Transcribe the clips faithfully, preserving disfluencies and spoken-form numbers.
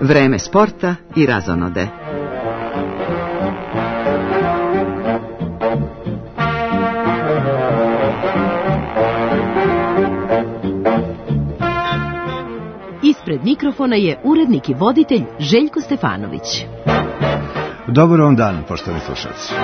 Vreme sporta i razonode. Ispred mikrofona je urednik i voditelj Željko Stefanović. Dobar vam dan, poštovani slušalci.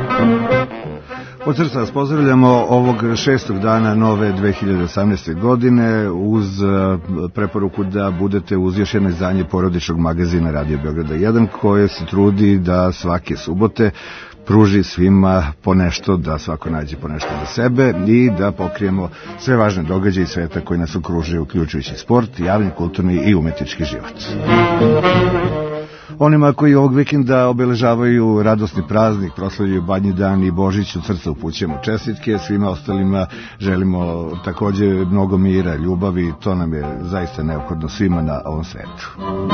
Od srca vas pozdravljamo ovog šestog dana nove dve hiljade osamnaeste. godine uz preporuku da budete uz još jedno izdanje porodičnog magazina Radio Beograda jedan koje se trudi da svake subote pruži svima po nešto, da svako nađe po nešto za sebe i da pokrijemo sve važne događaje iz sveta koji nas okružuju, uključujući sport, javni, kulturni i umetnički život. Onima koji ovog vikenda obeležavaju radosni praznik, proslavljaju Badnji dan i Božić, od srca upućujemo čestitke, svima ostalima želimo takođe mnogo mira, ljubavi, to nam je zaista neophodno svima na ovom svetu.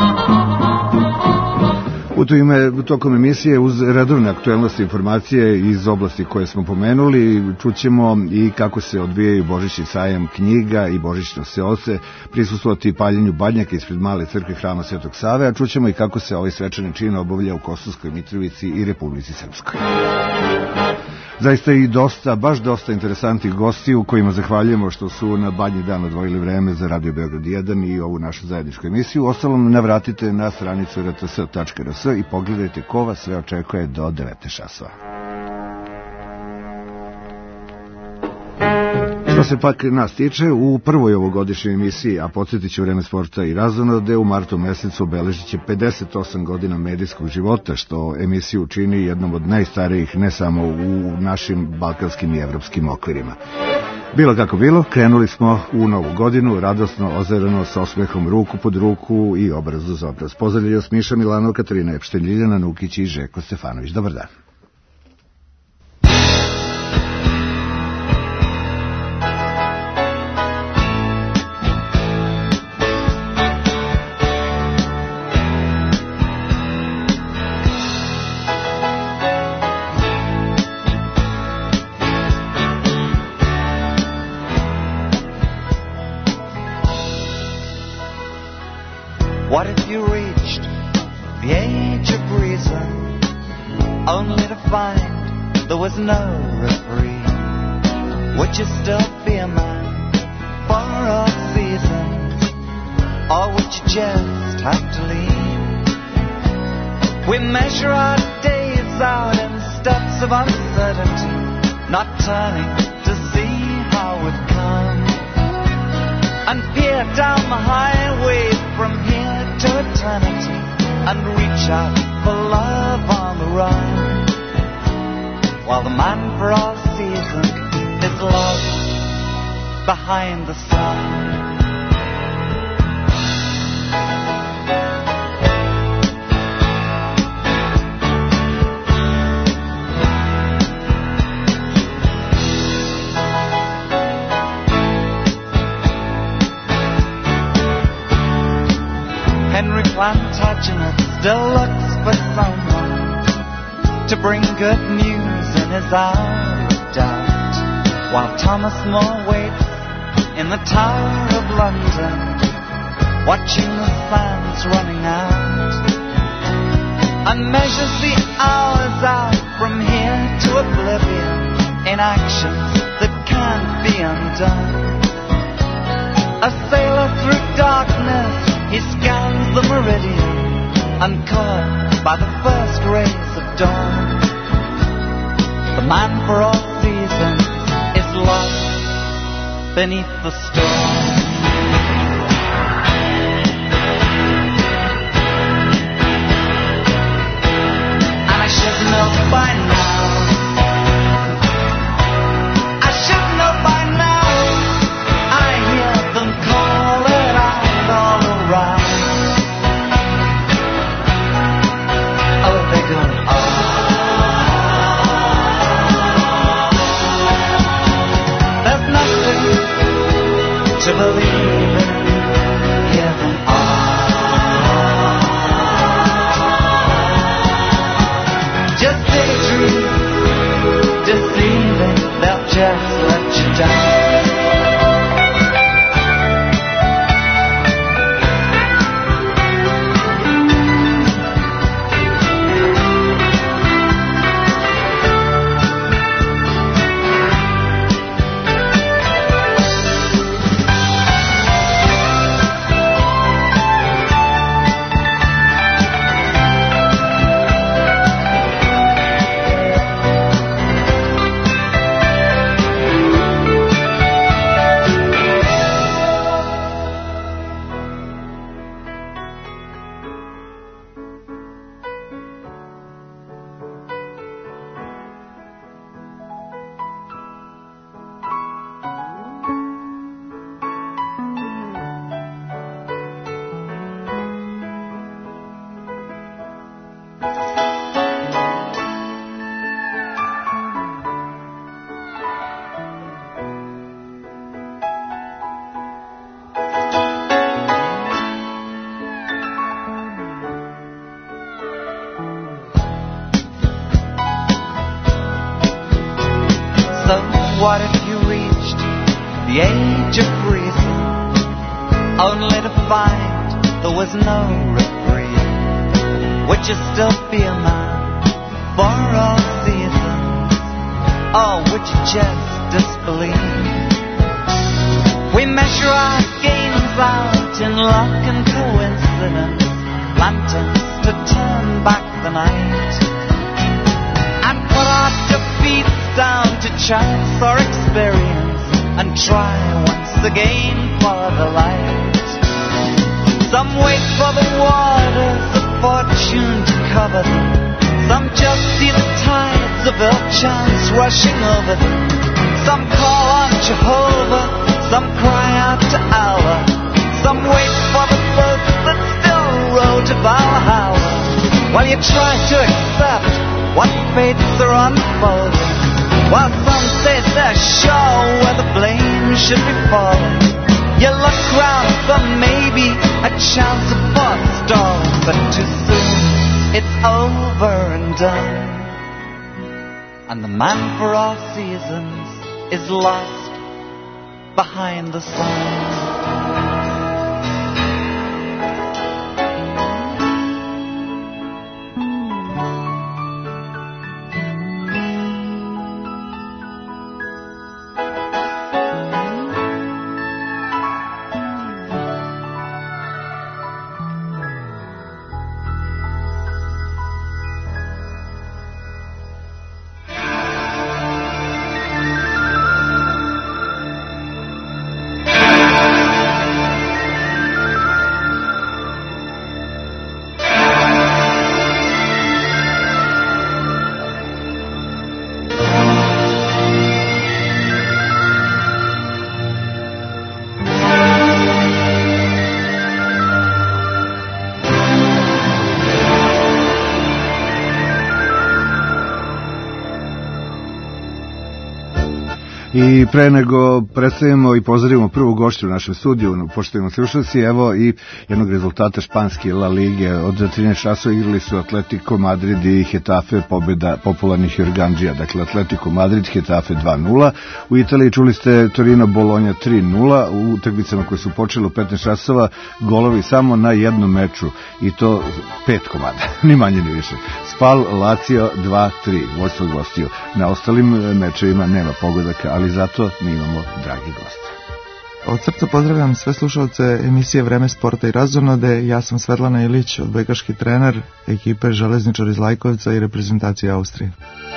U to ime, tokom emisije, uz redovne aktuelnosti informacije iz oblasti koje smo pomenuli, čućemo i kako se odvijaju božićni sajam knjiga i božićno seoce, prisustvovati paljenju badnjaka ispred male crkve Hrama Svetog Save, a čućemo i kako se ovaj svečani čin obavlja u Kosovskoj Mitrovici i Republici Srpskoj. Zaista i dosta, baš dosta interesantnih gosti u kojima zahvaljujemo što su na Badnji dan odvojili vreme za Radio Beograd jedan i ovu našu zajedničku emisiju. Ostalom, navratite na stranicu r t s tačka r s i pogledajte ko vas sve očekuje do devetnaest časova. Što se pak nas tiče, u prvoj ovogodišnjoj emisiji, a podsjetit ću Vreme sporta i razonode, u martu mesecu obeležit će pedeset osam godina medijskog života, što emisiju čini jednom od najstarijih ne samo u našim balkanskim i evropskim okvirima. Bilo kako bilo, krenuli smo u novu godinu, radosno, ozareno, s osmehom, ruku pod ruku i obraz uz obraz. Pozdravljaju Miša Milanov, Katarina Epštelj, Ljiljana Nukić i Željko Stefanović. Dobar dan. What if you reached the age of reason, only to find there was no reprieve? Would you still be a man for all seasons, or would you just have to leave? We measure our days out in steps of uncertainty, not turning to see how we've come, and peer down the highway from here to eternity, and reach out for love on the run, while the man for all seasons is lost behind the sun. Henry Plantagenet still looks for someone to bring good news in his hour of doubt, while Thomas More waits in the Tower of London, watching the sands running out, and measures the hours out from here to oblivion in actions that can't be undone. A sailor through darkness, he scans the meridian, and caught by the first rays of dawn, the man for all seasons is lost beneath the storm. And I should know by now, I should know by now, I hear them call it out all around. Oh, they go, oh. There's nothing to What if you reached the age of reason, only to find there was no reprieve? Would you still be a man for all seasons, or would you just disbelieve? We measure our gains out in luck and coincidence, lanterns to turn back the night, and put our defeats down to chance or experience, and try once again for the light. Some wait for the waters of fortune to cover them, some just see the tides of ill chance rushing over them. Some call on Jehovah, some cry out to Allah, some wait for the boats that still row to Valhalla, while you try to accept what fates are unfolding, while some say they're sure where the blame should be falling. You look round for maybe a chance of forestalling, but too soon it's over and done, and the man for all seasons is lost behind the sun. I pre nego predstavimo i pozdravimo prvu gošću u našem studiju, poštovimo slušalci, evo i jednog rezultata španske La Lige. Od trinaest časova igrali su Atletico Madrid i Getafe, pobjeda popularnih Jorgandžija. Dakle, Atletico Madrid, Getafe dva nula. U Italiji čuli ste Torino Bologna tri nula. U utakmicama koje su počele u petnaest časova golovi samo na jednom meču i to pet komada, ni manje ni više. Spal Lazio dva tri, vodstvo gostiju. Na ostalim mečevima nema pogodaka, ali zato mi imamo dragi goste. Od srca pozdravljam sve slušalce emisije Vreme sporta i razonode. Ja sam Svetlana Ilić, odbojkaški trener ekipe Železničar iz Lajkovca i reprezentacije Austrije.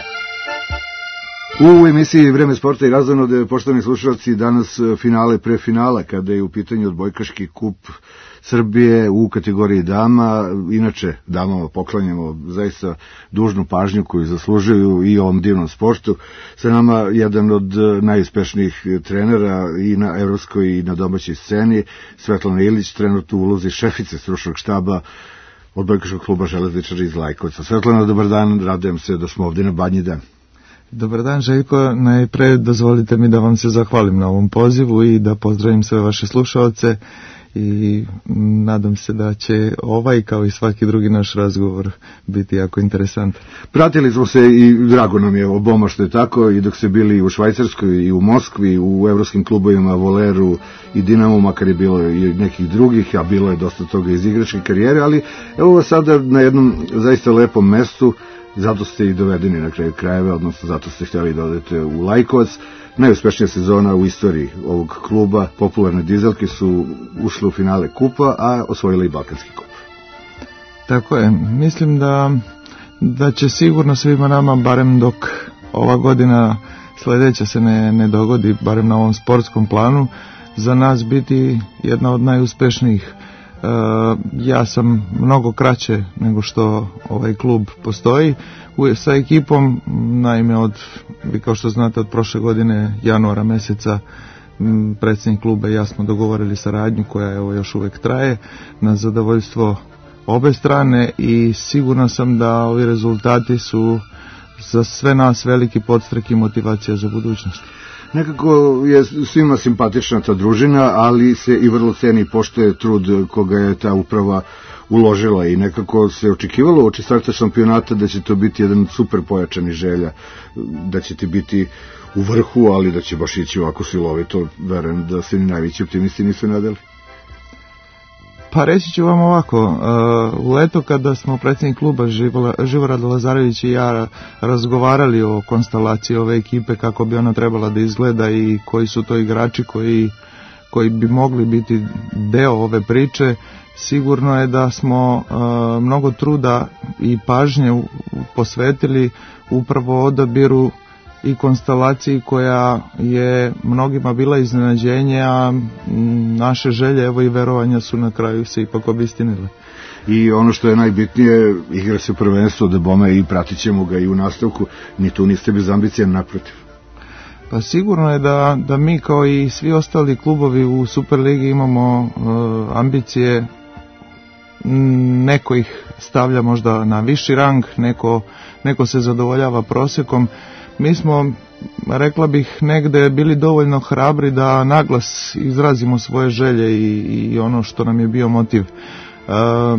U emisiji Vreme sporta i razonode, poštovani slušalci, danas finale pre finala kada je u pitanju odbojkaški kup Srbije u kategoriji dama. Inače, damama poklanjamo zaista dužnu pažnju koju zaslužuju i ovom divnom sportu. Sa nama jedan od najuspešnijih trenera i na evropskoj i na domaćoj sceni, Svetlana Ilić, trenutno u ulozi šefice stručnog štaba odbojkaškog kluba Železničari iz Lajkovca. Svetlana, dobar dan, radujem se da smo ovdje na Badnji dan. Dobar dan, Željko. Najpre dozvolite mi da vam se zahvalim na ovom pozivu i da pozdravim sve vaše slušaoce i nadam se da će ovaj kao i svaki drugi naš razgovor biti jako interesantan. Pratili smo se i drago nam je oboma što je tako, i dok ste bili u Švajcarskoj i u Moskvi, u evropskim klubovima Voleru i Dinamu, makar je bilo i nekih drugih, a bilo je dosta toga iz igračke karijere, ali evo vas sada na jednom zaista lepom mestu. Zato ste i dovedeni na kraju krajeva, odnosno zato ste htjeli da odete u Lajkovac. Najuspešnija sezona u istoriji ovog kluba, popularne dizelke su ušle u finale kupa, a osvojile i Balkanski kup. Tako je, mislim da, da će sigurno svima nama, barem dok ova godina sljedeća se ne, ne dogodi, barem na ovom sportskom planu, za nas biti jedna od najuspešnijih. Uh, ja sam mnogo kraće nego što ovaj klub postoji u, sa ekipom, naime od, vi kao što znate, od prošle godine januara mjeseca m, predsjednik kluba i ja smo dogovorili saradnju koja evo još uvijek traje na zadovoljstvo obe strane i siguran sam da ovi rezultati su za sve nas veliki podstrek i motivacija za budućnost. Nekako je svima simpatična ta družina, ali se i vrlo ceni i poštuje trud koga je ta uprava uložila i nekako se očekivalo oči starta šampionata da će to biti jedan super pojačani želja, da ćete biti u vrhu, ali da će baš ići ovako silovito. Verujem da se ni najveći optimisti nisu nadali. Pa reći ću vam ovako, uh, u leto kada smo predsjednik kluba Živorad Lazarević i ja razgovarali o konstelaciji ove ekipe, kako bi ona trebala da izgleda i koji su to igrači koji, koji bi mogli biti deo ove priče, sigurno je da smo uh, mnogo truda i pažnje posvetili upravo odabiru i konstelaciji koja je mnogima bila iznenađenje, a naše želje, evo i verovanja su na kraju se ipak obistinile. I ono što je najbitnije, igra se prvenstvo da bome i pratit ćemo ga i u nastavku, ni tu niste bez ambicija, naprotiv. Pa sigurno je da, da mi kao i svi ostali klubovi u Superligi imamo uh, ambicije, neko ih stavlja možda na viši rang, neko, neko se zadovoljava prosekom. Mi smo, rekla bih, negde bili dovoljno hrabri da naglas izrazimo svoje želje i, i ono što nam je bio motiv. E,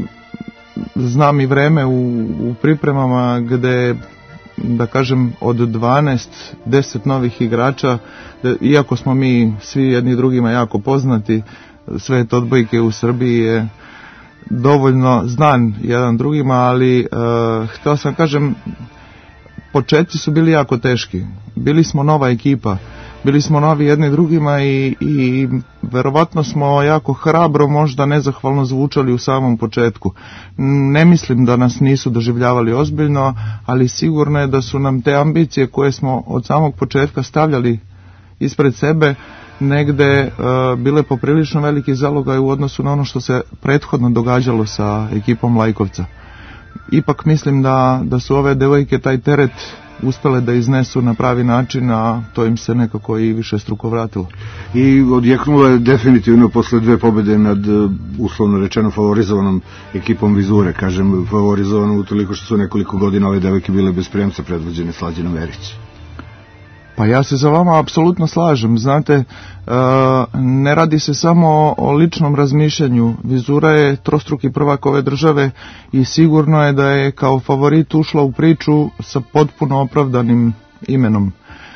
znam i vreme u, u pripremama gde, da kažem, od dvanaest, deset novih igrača, iako smo mi svi jedni drugima jako poznati, svet odbojke u Srbiji je dovoljno znan jedan drugima, ali e, htio sam kažem, početci su bili jako teški. Bili smo nova ekipa, bili smo novi jedni drugima i, i verovatno smo jako hrabro, možda nezahvalno zvučali u samom početku. Ne mislim da nas nisu doživljavali ozbiljno, ali sigurno je da su nam te ambicije koje smo od samog početka stavljali ispred sebe negde uh, bile poprilično veliki zalogaj u odnosu na ono što se prethodno događalo sa ekipom Lajkovca. Ipak mislim da, da su ove devojke taj teret uspele da iznesu na pravi način, a to im se nekako i više struko vratilo. I odjeknulo je definitivno posle dve pobede nad, uslovno rečeno, favorizovanom ekipom Vizure, kažem favorizovanom utoliko što su nekoliko godina ove devojke bile bez premca predvođene Slađanom Verić. Pa ja se za vama apsolutno slažem, znate, ne radi se samo o ličnom razmišljanju. Vizura je trostruki prvak ove države i sigurno je da je kao favorit ušla u priču sa potpuno opravdanim imenom.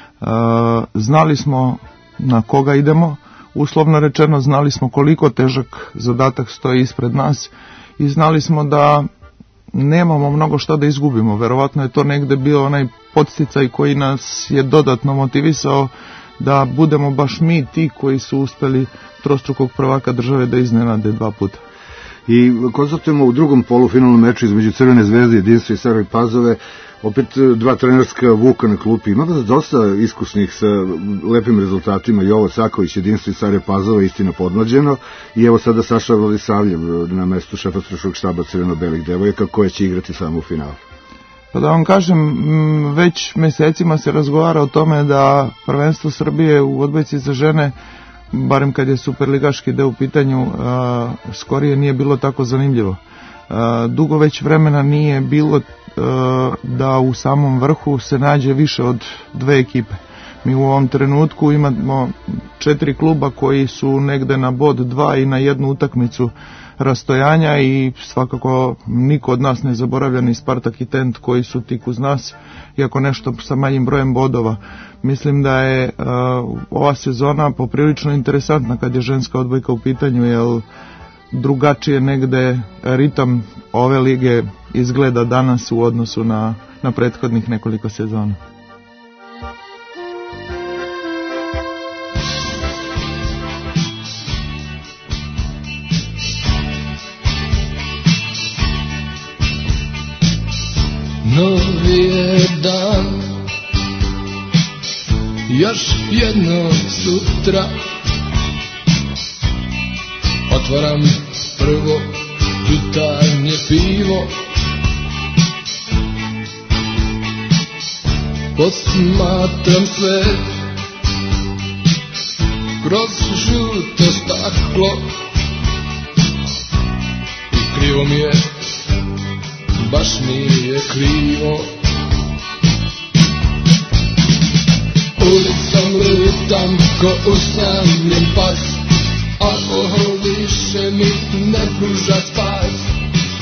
Znali smo na koga idemo, uslovno rečeno znali smo koliko težak zadatak stoji ispred nas i znali smo da nemamo mnogo šta da izgubimo. Verovatno je to negde bio onaj podsticaj koji nas je dodatno motivisao da budemo baš mi ti koji su uspeli trostrukog prvaka države da iznenade dva puta. I konstatujemo u drugom polufinalnom meču između Crvene zvezde, Jedinstva i Stare Pazove, opet dva trenerska Vuka na klupi. Ima vas dosta iskusnih sa lepim rezultatima, Jovo Saković, Jedinstvo i Stare Pazove, istina podmlađeno, i evo sada Saša Vladisavljev na mestu šefa stručnog štaba crveno-belih devojaka, koje će igrati samo u finalu. Pa da vam kažem, već mesecima se razgovara o tome da prvenstvo Srbije u odbojci za žene, barem kad je superligaški deo u pitanju, skorije nije bilo tako zanimljivo. Dugo već vremena nije bilo da u samom vrhu se nađe više od dve ekipe. Mi u ovom trenutku imamo četiri kluba koji su negde na bod dva i na jednu utakmicu rastojanja i svakako niko od nas ne zaboravlja ni Spartak i Tent koji su tik uz nas, iako nešto sa manjim brojem bodova. Mislim da je uh, ova sezona poprilično interesantna kad je ženska odbojka u pitanju, jer drugačije negde ritam ove lige izgleda danas u odnosu na, na prethodnih nekoliko sezona. Novi je dan, još jedno sutra, otvaram prvo jutarnje pivo, posmatram sve kroz žuto staklo i krivo mi je, baš mi je krivo. Ulicom lutam ko usamljen pas, alkohol više mi ne pruža spas.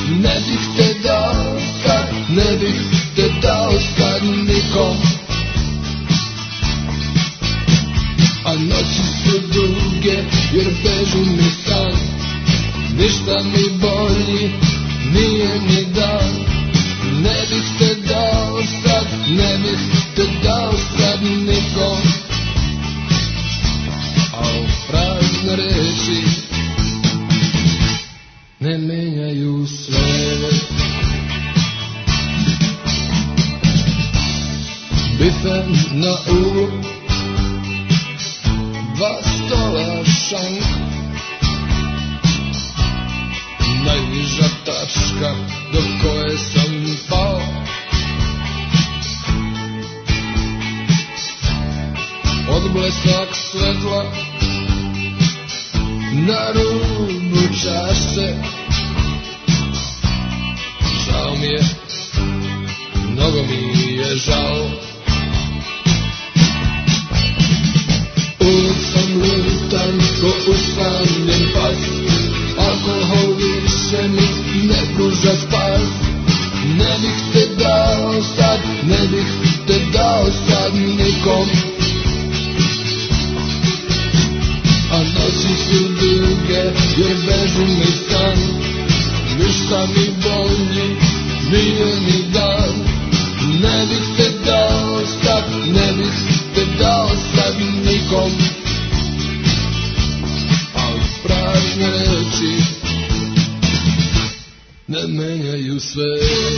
bolji, nije ni dan. Ne bih te dao sad, ne bih te dao sad nikom. Al prazne reči ne menjaju sve. Bife na uglu, dva stola šank, najniža tačka do koje sam pao. Odblesak svetla na rubu čaše. Žao mi je, mnogo mi je žao. Uvijek sam lutan ko usamljen pas. Alkohol više mi ne pruža spas. Ne bih te dao sad, ne bih te dao sad nikom. A noći su duge jer beži mi san. Ništa mi bolji nije ni dan. Ne bih te dao sad, ne bih te dao sad nikom. Al prazne reči ne menjaju sve.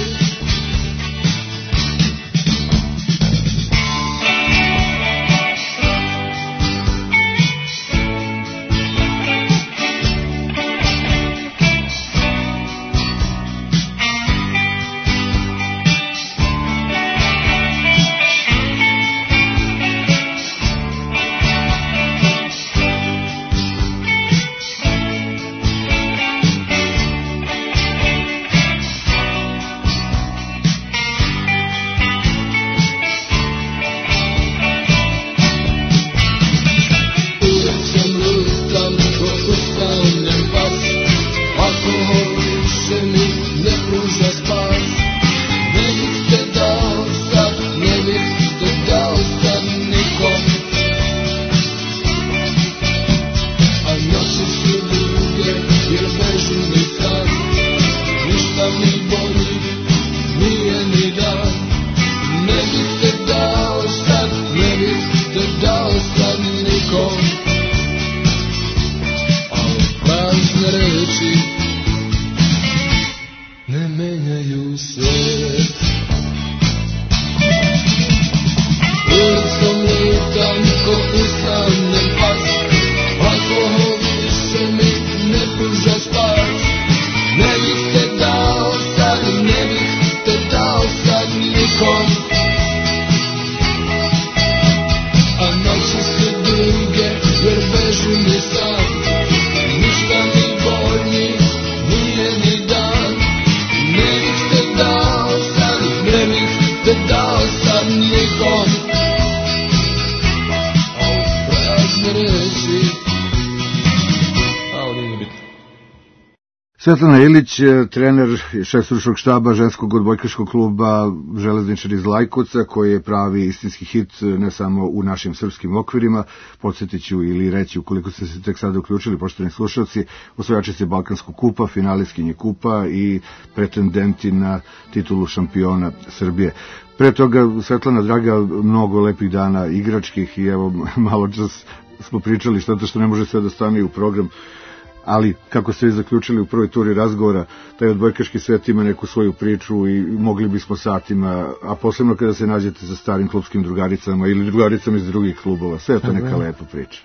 Svetlana Ilić, trener i šef stručnog štaba ženskog odbojkaškog kluba Železničar iz Lajkovca, koji je pravi istinski hit ne samo u našim srpskim okvirima. Podsjetit ću ili reći, ukoliko ste se tek sada uključili, poštovani slušalci, osvajačice Balkanskog kupa, finalistkinje kupa i pretendenti na titulu šampiona Srbije. Pre toga, Svetlana, draga, mnogo lepih dana igračkih i evo, malo čas smo pričali što to što ne može sve da stane u program, ali kako ste i zaključili u prvoj turi razgovora, taj odbojkaški svet ima neku svoju priču i mogli bismo satima, a posebno kada se nađete sa starim klubskim drugaricama ili drugaricama iz drugih klubova, sve je to neka lepa priča.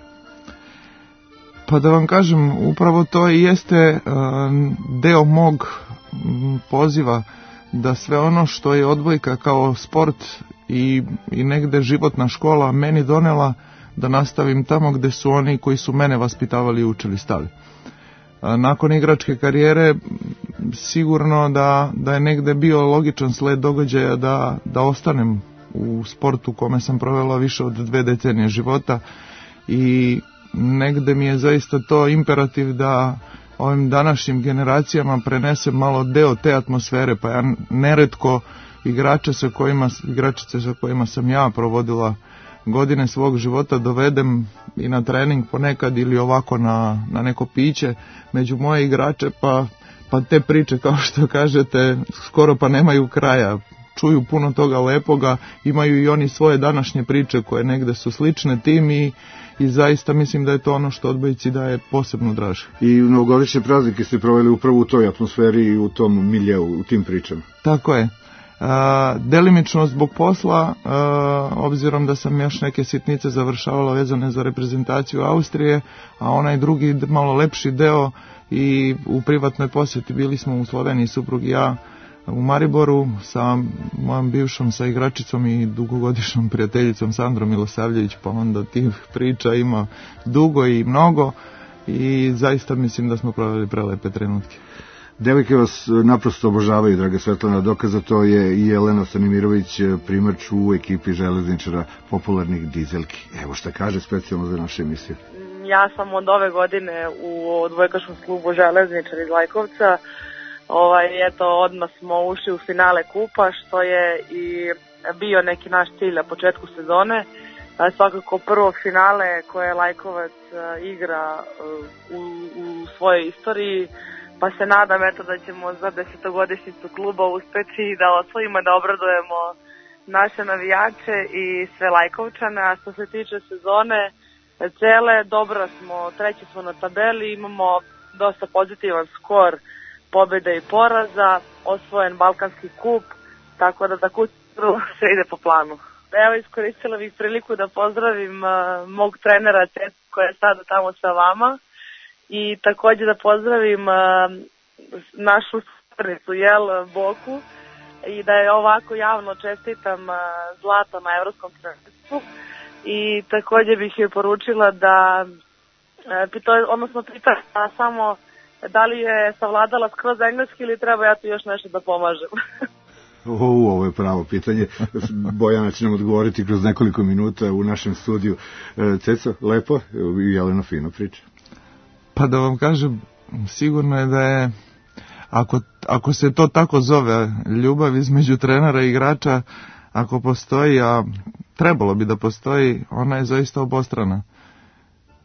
Pa da vam kažem, upravo to i jeste uh, deo mog poziva, da sve ono što je odbojka kao sport i, i negde životna škola meni donela, da nastavim tamo gde su oni koji su mene vaspitavali i učili stali. Nakon igračke karijere sigurno da, da je negde bio logičan sled događaja da, da ostanem u sportu kome sam provela više od dve decenije života i negde mi je zaista to imperativ da ovim današnjim generacijama prenesem malo deo te atmosfere, pa ja neretko igrače sa kojima, igračice sa kojima sam ja provodila godine svog života dovedem i na trening ponekad ili ovako na, na neko piće među moje igrače, pa pa te priče, kao što kažete, skoro pa nemaju kraja. Čuju puno toga lepoga, imaju i oni svoje današnje priče koje negde su slične tim i, i zaista mislim da je to ono što odbojci daje posebno draže. I novogodišnje praznike ste proveli upravo u toj atmosferi i u tom miljeu, u tim pričama. Tako je. A, delimično zbog posla, a, obzirom da sam još neke sitnice završavala vezane za reprezentaciju Austrije, a onaj drugi malo lepši deo i u privatnoj posjeti bili smo u Sloveniji, suprug i ja, u Mariboru sa mojom bivšom sa igračicom i dugogodišnjom prijateljicom Sandrom Milosavljević, pa onda tih priča ima dugo i mnogo i zaista mislim da smo proveli prelepe trenutke. Devojke vas naprosto obožavaju, draga Svetlana, dokaz za to je i Jelena Stanimirović, primač u ekipi železničara popularnih dizelki. Evo šta kaže specijalno za našu emisiju. Ja sam od ove godine u odbojkaškom klubu Železničar iz Lajkovca. Ovaj, eto, odmah smo ušli u finale kupa, što je i bio neki naš cilj na početku sezone. A, svakako prvo finale koje Lajkovac a, igra a, u, u svojoj istoriji, pa se nadam eto da ćemo za desetogodišnjicu kluba uspeti da osvojimo, da obradujemo naše navijače i sve Lajkovčane. A što se tiče sezone cele, dobro smo, treći smo na tabeli, imamo dosta pozitivan skor pobjeda i poraza, osvojen Balkanski kup, tako da tako sve ide po planu. Evo, iskoristila bih priliku da pozdravim uh, mog trenera Ceca koja je sada tamo sa vama i također da pozdravim uh, našu suparnicu Jel Boku i da je ovako javno čestitam uh, zlato na evropskom prvenstvu i također bih joj poručila da, uh, pito, odnosno pitala samo da li je savladala skroz engleski ili treba ja tu još nešto da pomažem? O, ovo je pravo pitanje. Bojana će nam odgovoriti kroz nekoliko minuta u našem studiju. Ceco, lepo i Jelena fino priča. Pa da vam kažem, sigurno je da je, ako, ako se to tako zove, ljubav između trenera i igrača, ako postoji, a trebalo bi da postoji, ona je zaista obostrana. Uh,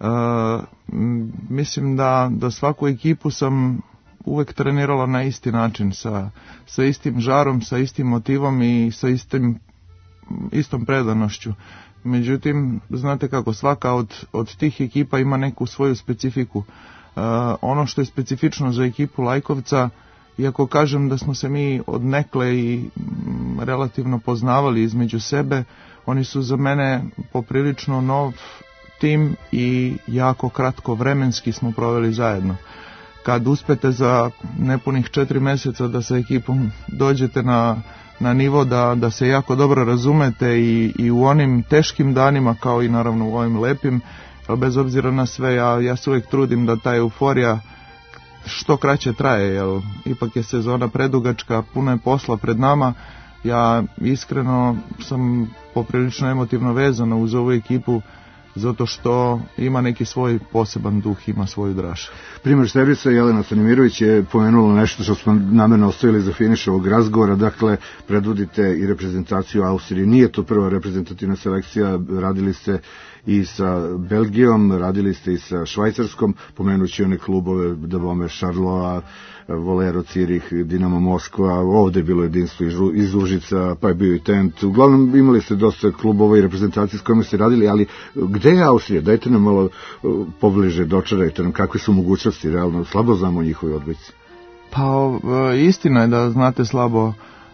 mislim da, da svaku ekipu sam uvek trenirala na isti način, sa, sa istim žarom, sa istim motivom i sa istim, istom predanošću. Međutim, znate kako, svaka od, od tih ekipa ima neku svoju specifiku. Uh, ono što je specifično za ekipu Lajkovca, iako kažem da smo se mi odnekle i m, relativno poznavali između sebe, oni su za mene poprilično nov tim i jako kratko vremenski smo proveli zajedno. Kad uspete za nepunih četiri mjeseca da sa ekipom dođete na, na nivo da, da se jako dobro razumete i, i u onim teškim danima kao i naravno u ovim lepim, ali bez obzira na sve ja, ja se uvijek trudim da ta euforija što kraće traje, jer ipak je sezona predugačka, puno je posla pred nama. Ja iskreno sam poprilično emotivno vezana uz ovu ekipu zato što ima neki svoj poseban duh, ima svoju draž. Primer servisa Jelena Stanimirović je pomenula nešto što smo namerno ostavili za finiš ovog razgovora, dakle predvodite i reprezentaciju Austrije. Nije to prva reprezentativna selekcija, radili ste i sa Belgijom, radili ste i sa Švajcarskom, pomenući one klubove da bome Charleroi, Volero, Cirih, Dinamo Moskva, ovdje je bilo jedinstvo iz Užica, pa je bio i Tent. Uglavnom imali ste dosta klubova i reprezentacije s kojima ste radili, ali gde je Austrija? Dajte nam malo pobliže, dočarajte nam kakve su mogućnosti, realno slabo znamo o njihovi odbojci. Pa istina je da znate slabo.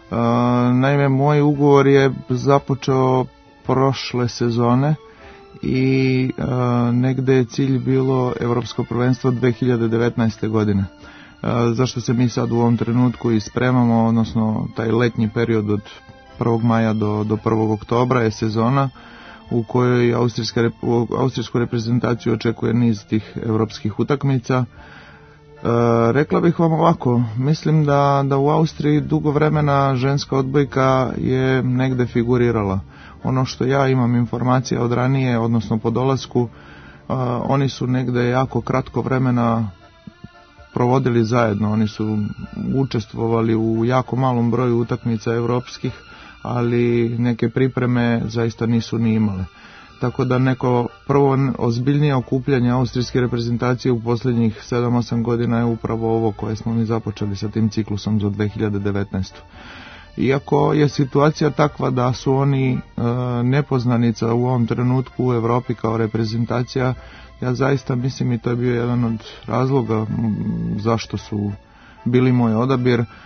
Naime, moj ugovor je započeo prošle sezone i negde je cilj bilo Evropsko prvenstvo dve hiljade devetnaeste. godine. Zašto se mi sad u ovom trenutku i spremamo, odnosno taj letnji period od prvog maja do, do prvog oktobra je sezona u kojoj austrijska, austrijsku reprezentaciju očekuje niz tih evropskih utakmica. E, rekla bih vam ovako, mislim da, da u Austriji dugo vremena ženska odbojka je negde figurirala. Ono što ja imam informacija od ranije, odnosno po dolasku, e, oni su negde jako kratko vremena provodili zajedno, oni su učestvovali u jako malom broju utakmica evropskih, ali neke pripreme zaista nisu ni imale. tako da neko prvo ozbiljnije okupljanje austrijske reprezentacije u posljednjih sedam osam godina je upravo ovo koje smo mi započeli sa tim ciklusom za dve hiljade devetnaestu. Iako je situacija takva da su oni e, nepoznanica u ovom trenutku u Europi kao reprezentacija, ja zaista mislim, i to je bio jedan od razloga m, zašto su bili moj odabir, e,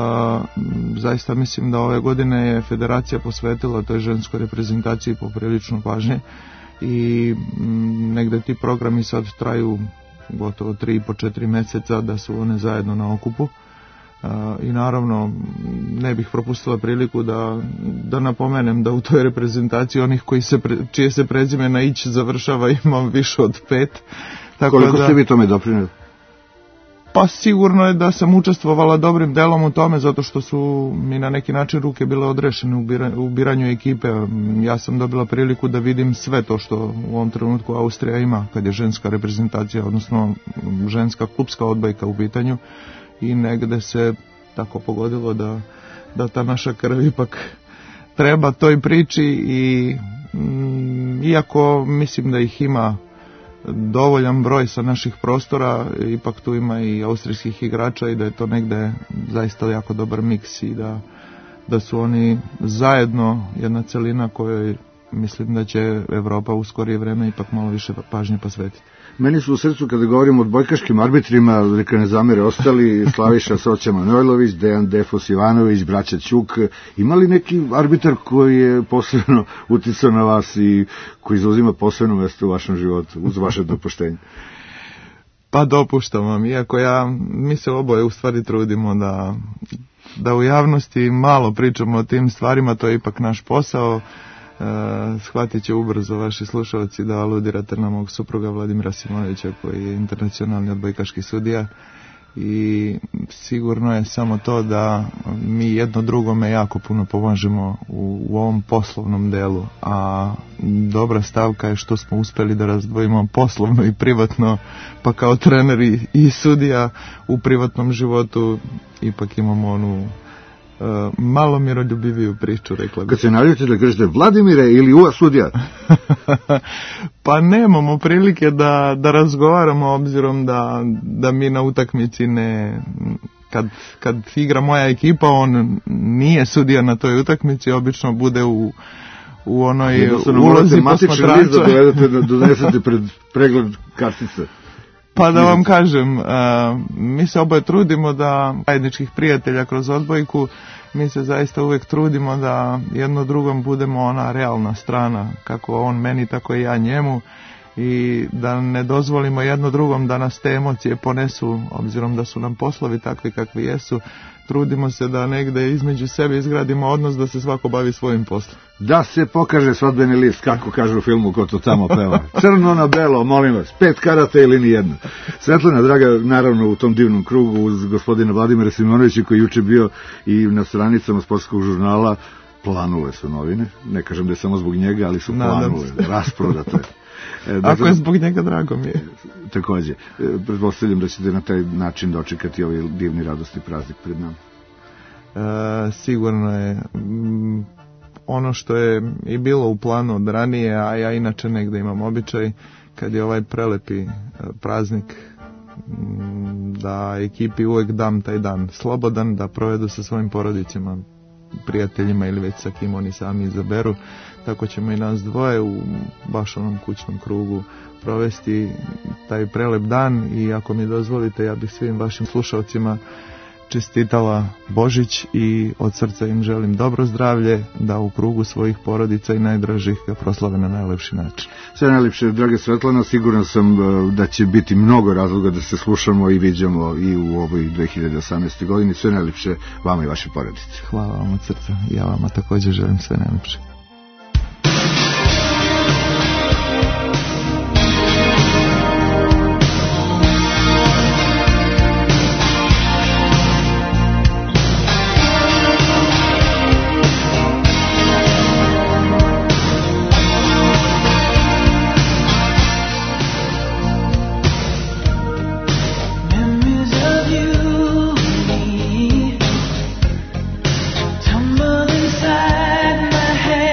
zaista mislim da ove godine je federacija posvetila toj ženskoj reprezentaciji poprilično pažnje i m, negde ti programi sad traju gotovo tri i po četiri mjeseca da su one zajedno na okupu. Uh, i naravno ne bih propustila priliku da, da napomenem da u toj reprezentaciji onih koji se pre, čije se prezime na ić završava imam više od pet. Tako Koliko da, ste vi tome doprinijeli? Pa sigurno je da sam učestvovala dobrim delom u tome, zato što su mi na neki način ruke bile odrešene u, bira, u biranju ekipe. Ja sam dobila priliku da vidim sve to što u ovom trenutku Austrija ima kad je ženska reprezentacija, odnosno ženska klupska odbojka u pitanju. I negde se tako pogodilo da, da ta naša krv ipak treba toj priči i mm, iako mislim da ih ima dovoljan broj sa naših prostora, ipak tu ima i austrijskih igrača i da je to negde zaista jako dobar miks i da, da su oni zajedno jedna celina kojoj mislim da će Evropa u skorije vreme ipak malo više pažnje posvetiti. Meni su u srcu kada govorimo o odbojkaškim arbitrima, neka ne zamere ostali, Slaviša Soća Manojlović, Dejan Defos Ivanović, braća Ćuk. Ima li neki arbitar koji je posebno uticao na vas i koji zauzima posebno mjesto u vašem životu, uz vaše dopuštenje? Pa dopuštam vam, iako ja, mi se oboje u stvari trudimo da, da u javnosti malo pričamo o tim stvarima, to je ipak naš posao. Uh, shvatit će ubrzo vaši slušalci da aludirate na mog supruga Vladimira Simonovića koji je internacionalni odbojkaški sudija i sigurno je samo to da mi jedno drugome jako puno pomažemo u, u ovom poslovnom delu, a dobra stavka je što smo uspeli da razdvojimo poslovno i privatno, pa kao treneri i sudija u privatnom životu ipak imamo onu Uh, malo miroljubiviju priču, rekla bih. Kad se naljute da kažete Vladimire ili uva sudija? Pa nemamo prilike da, da razgovaramo, obzirom da, da mi na utakmici ne... Kad, kad igra moja ekipa, on nije sudija na toj utakmici, obično bude u, u onoj ulozi posmatrača. Da dovedete, da donesete pred pregled kartice. Pa da vam kažem, uh, mi se oboje trudimo da zajedničkih prijatelja kroz odbojku, mi se zaista uvijek trudimo da jedno drugom budemo ona realna strana, kako on meni, tako i ja njemu, i da ne dozvolimo jedno drugom da nas te emocije ponesu, obzirom da su nam poslovi takvi kakvi jesu. Trudimo se da negde između sebe izgradimo odnos da se svako bavi svojim poslom. Da se pokaže svadbeni list, kako kaže u filmu ko to tamo peva. Crno na belo, molim vas, pet karata ili nijedno. Svetlana, draga, naravno u tom divnom krugu uz gospodina Vladimira Simonovića koji juče bio i na stranicama sportskog žurnala. Planule su novine, ne kažem da je samo zbog njega, ali su planule, rasprodate. E, dakle, ako je zbog njega, drago mi je. Takođe, e, pretpostavljam da ćete na taj način dočekati ovaj divni radosni praznik pred nama. E, sigurno je. M, ono što je i bilo u planu od ranije, a ja inače negde imam običaj, kad je ovaj prelepi praznik, m, da ekipi uvek dam taj dan slobodan, da provedu sa svojim porodicima, prijateljima ili već sa kim oni sami izaberu. Tako ćemo i nas dvoje u baš onom kućnom krugu provesti taj prelep dan i ako mi dozvolite, ja bih svim vašim slušalcima čestitala Božić i od srca im želim dobro zdravlje, da u krugu svojih porodica i najdražih ga proslave na najlepši način. Sve najlepše, drage Svetlana, siguran sam da će biti mnogo razloga da se slušamo i viđamo i u ovoj dve hiljade osamnaestoj godini. Sve najlepše vama i vaše porodice. Hvala vam od srca, ja vama također želim sve najlepše. Tumble inside my head.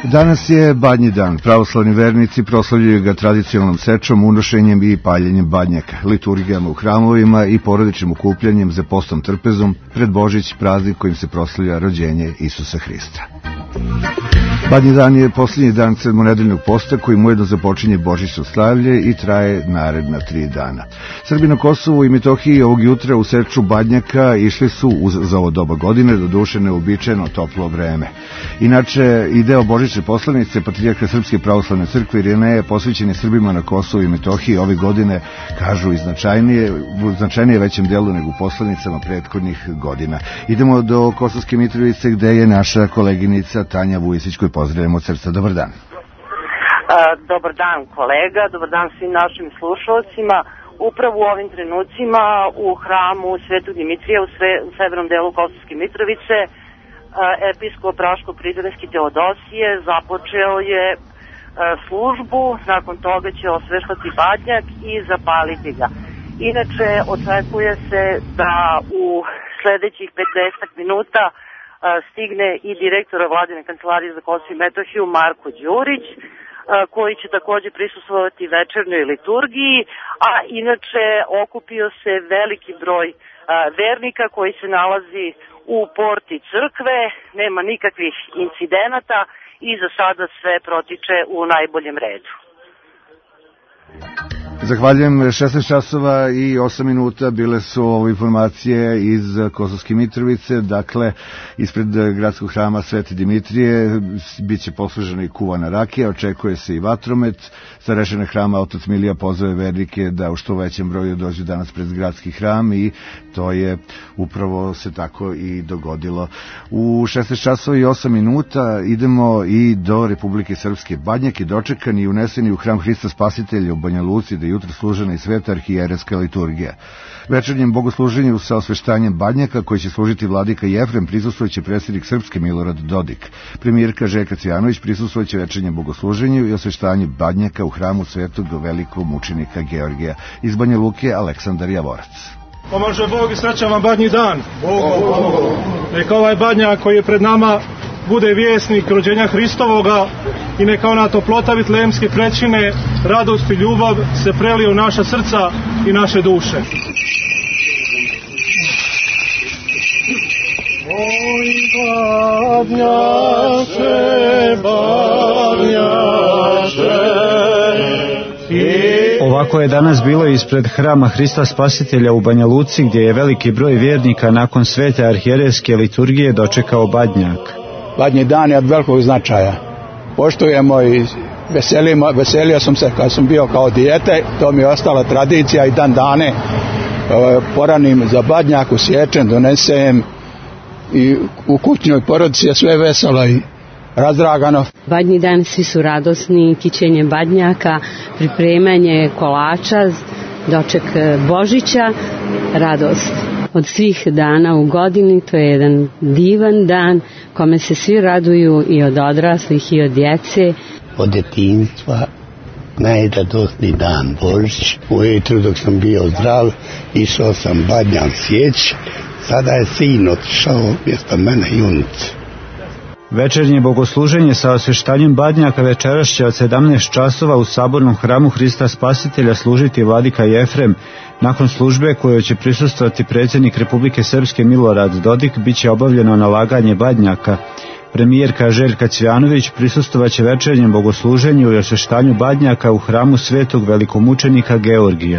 Danas je Badnji dan. Pravoslavni vernici proslavljaju ga tradicionalnom sečom, unošenjem i paljenjem badnjaka, liturgijama u hramovima i porodičnim okupljanjem za postom trpezom pred Božić, praznik kojim se proslavlja rođenje Isusa Hrista. Badnji dan je posljednji dan sedmonedeljnog posta koji ujedno započinje božićno slavlje i traje naredna tri dana. Srbi na Kosovu i Metohiji ovog jutra u seču badnjaka išli su uz, za ovo doba godine, doduše neuobičajeno toplo vreme. Inače, i deo božićne poslanice Patrijarha Srpske pravoslavne crkve Irineje posvećen je Srbima na Kosovu i Metohiji ove godine, kažu i značajnije, u značajnije većem delu nego u poslanicama prethodnih godina. Idemo do Kosovske Mitrovice gde je naša koleginica Tanja Vujisić koju pozdravljamo od srca. Dobar dan. Dobar dan kolega, dobar dan svim našim slušalcima. Upravo u ovim trenucima u hramu Svetog Dimitrija u, sve, u severnom delu Kosovske Mitrovice episkop Raško-Prizrenski Teodosije započeo je službu, nakon toga će osveštati badnjak i zapaliti ga. Inače, očekuje se da u sledećih petnaest minuta stigne i direktora Vladine kancelarije za Kosovo i Metohiju Marko Đurić, koji će takođe prisustvovati večernjoj liturgiji, a inače okupio se veliki broj vernika koji se nalazi u porti crkve, nema nikakvih incidenata i za sada sve protiče u najboljem redu. Zahvaljujem. šesnaest časova i osam minuta bile su ovo informacije iz Kosovske Mitrovice, dakle ispred gradskog hrama Svete Dimitrije bit će poslužena i kuvana rakija, očekuje se i vatromet. Starešina hrama otac Milija pozove vernike da u što većem broju dođu danas pred gradski hram i to je upravo se tako i dogodilo. U šesnaest časova i osam minuta idemo i do Republike Srpske. Badnjak je dočekan i unesen u hram Hrista Spasitelja u Banja Luci, da je jutro služena i sveta arhijerejska liturgija. Večernjem bogosluženju sa osveštanjem badnjaka koji će služiti vladika Jefrem prisustvovat predsjednik Srpske Milorad Dodik. Premijerka Željka Cvijanović prisustvovat će večernjem bogosluženju i osveštanju badnjaka u hramu Svetog velikog mučenika Georgija. Iz Banja Luke Aleksandar Javorac. Pomaže Bog i srećan vam badnji dan. Bog. Neka ovaj badnjak koji je pred nama bude vjesnik rođenja Hristovoga i neka ona toplota vitlemske prećine, radost i ljubav se prelije u naša srca i naše duše. Oj, badnjače, badnjače. Ovako je danas bilo ispred hrama Hrista Spasitelja u Banja Luci, gdje je veliki broj vjernika nakon svete arhijerejske liturgije dočekao badnjak. Badnji dan je od velikog značaja. Poštujemo i veselimo, veselio sam se kad sam bio kao dijete, to mi je ostala tradicija i dan dane. E, poranim za badnjak, usječem, donesem i u kućnoj porodici je sve veselo i razdragano. Badnji dan svi su radosni, kićenje badnjaka, pripremanje kolača, doček Božića, radost. Od svih dana u godini to je jedan divan dan kome se svi raduju i od odraslih i od djece. Od djetinjstva najradosniji dan Božić. Ujutru dok sam bio zdrav išao sam badnjak sjeć, sada je sin otišao mjesto mene junica. Večernje bogosluženje sa osveštanjem badnjaka večeras će od sedamnaest časova u sabornom hramu Hrista Spasitelja služiti vladika Jefrem. Nakon službe kojoj će prisustvovati predsjednik Republike Srpske Milorad Dodik, bit će obavljeno nalaganje badnjaka. Premijerka Željka Cvijanović prisustovat će večernjem bogosluženju i osveštanju badnjaka u hramu Svetog velikomučenika Georgija.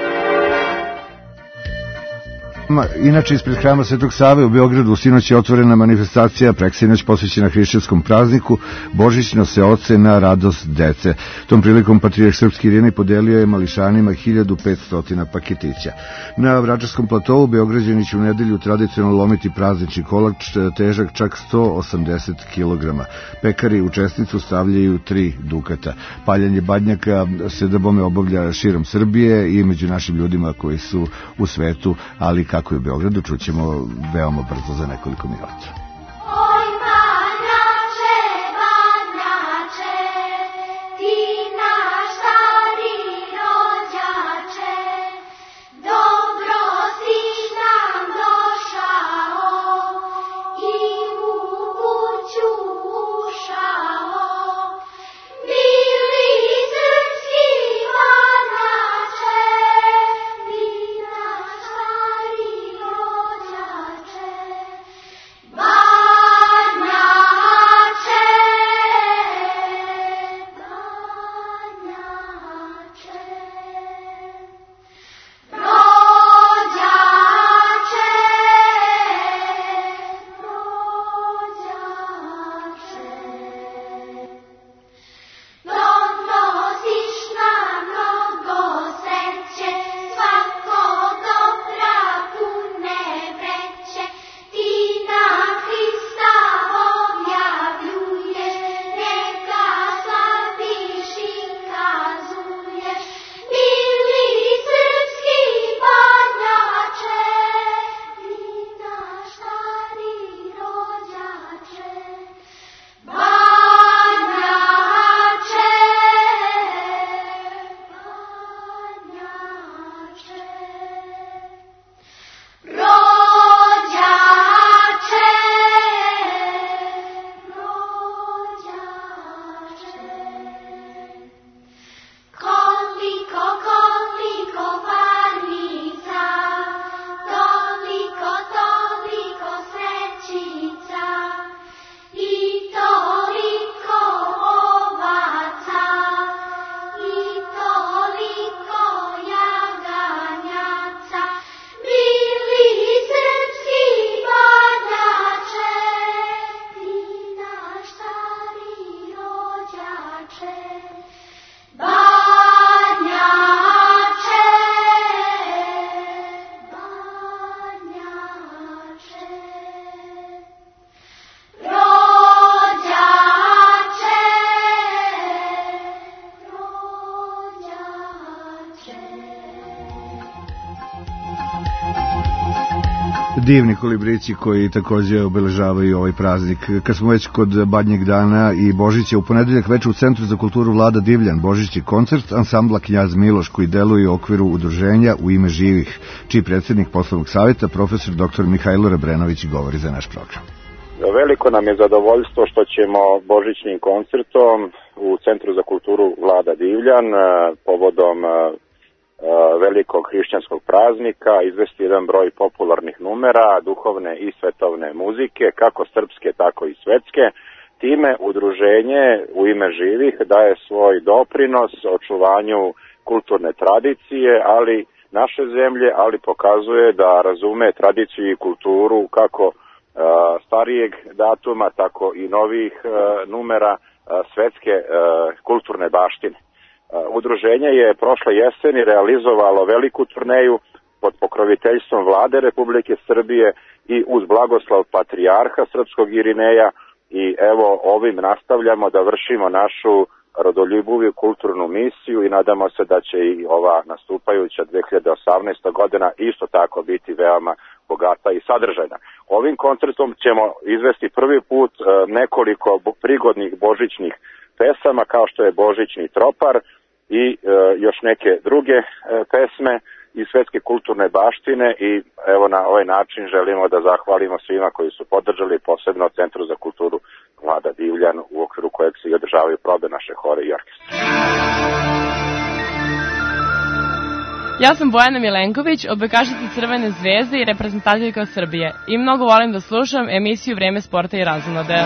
Inače, ispred hrama Svetog Save u Beogradu sinoć je otvorena manifestacija preksinoć posvećena hrišćanskom prazniku Božićno seoce na radost dece. Tom prilikom Patrijarh Srpski Irinej podelio je mališanima hiljadu petsto paketića. Na Vračarskom platovu Beograđani će u nedelju tradicionalno lomiti praznični kolač težak čak sto osamdeset kilograma. Pekari u česnicu stavljaju tri dukata. Paljanje badnjaka se da bome obavlja širom Srbije i među našim ljudima koji su u svetu, ali kako je u Beogradu, čućemo veoma brzo za nekoliko minuta. I u kuću ušao. divni kolibrići koji takođe obeležavaju ovaj praznik. Kad smo već kod Badnjeg dana i Božića, u ponedeljak veče u Centru za kulturu Vlada Divljan Božićni koncert ansambla Knjaz Miloš koji deluje u okviru udruženja U ime živih, čiji predsjednik poslovnog savjeta profesor doktor Mihajlo Rebrenović govori za naš program. Veliko nam je zadovoljstvo što ćemo božićnim koncertom u Centru za kulturu Vlada Divljan povodom velikog hrišćanskog praznika izvesti jedan broj popularnih numera, duhovne i svetovne muzike, kako srpske, tako i svetske. Time udruženje U ime živih daje svoj doprinos očuvanju kulturne tradicije, ali naše zemlje, ali pokazuje da razume tradiciju i kulturu kako starijeg datuma, tako i novih numera svetske kulturne baštine. Udruženje je prošle jeseni realizovalo veliku turneju pod pokroviteljstvom Vlade Republike Srbije i uz blagoslov patrijarha srpskog Irineja i evo ovim nastavljamo da vršimo našu rodoljubivu kulturnu misiju i nadamo se da će i ova nastupajuća dve hiljade osamnaesta godina isto tako biti veoma bogata i sadržajna. Ovim koncertom ćemo izvesti prvi put nekoliko prigodnih božićnih pesama kao što je Božićni tropar i e, još neke druge e, pesme iz svetske kulturne baštine i evo na ovaj način želimo da zahvalimo svima koji su podržali, posebno Centru za kulturu Vlada Divljan u okviru kojeg se i održavaju probe naše hore i orkestra. Ja sam Bojana Milenković, odbojkašica Crvene zvezde i reprezentativka Srbije i mnogo volim da slušam emisiju Vreme sporta i razonode.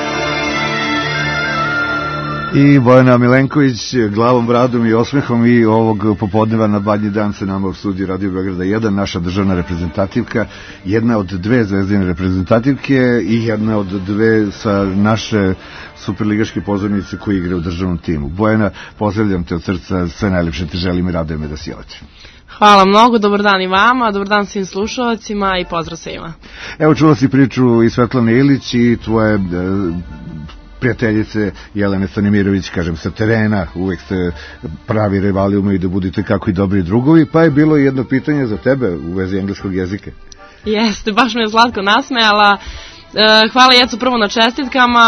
I Bojana Milenković glavom, bradom i osmehom i ovog popodneva na Badnji dan se nama u studiju Radio Beograda jedan, naša državna reprezentativka, jedna od dve zvezdine reprezentativke i jedna od dve sa naše superligaške pozornice koji igra u državnom timu. Bojana, pozdravljam te od srca, sve najlepše ti želim i radujem me da si ovdje. Hvala mnogo, dobar dan i vama, dobar dan svim slušalcima i pozdrav svima. Evo, čula si priču i Svetlane Ilić i tvoje prijateljice Jelene Stanimirović, kažem, sa terena, uvek ste pravi rivali, umeju da budete kako i dobri drugovi, pa je bilo jedno pitanje za tebe u vezi engleskog jezika. Jeste, baš me je Zlatko nasmejala. Hvala Jecu prvo na čestitkama,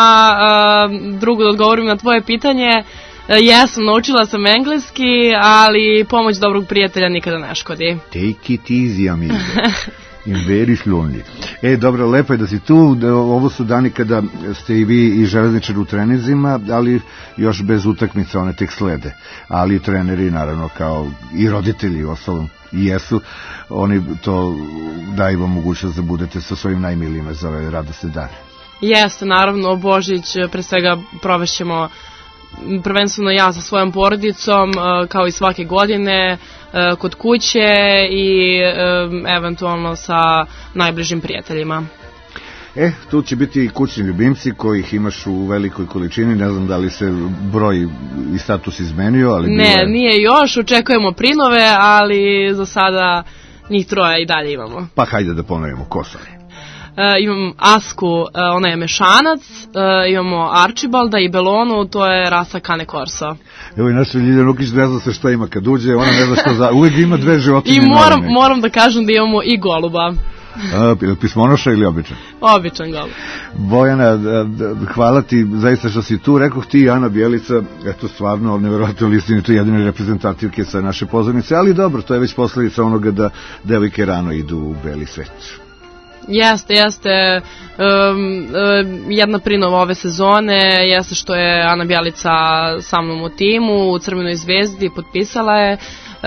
drugo da odgovorim na tvoje pitanje. Jesam, naučila sam engleski, ali pomoć dobrog prijatelja nikada ne škodi. Take it easy, amigo. In very slowly. E, dobro, lepo je da si tu, da ovo su dani kada ste i vi i železničari u treninzima, ali još bez utakmica, one tek slede. Ali treneri, naravno, kao i roditelji u ostalom i jesu, oni to daju vam mogućnost da budete sa svojim najmilijima za ove radosne dane. Jeste, naravno, Božić pre svega provešćemo prvenstveno ja sa svojom porodicom, kao i svake godine, kod kuće i eventualno sa najbližim prijateljima. E, tu će biti i kućni ljubimci kojih imaš u velikoj količini, ne znam da li se broj i status izmenio, ali... Ne, je... nije još, očekujemo prinove, ali za sada njih troje i dalje imamo. Pa hajde da ponovimo, ko su oni? Uh, imam Asku, uh, ona je mešanac, uh, imamo Arčibalda i Belonu, to je rasa Cane Corso. Evo i naša Ljilja Lukić ne zna se šta ima kad uđe, ona ne zna šta za... Uvijek ima dve životinje. I moram, moram da kažem da imamo i goluba. A, ili pismonoša ili običan? Običan golub. Bojana, hvala ti zaista što si tu. Rekoh ti i Ana Bjelica, eto stvarno, nevjerojatno listini, to je jedine reprezentativke sa naše pozornice, ali dobro, to je već posledica onoga da devojke rano idu u beli svet. Jeste, jeste, um, um, jedna prinova ove sezone jeste što je Ana Bjelica sa mnom u timu, u Crvenoj zvezdi, potpisala je.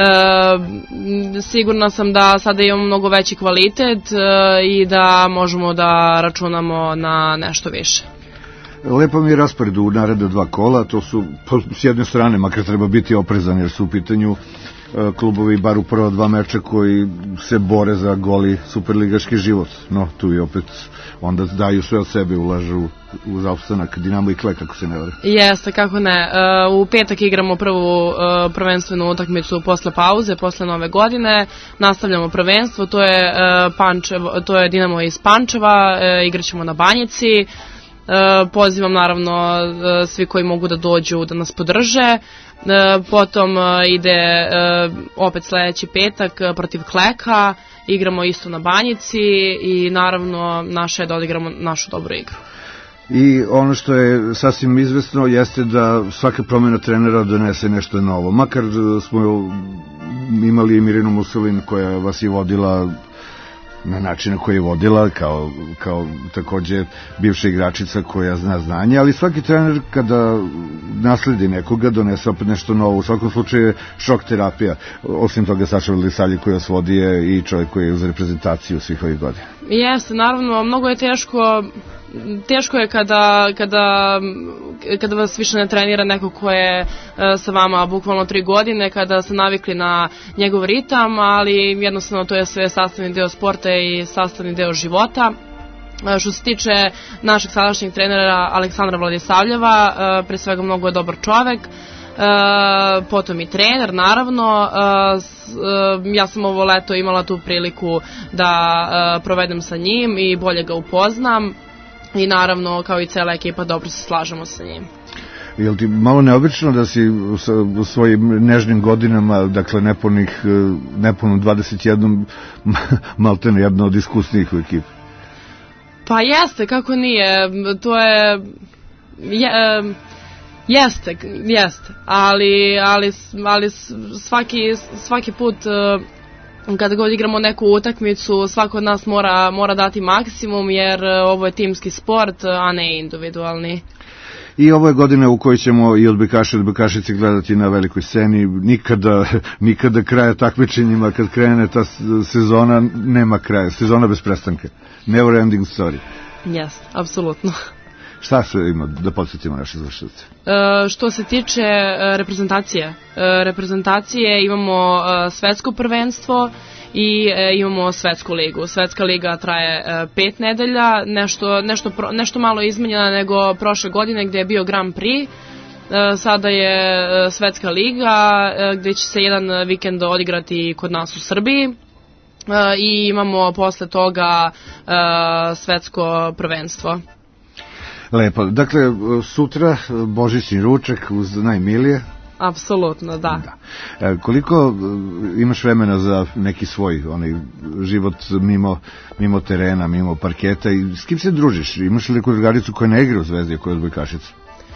Uh, sigurna sam da sada imamo mnogo veći kvalitet uh, i da možemo da računamo na nešto više. Lepo mi je raspored u naredne dva kola, to su s jedne strane, makar treba biti oprezan jer su u pitanju klubovi bar u prva dva meča koji se bore za goli superligaški život, no tu i opet onda daju sve od sebe, ulažu u zaopstanak Dinamo i Kle, kako se ne vare. Jeste, kako ne. U petak igramo prvu prvenstvenu utakmicu posle pauze, posle nove godine, nastavljamo prvenstvo, to je, Pančevo, to je Dinamo iz Pančeva, igraćemo na Banjici. Pozivam naravno svi koji mogu da dođu da nas podrže. Potom ide opet sledeći petak protiv Kleka igramo isto na Banjici i naravno naše je da odigramo našu dobru igru. I ono što je sasvim izvesno jeste da svaka promjena trenera donese nešto novo. Makar smo imali Mirinu Musolin koja vas je vodila na način na koji je vodila, kao, kao takođe bivša igračica koja zna znanje, ali svaki trener kada nasledi nekoga donese opet nešto novo. U svakom slučaju je šok terapija. Osim toga Saša Vladisavljević koji vas vodi je i čovjek koji je uz reprezentaciju svih ovih godina. Jeste, naravno, mnogo je teško teško je kada, kada, kada vas više ne trenira neko ko je sa vama bukvalno tri godine, kada ste navikli na njegov ritam, ali jednostavno to je sve sastavni deo sporta i sastavni deo života. Što se tiče našeg sadašnjeg trenera Aleksandra Vladisavljeva, pre svega mnogo je dobar čovek, potom i trener naravno. Ja sam ovo leto imala tu priliku da provedem sa njim i bolje ga upoznam. I naravno, kao i cela ekipa, dobro se slažemo sa njim. Je li ti malo neobično da si u svojim nežnim godinama, dakle nepunih, nepunom dvadeset jedan, maltene jedna od iskusnijih u ekipi? Pa jeste, kako nije, to je... Je, jeste, jeste, ali, ali, ali svaki, svaki put... Kada god igramo neku utakmicu, svako od nas mora, mora dati maksimum, jer ovo je timski sport, a ne individualni. I ovo je godina u kojoj ćemo i odbojkaši i odbojkašice gledati na velikoj sceni. Nikada, nikada kraja takmičenjima, kad krene ta sezona, nema kraja. Sezona bez prestanka. Never ending story. Jes, apsolutno. Šta se ima da podsjetimo naše slušalce? E, što se tiče e, reprezentacije, e, reprezentacije imamo e, svetsko prvenstvo i e, imamo svetsku ligu. Svetska liga traje e, pet nedelja, nešto, nešto, pro, nešto malo izmenjena nego prošle godine gde je bio Grand Prix. E, sada je e, svetska liga e, gde će se jedan vikend odigrati kod nas u Srbiji. E, i imamo posle toga e, svetsko prvenstvo. Lepo. Dakle, sutra božićni ručak uz najmilije. Apsolutno, da. da. E, koliko imaš vremena za neki svoj onaj život mimo, mimo terena, mimo parketa i s kim se družiš? Imaš li neku drugaricu koja ne igra u Zvezdi, koja je odbojkašica?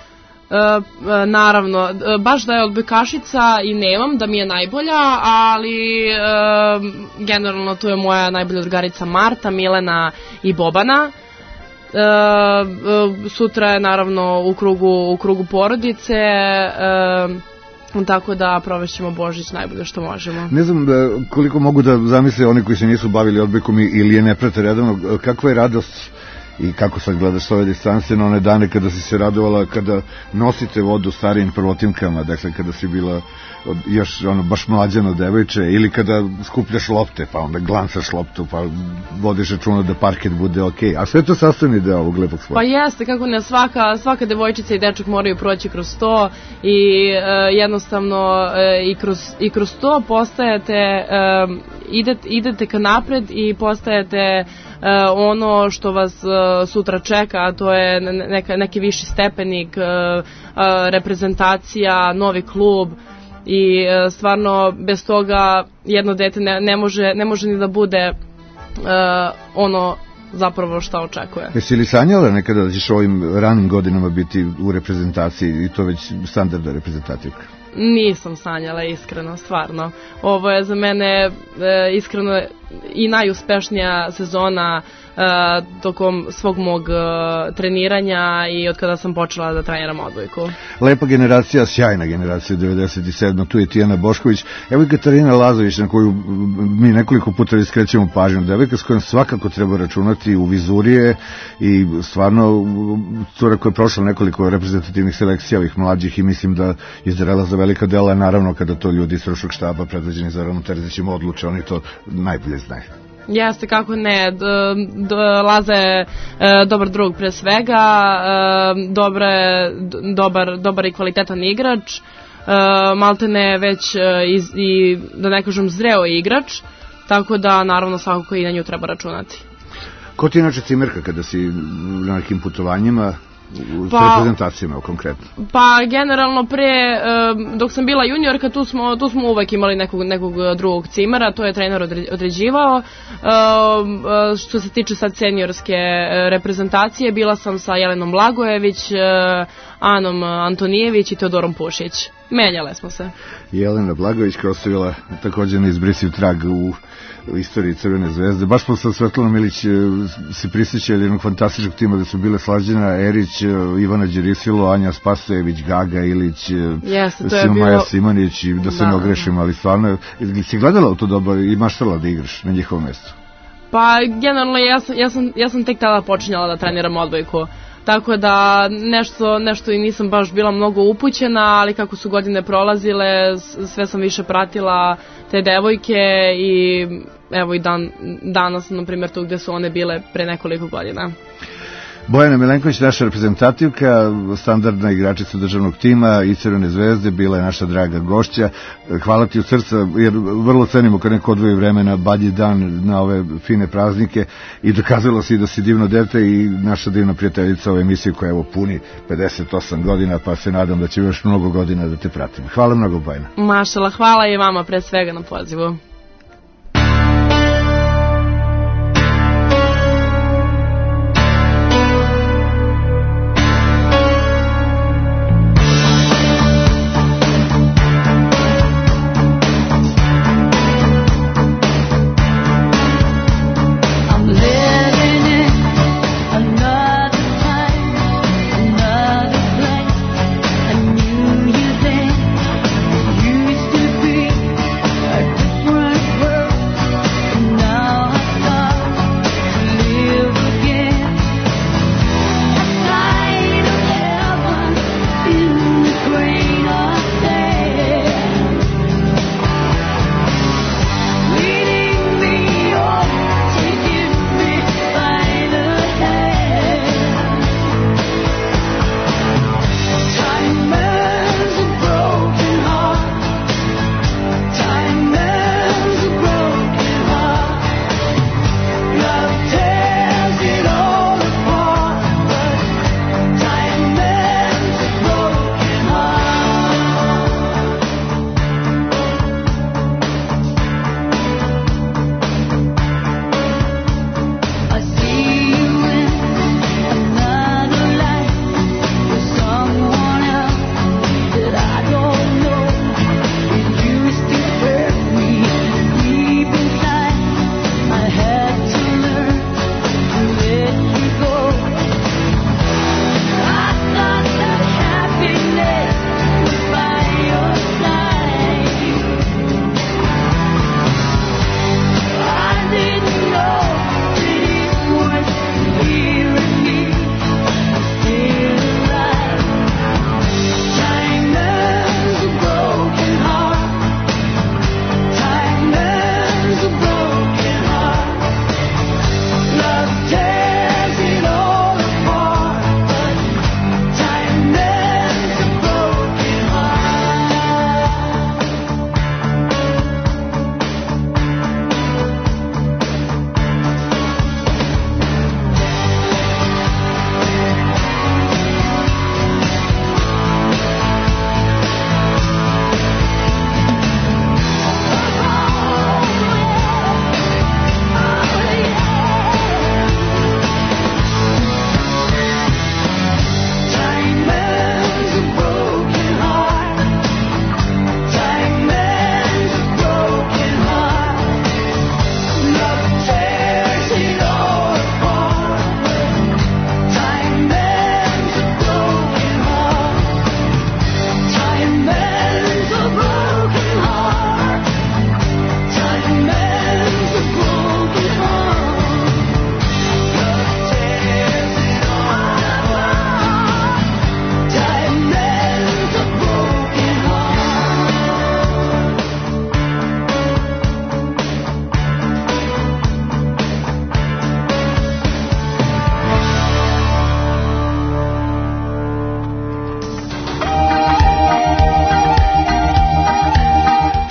E, naravno, baš da je odbojkašica i nemam, da mi je najbolja, ali e, generalno tu je moja najbolja drugarica Marta, Milena i Bobana. E, e, sutra je naravno u krugu, u krugu porodice, e, tako da provešćemo Božić najbolje što možemo. Ne znam da, koliko mogu da zamisle oni koji se nisu bavili odbojkom ili je ne prate redovno, kakva je radost i kako sad gledaš s ove distance na one dane kada si se radovala kada nosite vodu starijim prvotimkama, dakle kada si bila još ono baš mlađano devojče, ili kada skupljaš lopte pa onda glancaš loptu pa vodiš računa da parket bude ok, a sve to sastavni deo ovog lepog sporta. Pa jeste, kako ne, svaka, svaka devojčica i dečak moraju proći kroz to i e, jednostavno e, i, kroz, i kroz to postajete e, idete, idete ka napred i postajete Uh, ono što vas uh, sutra čeka, a to je neka, neki viši stepenik, uh, uh, reprezentacija, novi klub i uh, stvarno bez toga jedno dete ne, ne, može, ne može ni da bude uh, ono zapravo šta očekuje. Jesi li sanjala nekada da ćeš ovim ranim godinama biti u reprezentaciji i to već standardna reprezentativka? Nisam sanjala, iskreno, stvarno. Ovo je za mene e, iskreno i najuspešnija sezona e, tokom svog mog e, treniranja i od kada sam počela da treniram odbojku. Lepa generacija, sjajna generacija devedeset sedma, tu je Tijana Bošković, evo i Katarina Lazović na koju mi nekoliko puta iskrećemo pažnju, devojka s kojom svakako treba računati u vizurije i stvarno cura koja je prošla nekoliko reprezentativnih selekcija ovih mlađih i mislim da izdarela za velika dela, naravno kada to ljudi iz stručnog štaba predvođeni Zoranom Terzićem odluče, oni to najbolje znaju. Jeste, kako ne, d, d, Laza je e, dobar drug pre svega, e, dobre, dobar, dobar i kvalitetan igrač, e, maltene već e, iz, i da ne kažem zreo igrač, tako da naravno svakako i na nju treba računati. Ko ti inače cimerka kada si na nekim putovanjima? u pa, reprezentacijama konkretno? Pa generalno pre, dok sam bila juniorka, tu smo, tu smo uvek imali nekog, nekog drugog cimera, to je trener određivao. Što se tiče sad seniorske reprezentacije, bila sam sa Jelenom Blagojević, Anom Antonijević i Teodorom Pušić. Menjale smo se. Jelena Blagojević koja ostavila također neizbrisiv trag u u istoriji Crvene zvezde. Baš smo sa Svetlanom Milić se prisjećali jednog fantastičnog tima da su bile Slađana Erić, Ivana Đerisilo, Anja Spasojević, Gaga Ilić, Maja Simanić i da se ne ogrešimo, ali stvarno si gledala u to doba i maštala da igraš na njihovom mjestu? Pa generalno ja sam, ja sam, ja sam tek tada počinjala da treniram odbojku. Tako da nešto, nešto i nisam baš bila mnogo upućena, ali kako su godine prolazile, sve sam više pratila te devojke i evo i dan, danas, na primjer, tu gde su one bile pre nekoliko godina. Bojana Milenković, naša reprezentativka, standardna igračica državnog tima i Crvene zvezde, bila je naša draga gošća. Hvala ti od srca, jer vrlo cenimo kad neko odvoji vreme na Badnji dan, na ove fine praznike i dokazalo si da si divno dete i naša divna prijateljica ove emisije koja evo puni pedeset osam godina, pa se nadam da će još mnogo godina da te pratim. Hvala mnogo, Bojana. Mašala, hvala i vama pre svega na pozivu. Right.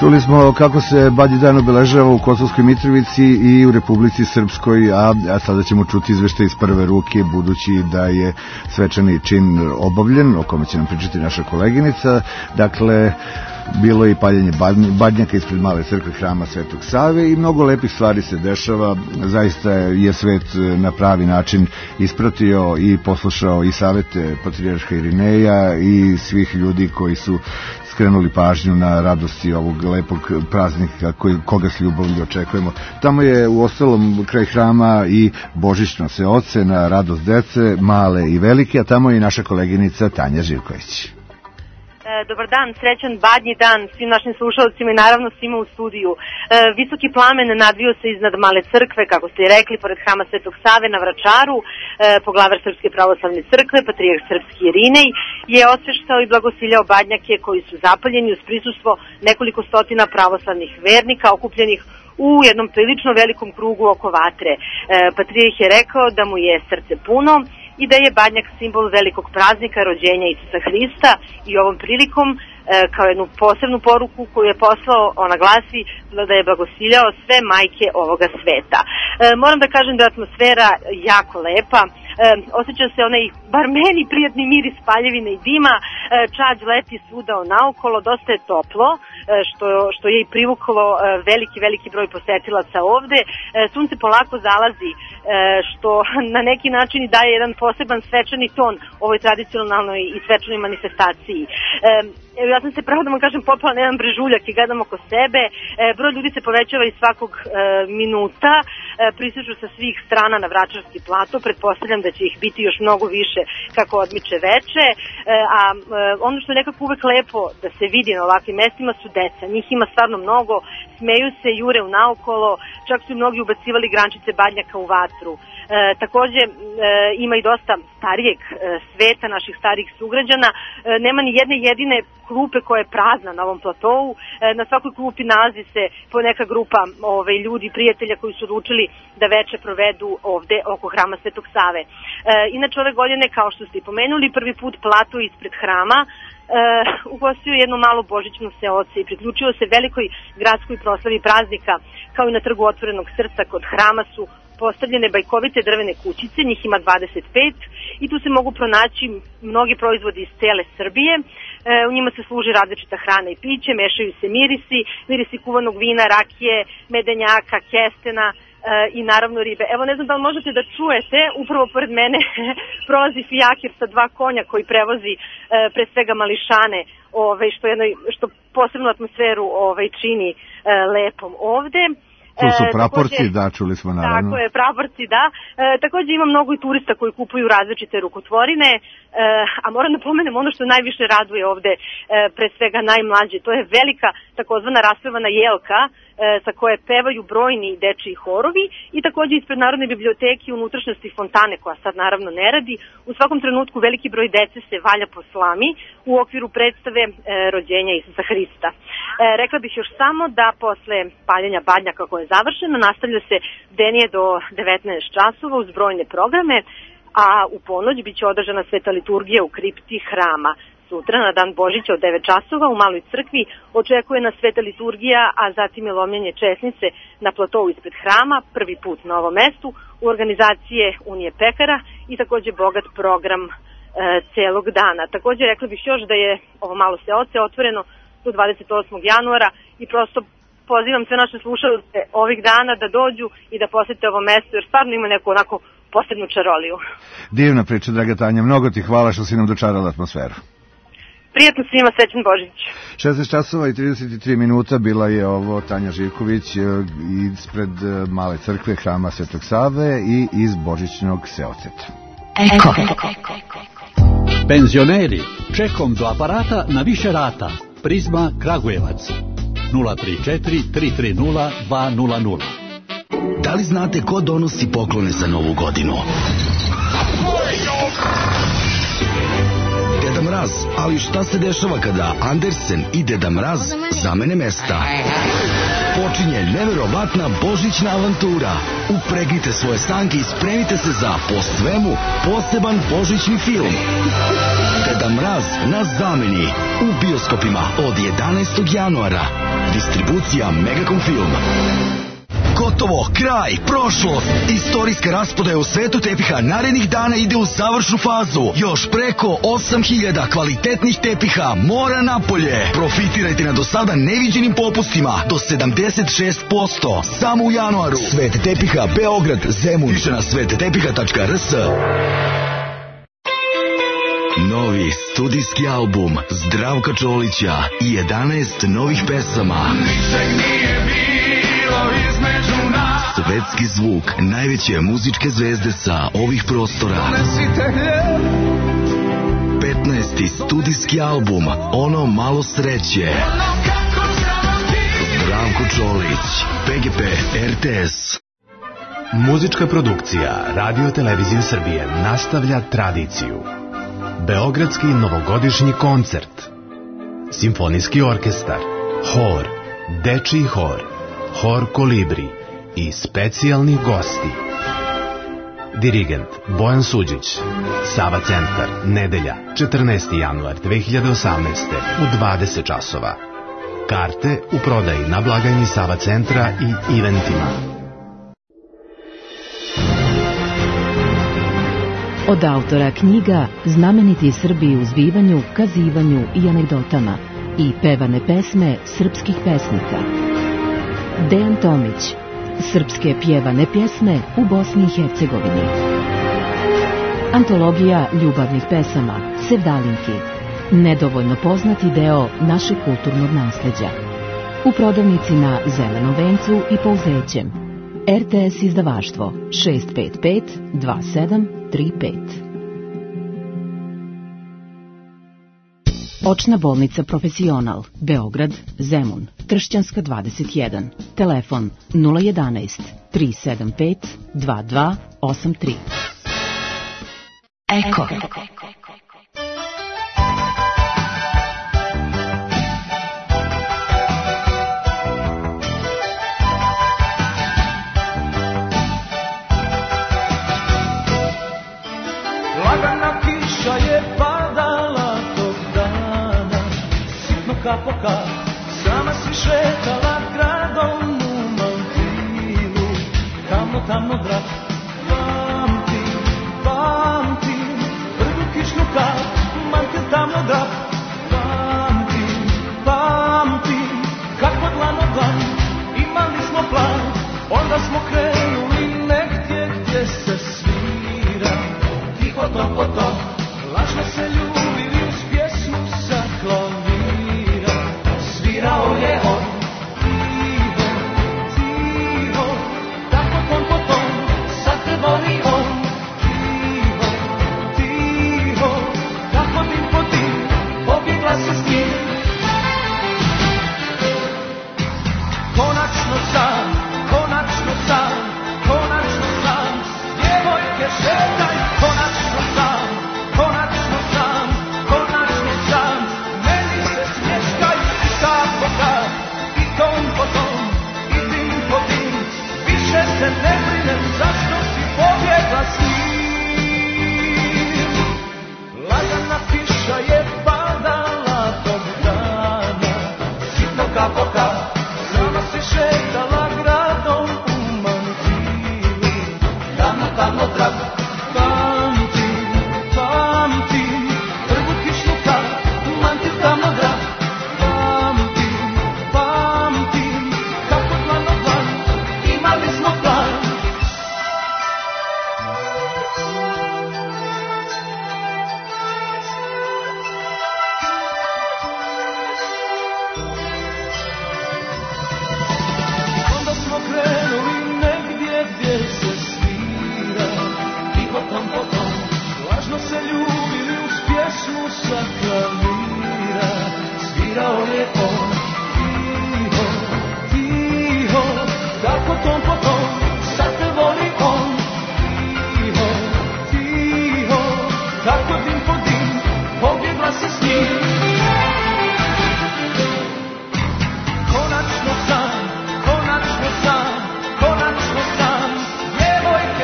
Čuli smo kako se Badnji dan obeležava u Kosovskoj Mitrovici i u Republici Srpskoj, a, a sada ćemo čuti izveštaj iz prve ruke, budući da je svečani čin obavljen, o kome će nam pričati naša koleginica. Dakle, bilo je i paljenje badnjaka ispred male crkve hrama Svetog Save i mnogo lepih stvari se dešava. Zaista je svet na pravi način ispratio i poslušao i savete patrijarha Irineja i svih ljudi koji su skrenuli pažnju na radosti ovog lepog praznika koji, koga s ljubavlju očekujemo. Tamo je u ostalom kraj hrama i božićno seoce na radost dece, male i velike, a tamo je i naša koleginica Tanja Živković. Dobar dan, srećan Badnji dan svim našim slušalcima i naravno svima u studiju. E, visoki plamen nadvio se iznad male crkve, kako ste i rekli, pored hrama Svetog Save na Vračaru. E, poglavar Srpske pravoslavne crkve, patrijarh Srpski Irinej, je osveštao i blagosiljao badnjake koji su zapaljeni uz prisustvo nekoliko stotina pravoslavnih vernika okupljenih u jednom prilično velikom krugu oko vatre. E, patrijarh je rekao da mu je srce puno i da je badnjak simbol velikog praznika rođenja Isusa Hrista i ovom prilikom e, kao jednu posebnu poruku koju je poslao, ona glasi da je blagosiljao sve majke ovoga sveta. E, moram da kažem da je atmosfera jako lepa. E, osjeća se onaj, bar meni, prijatni miris paljevine i dima, e, čađ leti svuda naokolo, dosta je toplo, e, što, što je i privuklo e, veliki, veliki broj posetilaca ovde. E, sunce polako zalazi, e, što na neki način daje jedan poseban svečani ton ovoj tradicionalnoj i svečanoj manifestaciji. E, ja sam se, pravo da vam kažem, popala na jedan brežuljak i gledam oko sebe. E, broj ljudi se povećava iz svakog e, minuta, e, pristižu sa svih strana na Vračarski plato, pretpostavljam da će ih biti još mnogo više kako odmiče veče, e, a e, ono što je nekako uvek lepo da se vidi na ovakvim mestima su deca, njih ima stvarno mnogo, smeju se, jure u naokolo, čak su mnogi ubacivali grančice badnjaka u vatru. E, takođe e, ima i dosta starijeg e, sveta, naših starijih sugrađana, e, nema ni jedne jedine klupe koja je prazna na ovom platovu, e, na svakoj klupi nalazi se po neka grupa ove, ljudi, prijatelja koji su odlučili da veče provedu ovde oko hrama Svetog Save. E, inače ove godine, kao što ste i pomenuli, prvi put plato ispred hrama e, ugostio jedno malo božićno seoce i priključio se velikoj gradskoj proslavi praznika, kao i na trgu Otvorenog srca kod hrama su postavljene bajkovite drvene kućice, njih ima dvadeset pet i tu se mogu pronaći mnogi proizvodi iz cele Srbije. E, u njima se služi različita hrana i piće, mešaju se mirisi, mirisi kuvanog vina, rakije, medenjaka, kestena e, i naravno ribe. Evo, ne znam da li možete da čujete, upravo pored mene prolazi fijakir sa dva konja koji prevozi e, pre svega mališane, ove, što, jedno, što posebnu atmosferu ove, čini e, lepom ovde. Tu su praporci, da, čuli smo naravno. Tako je, praporci, da. E, takođe ima mnogo i turista koji kupuju različite rukotvorine, e, a moram da pomenem ono što najviše raduje ovde, e, pre svega najmlađe, to je velika takozvana raspevana jelka, e, sa koje pevaju brojni dečiji horovi i takođe ispred Narodne biblioteke u unutrašnjosti fontane, koja sad naravno ne radi, u svakom trenutku veliki broj dece se valja po slami u okviru predstave e, rođenja Isusa Hrista. E, rekla bih još samo da posle paljenja badnjaka koje je završeno, nastavlja se bdenije do devetnaest časova uz brojne programe, a u ponoć biće održana sveta liturgija u kripti hrama. Sutra na dan Božića od devet časova u Maloj crkvi očekuje nas sveta liturgija, a zatim je lomljenje česnice na platovu ispred hrama, prvi put na ovom mestu, u organizacije Unije pekara i takođe bogat program e, celog dana. Takođe rekla bih još da je ovo malo seoce otvoreno do dvadeset osmog januara i prosto pozivam sve naše slušalce ovih dana da dođu i da posete ovo mesto, jer stvarno ima neku onako posebnu čaroliju. Divna priča, draga Tanja, mnogo ti hvala što si nam dočarala atmosferu. Prijatno svima, srećan Božić. šesnaest časova i trideset tri minuta bila je ovo Tanja Živković ispred Male crkve hrama Svetog Save i iz božićnog seoceta. Eko. Penzioneri, čekom do aparata na više rata. Prizma Kragujevac. nula tri četiri tri tri nula dva nula nula. Da li znate ko donosi poklone za Novu godinu? Deda Mraz, ali šta se dešava kada Andersen i Deda Mraz zamene mesta? Počinje neverovatna božićna avantura. Upregnite svoje sanke i spremite se za, po svemu, poseban božićni film. Deda Mraz mraz na zameni. U bioskopima od jedanaestog januara. Distribucija Megacom Film. Gotovo, kraj, prošlost. Istorijska rasprodaja u svetu tepiha narednih dana ide u završnu fazu. Još preko osam hiljada kvalitetnih tepiha mora napolje. Profitirajte na do sada neviđenim popustima do sedamdeset šest posto. Samo u januaru. Svet tepiha Beograd, Zemun. Više na svet tepiha tačka r s. Novi studijski album Zdravka Čolića i jedanaest novih pesama. Ničeg nije bilo između nas. Svetski zvuk najveće muzičke zvezde sa ovih prostora. petnaesti studijski album Ono malo sreće. Zdravko Čolić, P G P, R T S. Muzička produkcija Radio Televizije Srbije nastavlja tradiciju. Beogradski novogodišnji koncert, simfonijski orkestar, hor, dečiji hor, hor Kolibri i specijalni gosti. Dirigent Bojan Suđić. Sava centar, nedelja, četrnaesti januar dve hiljade osamnaeste u dvadeset časova. Karte u prodaji na blagajni Sava centra i eventima. Od autora knjiga Znameniti Srbi u zbivanju, kazivanju i anegdotama i pevane pesme srpskih pesnika. Dejan Tomić. Srpske pjevane pjesme u Bosni i Hercegovini. Antologija ljubavnih pesama Sevdalinki. Nedovoljno poznati deo našeg kulturnog nasleđa. U prodavnici na Zelenom vencu i Pouzećem. R T S izdavaštvo šest pet pet dva sedam tri pet. Očna bolnica Profesional, Beograd, Zemun, Tršćanska dvadeset jedan. Telefon nula jedanaest tri sedam pet dva dva osam tri. Eko. Kapoka, sama si šetala gradom u mantilu, tamno, tamno drag, pamtim, pamtim, prvu kišnu kap, mantil tamno drag, pamtim, pamtim, kako dlano dlan, imali smo plan, onda smo krenuli negdje gdje se svira, tiho to po to, lažno se ljubili uz pjesmu sa klavira. Svirao je on, tiho, tiho, tako ton po ton, sad te voli on, tiho, tiho, tako din po din, pobjegla se s njim. Konačno sam, konačno sam, konačno sam, djevojke šetaj, konačno sam, konačno sam, konačno sam, meni se smješkaj. I tom po tom, i din po din, više se ne brinem zašto si pobjegla s njim. Lagana kiša je padala tog dana, sitno kapoka, sama si šetala gradom u mantilu, tamno, tamno drag, pamtim, pamtim, prvu kišnu kap, mantil tamno drag.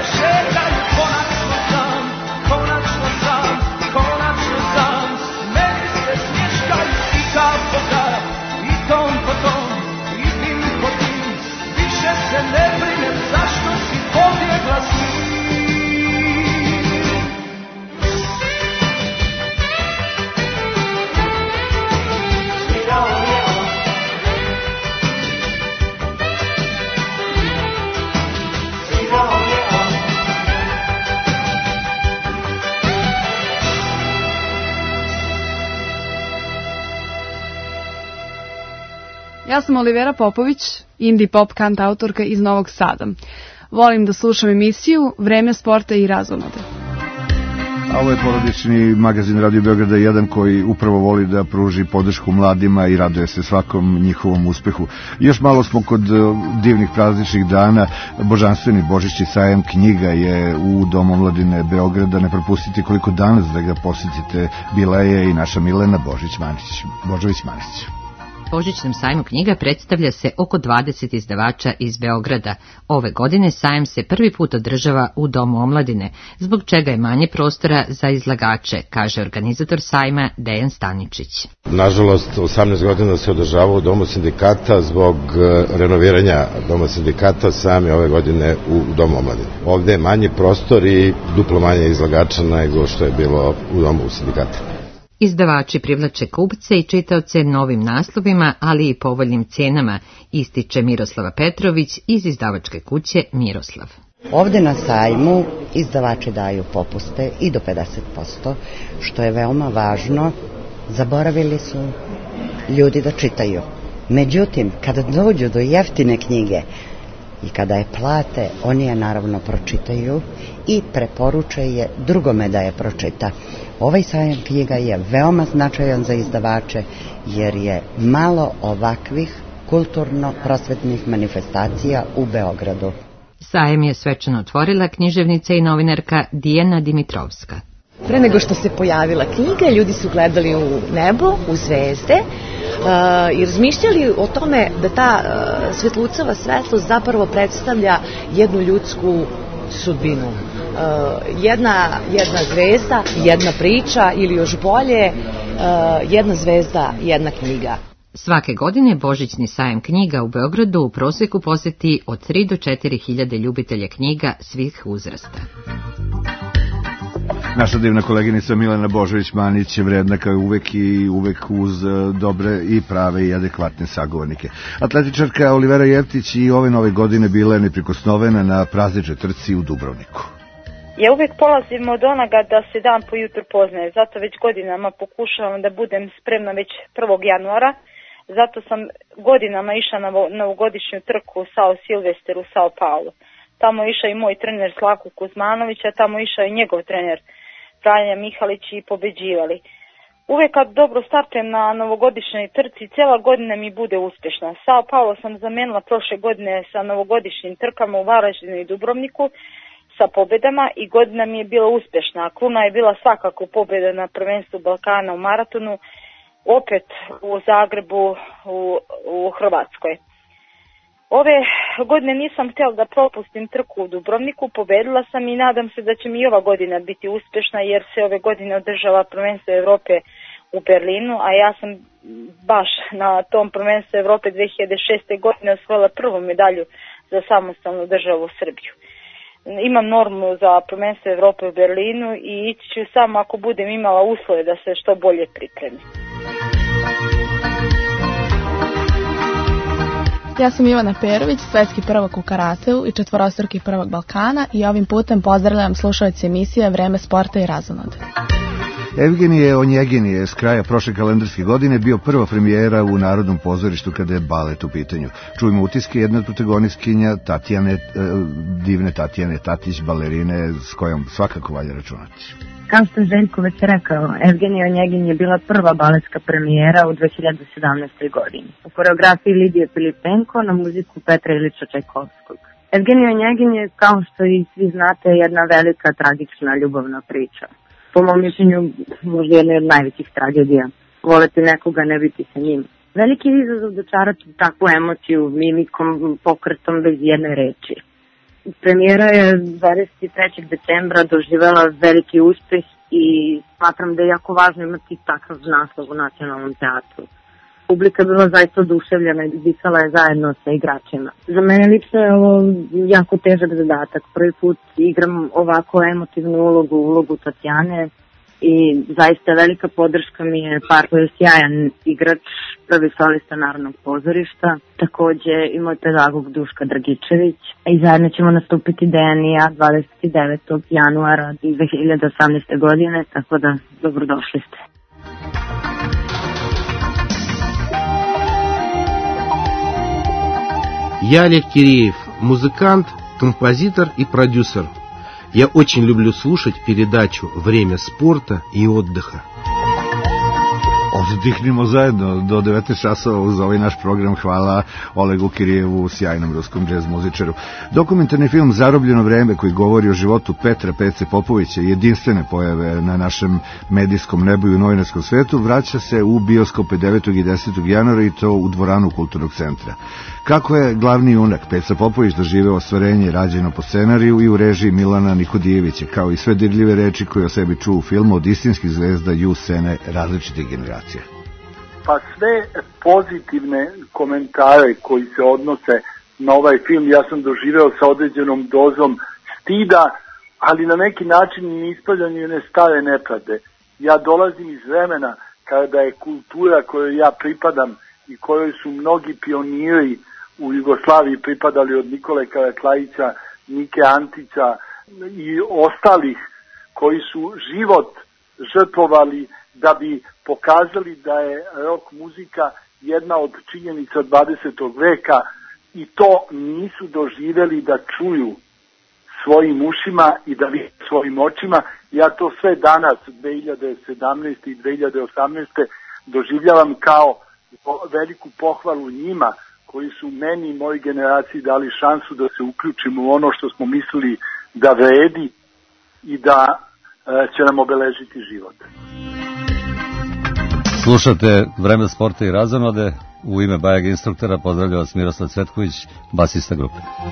Konačno sam, konačno sam, meni Ja sam Olivera Popović, indie pop kantautorka iz Novog Sada. Volim da slušam emisiju Vreme sporta i razonode. A ovo je porodični magazin Radio Beograda jedan koji upravo voli da pruži podršku mladima i raduje se svakom njihovom uspehu. Još malo smo kod divnih prazničnih dana. Božanstveni Božićni sajam knjiga je u Domu omladine Beograda. Ne propustite koliko danas da ga posjetite. Bila je i naša Milena Božić-Manić. Božović-Manić. Božićnom sajmu knjiga predstavlja se oko dvadeset izdavača iz Beograda. Ove godine sajam se prvi put održava u Domu omladine, zbog čega je manje prostora za izlagače, kaže organizator sajma Dejan Staničić. Nažalost, osamnaest godina se održava u Domu sindikata zbog renoviranja Doma sindikata, sajam je ove godine u Domu omladine. Ovde je manji prostor i duplo manje izlagača nego što je bilo u Domu sindikata. Izdavači privlače kupce i čitaoce novim naslovima, ali i povoljnim cijenama, ističe Miroslava Petrović iz izdavačke kuće Miroslav. Ovde na sajmu izdavači daju popuste i do pedeset posto, što je veoma važno. Zaboravili su ljudi da čitaju. Međutim, kada dođu do jeftine knjige i kada je plate, oni je naravno pročitaju i preporuče je drugome da je pročita. Ovaj sajam knjiga je veoma značajan za izdavače jer je malo ovakvih kulturno-prosvetnih manifestacija u Beogradu. Sajam je svečano otvorila književnica i novinarka Dijana Dimitrovska. Pre nego što se pojavila knjiga, ljudi su gledali u nebo, u zvezde uh, i razmišljali o tome da ta uh, svetlucava svetlost zapravo predstavlja jednu ljudsku sudbinu. Uh, jedna, jedna zvezda, jedna priča ili još bolje, uh, jedna zvezda, jedna knjiga. Svake godine Božićni sajam knjiga u Beogradu u prosjeku poseti od tri do četiri hiljade ljubitelja knjiga svih uzrasta. Naša divna koleginica Milena Božović-Manić je vredna kao uvek i uvek uz dobre i prave i adekvatne sagovornike. Atletičarka Olivera Jeftić i ove nove godine bila je neprikosnovena na prazničnoj trci u Dubrovniku. Ja uvijek polazim od onoga da se dan po jutru poznaje, zato već godinama pokušavam da budem spremna već prvog januara, zato sam godinama išla na novogodišnju trku Sao Silvester u Sao Paulo. Tamo je išao i moj trener Slavko Kuzmanović, a tamo je išao i njegov trener Franja Mihalić i pobeđivali. Uvijek kad dobro startujem na novogodišnjoj trci, cijela godina mi bude uspješna. Sao Paulo sam zamenila prošle godine sa novogodišnjim trkama u Varaždinu i Dubrovniku sa pobjedama i godina mi je bila uspješna. Kruna je bila svakako pobjeda na prvenstvu Balkana u maratonu, opet u Zagrebu u, u Hrvatskoj. Ove godine nisam htjela da propustim trku u Dubrovniku, pobedila sam i nadam se da će mi i ova godina biti uspješna jer se ove godine održava prvenstvo Evrope u Berlinu, a ja sam baš na tom prvenstvu Evrope dve hiljade šeste. godine osvojila prvu medalju za samostalnu državu Srbiju. Imam normu za prvenstvo Evrope u Berlinu i ići ću samo ako budem imala uslove da se što bolje pripremi. Ja sam Ivana Perović, svetski prvak u karateu i četvorostruki prvak Balkana i ovim putem pozdravljam slušalce emisije Vreme sporta i razonode. Evgenije Onjegin je s kraja prošle kalendarske godine bio prva premijera u Narodnom pozorištu kada je balet u pitanju. Čujemo utiske jedne od protagonistkinja Tatjane, eh, divne Tatjane Tatić, balerine s kojom svakako valja računati. Kao što je Željko već rekao, Evgenija Onjegin je bila prva baletska premijera u dve hiljade sedamnaestoj. godini. U koreografiji Lidije Filipenko na muziku Petra Ilića Čajkovskog. Evgenija Onjegin je, kao što i svi znate, jedna velika tragična ljubavna priča. Po mom mišljenju, možda jedna od najvećih tragedija. Voleti nekoga, ne biti sa njim. Veliki izazov dočarati takvu emociju, mimikom, pokretom bez jedne reči. Premijera je dvadeset trećeg decembra doživjela veliki uspjeh i smatram da je jako važno imati takav naslov u Nacionalnom teatru. Publika je bila zaista oduševljena i disala je zajedno sa igračima. Za mene lično je ovo jako težak zadatak. Prvi put igram ovako emotivnu ulogu, ulogu Tatjane i zaista velika podrška mi je partner, sjajan igrač, prvi solista Narodnog pozorišta, takođe i moj pedagog Duška Dragičević. I zajedno ćemo nastupiti Dejan i ja dvadeset devetog januara dve hiljade osamnaeste. godine, tako da dobrodošli ste. Я Олег Киреев, музыкант, композитор и продюсер. Я очень люблю слушать передачу «Время спорта и отдыха». Oddihnimo zajedno do devetnaest časova uz ovaj naš program. Hvala Olegu Kirijevu, sjajnom ruskom džez muzičaru. Dokumentarni film Zarobljeno vreme, koji govori o životu Petra Pece Popovića, jedinstvene pojave na našem medijskom nebu i u novinarskom svetu, vraća se u bioskope devetog i desetog januara i to u dvoranu Kulturnog centra. Kako je glavni junak Peca Popović doživeo ostvarenje rađeno po scenariju i u režiji Milana Nikodijevića, kao i sve dirljive reči koje o sebi čuo u filmu od istinskih zvezda ju scene različitih generacija. Pa sve pozitivne komentare koji se odnose na ovaj film ja sam doživeo sa određenom dozom stida, ali na neki način i ispravljanje jedne stare nepravde. Ja dolazim iz vremena kada je kultura kojoj ja pripadam i kojoj su mnogi pioniri u Jugoslaviji pripadali, od Nikole Karaklajića, Nike Antića i ostalih koji su život žrtvovali da bi pokazali da je rock muzika jedna od činjenica dvadesetog veka, i to nisu doživjeli da čuju svojim ušima i da vide svojim očima. Ja to sve danas, dve hiljade sedamnaeste i dve hiljade osamnaeste doživljavam kao veliku pohvalu njima, koji su meni i mojoj generaciji dali šansu da se uključimo u ono što smo mislili da vredi i da e, će nam obeležiti život. Slušate Vreme sporta i razonode. U ime Bajeg instruktora pozdravlja vas Miroslav Cvetković, basista grupe.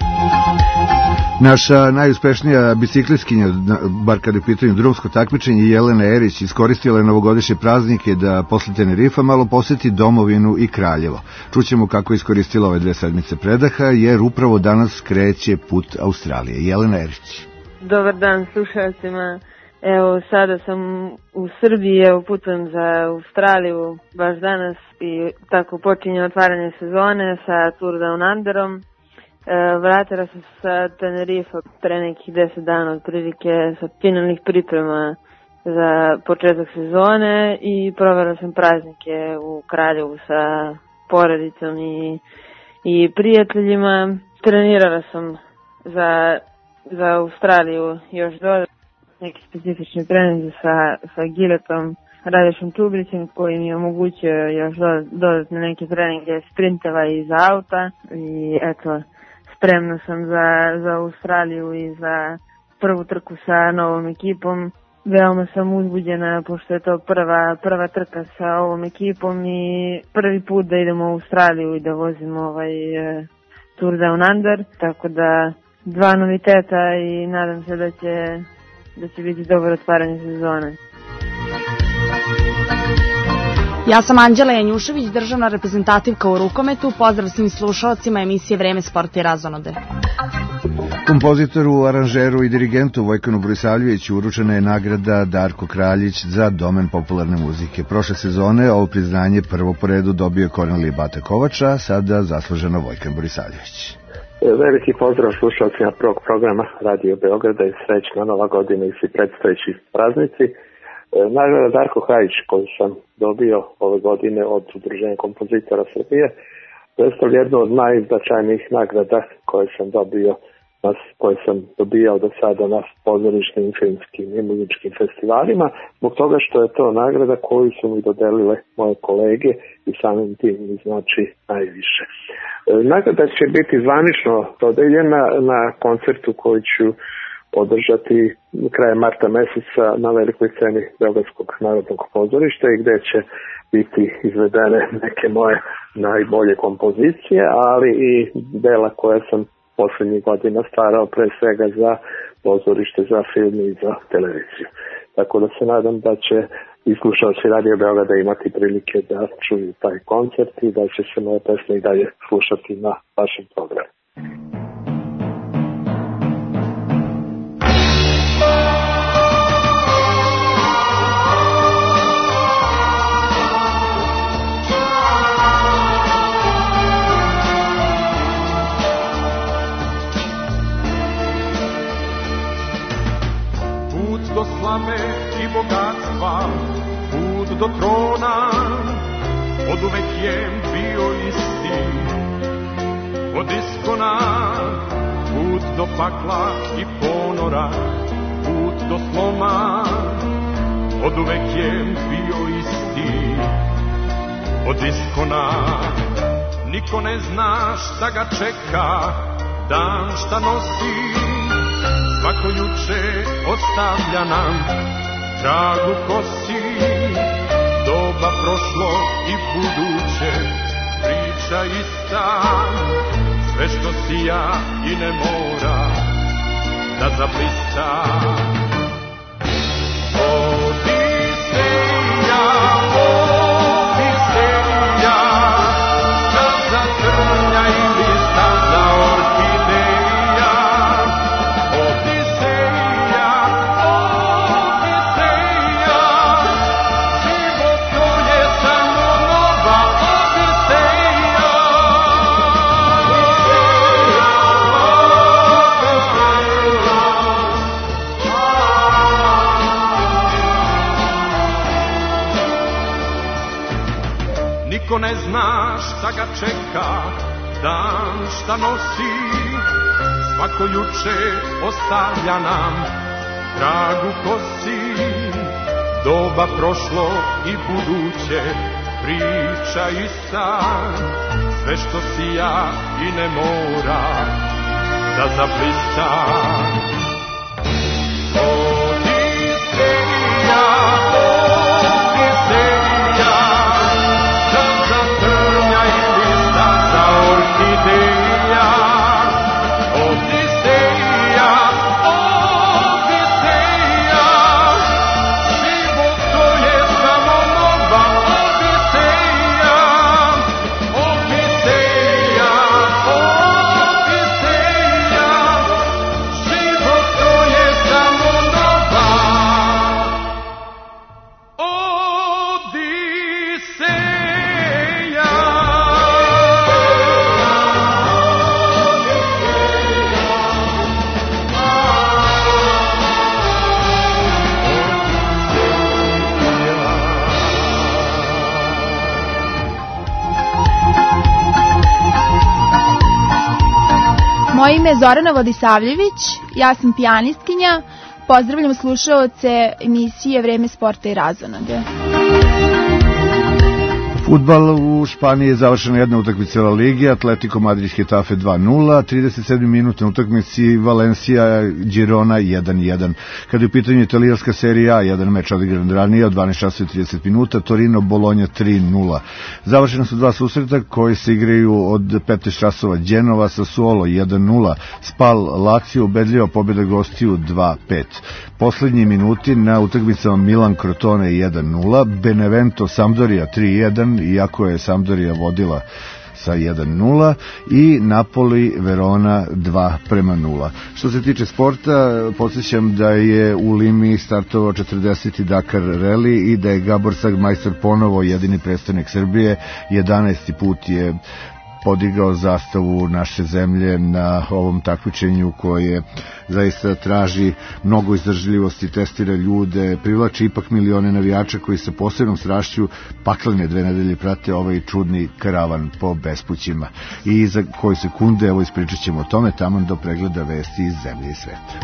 Naša najuspešnija biciklistkinja, bar kada je u pitanju drumsko takmičenje, Jelena Erić, iskoristila je novogodišnje praznike da posle Tenerifa malo poseti domovinu i Kraljevo. Čućemo kako je iskoristila ove dve sedmice predaha, jer upravo danas kreće put Australije. Jelena Erić. Dobar dan slušalcima. Evo, sada sam u Srbiji, evo putujem za Australiju baš danas i tako počinje otvaranje sezone sa Tour Down Underom. E, vratila sam sa Tenerifa pre nekih deset dana otprilike sa finalnih priprema za početak sezone i provela sam praznike u Kraljevu sa porodicom i, i prijateljima. Trenirala sam za, za Australiju još dodatno neki specifični trening sa, sa Giletom Radešom Čubrićem, koji mi je omogućio još dodatne neke treninge sprinteva iz auta i eto, spremna sam za, za Australiju i za prvu trku sa novom ekipom. Veoma sam uzbuđena pošto je to prva, prva trka sa ovom ekipom i prvi put da idemo u Australiju i da vozimo ovaj e, Tour Down Under, tako da dva noviteta i nadam se da će da će biti dobro otvaranje sezone. Ja sam Anđela Janjušević, državna reprezentativka u rukometu. Pozdrav svim slušalcima emisije Vreme sporta i razonode. Kompozitoru, aranžeru i dirigentu Vojkanu Borisavljeviću uručena je nagrada Darko Kraljić za domen popularne muzike. Prošle sezone ovo priznanje prvo po redu dobio Kornelije Bata Kovača, sada zasluženo Vojkan Borisavljević. Veliki pozdrav slušalcima prvog programa Radio Beograda i srećna nova godina i svi predstojeći praznici. Nagrada Darko Kraljić koju sam dobio ove godine od Udruženja kompozitora Srbije predstavlja jednu od najznačajnijih nagrada koje sam dobio, koje sam dobijao do sada na pozorišnim, filmskim i muzičkim festivalima, zbog toga što je to nagrada koju su mi dodelile moje kolege i samim tim mi znači najviše. Nagrada će biti zvanično dodeljena na koncertu koji ću održati krajem marta meseca na velikoj sceni Beogradskog narodnog pozorišta i gde će biti izvedene neke moje najbolje kompozicije, ali i dela koje sam poslednjih godina stvarao pre svega za pozorište, za film i za televiziju. Tako da se nadam da će i slušalci Radio Beograda imati prilike da čuju taj koncert i da će se moje pesme i dalje slušati na vašem programu. Do slave i bogatstva, put do trona, od uvek je bio isti. od iskona, put do pakla i ponora, put do sloma, od uvek je bio isti, od iskona. Niko ne zna šta ga čeka, dan šta nosi, svako juče ostavlja nam trag u kosi. Doba prošlo i buduće, priča ista, sve što sija i ne mora da zablista. Odiseja, Odiseja, staza trnja ili staza orhideja. Odiseja, Odiseja, život to je samo nova Odiseja. Niko ne zna šta ga čeka, dan šta nosi, svako juče ostavlja nam trag u kosi. Doba prošlo i buduće, priča ista, sve što sija i ne mora da zablista. Odiseja, Odiseja, staza trnja ili staza orhideja. Odiseja, Odiseja, život to je samo nova Odiseja. Odiseja, Odiseja, život to je samo nova Odiseja. Moje ime je Zorana Vodisavljević, ja sam pijanistkinja, pozdravljam slušaoce emisije Vreme sporta i razonode. Fudbal u Španiji je završena jedna utakmica La Lige, Atletico Madrid Getafe dva nula, trideset sedam minuta na utakmici Valencia Girona jedan jedan. Kada je u pitanju italijanska serija A, jedan meč odigran ranije od dvanaest časova i trideset minuta, Torino Bologna tri nula. Završena su dva susreta koji se igraju od petnaest časova, Genova Sassuolo jedan nula, Spal Lazio ubedljiva pobjeda gostiju dva pet. Poslednji minuti na utakmicama Milan Crotone jedan nula, Benevento Sampdoria tri jedan, iako je Sampdoria vodila sa jedan nula, i Napoli Verona dva prema nula. Što se tiče sporta, podsjećam da je u Limi startovao četrdeseti Dakar Rally i da je Gabor Sagmajstor ponovo jedini predstavnik Srbije, jedanaesti put je podigao zastavu naše zemlje na ovom takmičenju koje zaista traži mnogo izdržljivosti, testira ljude, privlači ipak milione navijača koji sa posebnom strašću paklene dve nedelje prate ovaj čudni karavan po bespućima. I za koje sekunde, evo ispričat ćemo o tome, taman do pregleda vesti iz zemlje i sveta.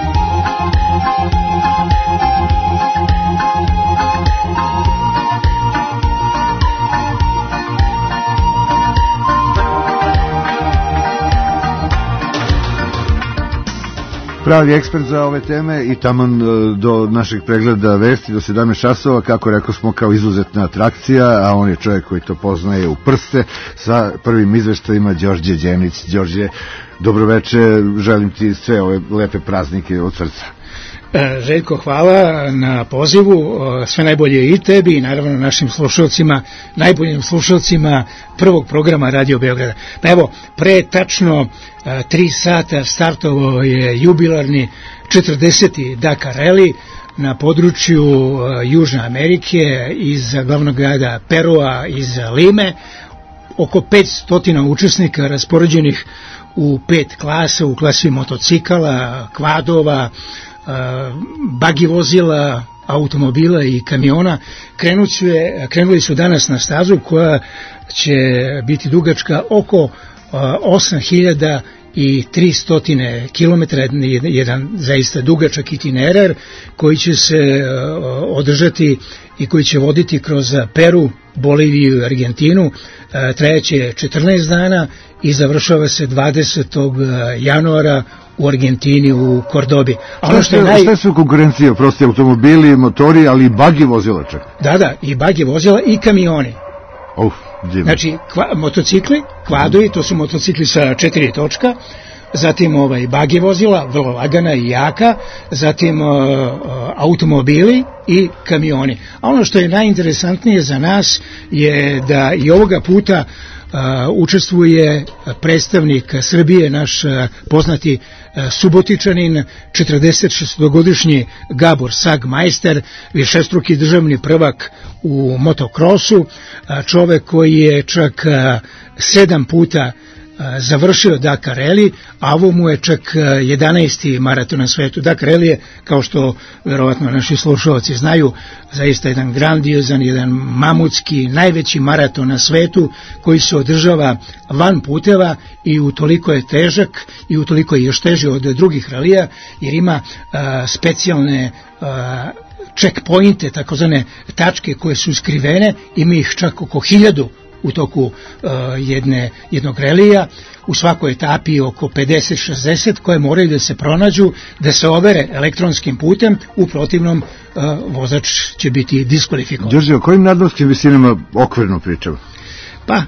Pravi ekspert za ove teme i taman do našeg pregleda vesti do sedamnaest časova, kako rekao smo, kao izuzetna atrakcija, a on je čovjek koji to poznaje u prste, sa prvim izveštajima Đorđe Đenić. Đorđe, dobroveče, želim ti sve ove lepe praznike od srca. Željko, hvala na pozivu, sve najbolje i tebi i naravno našim slušalcima, najboljim slušalcima prvog programa Radio Beograda. Pa evo, pre tačno tri sata startovao je jubilarni četrdeseti Dakar Rally na području Južne Amerike, iz glavnog grada Perua, iz Lime. Oko petsto učesnika raspoređenih u pet klasa, u klasi motocikala, kvadova, bagi vozila, automobila i kamiona. Krenuli su danas na stazu koja će biti dugačka oko osam hiljada i tristo kilometara, jedan zaista dugačak itinerar koji će se održati i koji će voditi kroz Peru, Boliviju i Argentinu, trajaće četrnaest dana i završava se dvadesetog januara u Argentini, u Kordobi. A ono što je naj... Šta su konkurencije? Prosti automobili, motori, ali i bagi vozila čak? Da, da, i bagi vozila i kamioni. Uf, divno. Znači, kva, motocikli, kvadovi, to su motocikli sa četiri točka, zatim ovaj, bagi vozila, vrlo lagana i jaka, zatim uh, automobili i kamioni. A ono što je najinteresantnije za nas je da i ovoga puta Uh, učestvuje predstavnik Srbije, naš uh, poznati uh, Subotičanin, četrdesetšestogodišnji Gabor Sagmajster, višestruki državni prvak u motokrosu, uh, čovek koji je čak uh, sedam puta završio Dakar Rally, a ovo mu je čak jedanaesti maraton na svetu. Dakar Rally je, kao što verovatno naši slušalci znaju, zaista jedan grandiozan, jedan mamutski, najveći maraton na svetu koji se održava van puteva i utoliko je težak i utoliko je još teži od drugih ralija, jer ima a, specijalne a, checkpointe, takozvane tačke koje su skrivene, ima ih čak oko hiljadu u toku uh, jedne, jednog relija, u svakoj etapi oko pedeset šezdeset koje moraju da se pronađu, da se overe elektronskim putem, u protivnom uh, vozač će biti diskvalifikovan. Đorđe, o kojim nadmorskim visinama okvirno pričamo? Pa,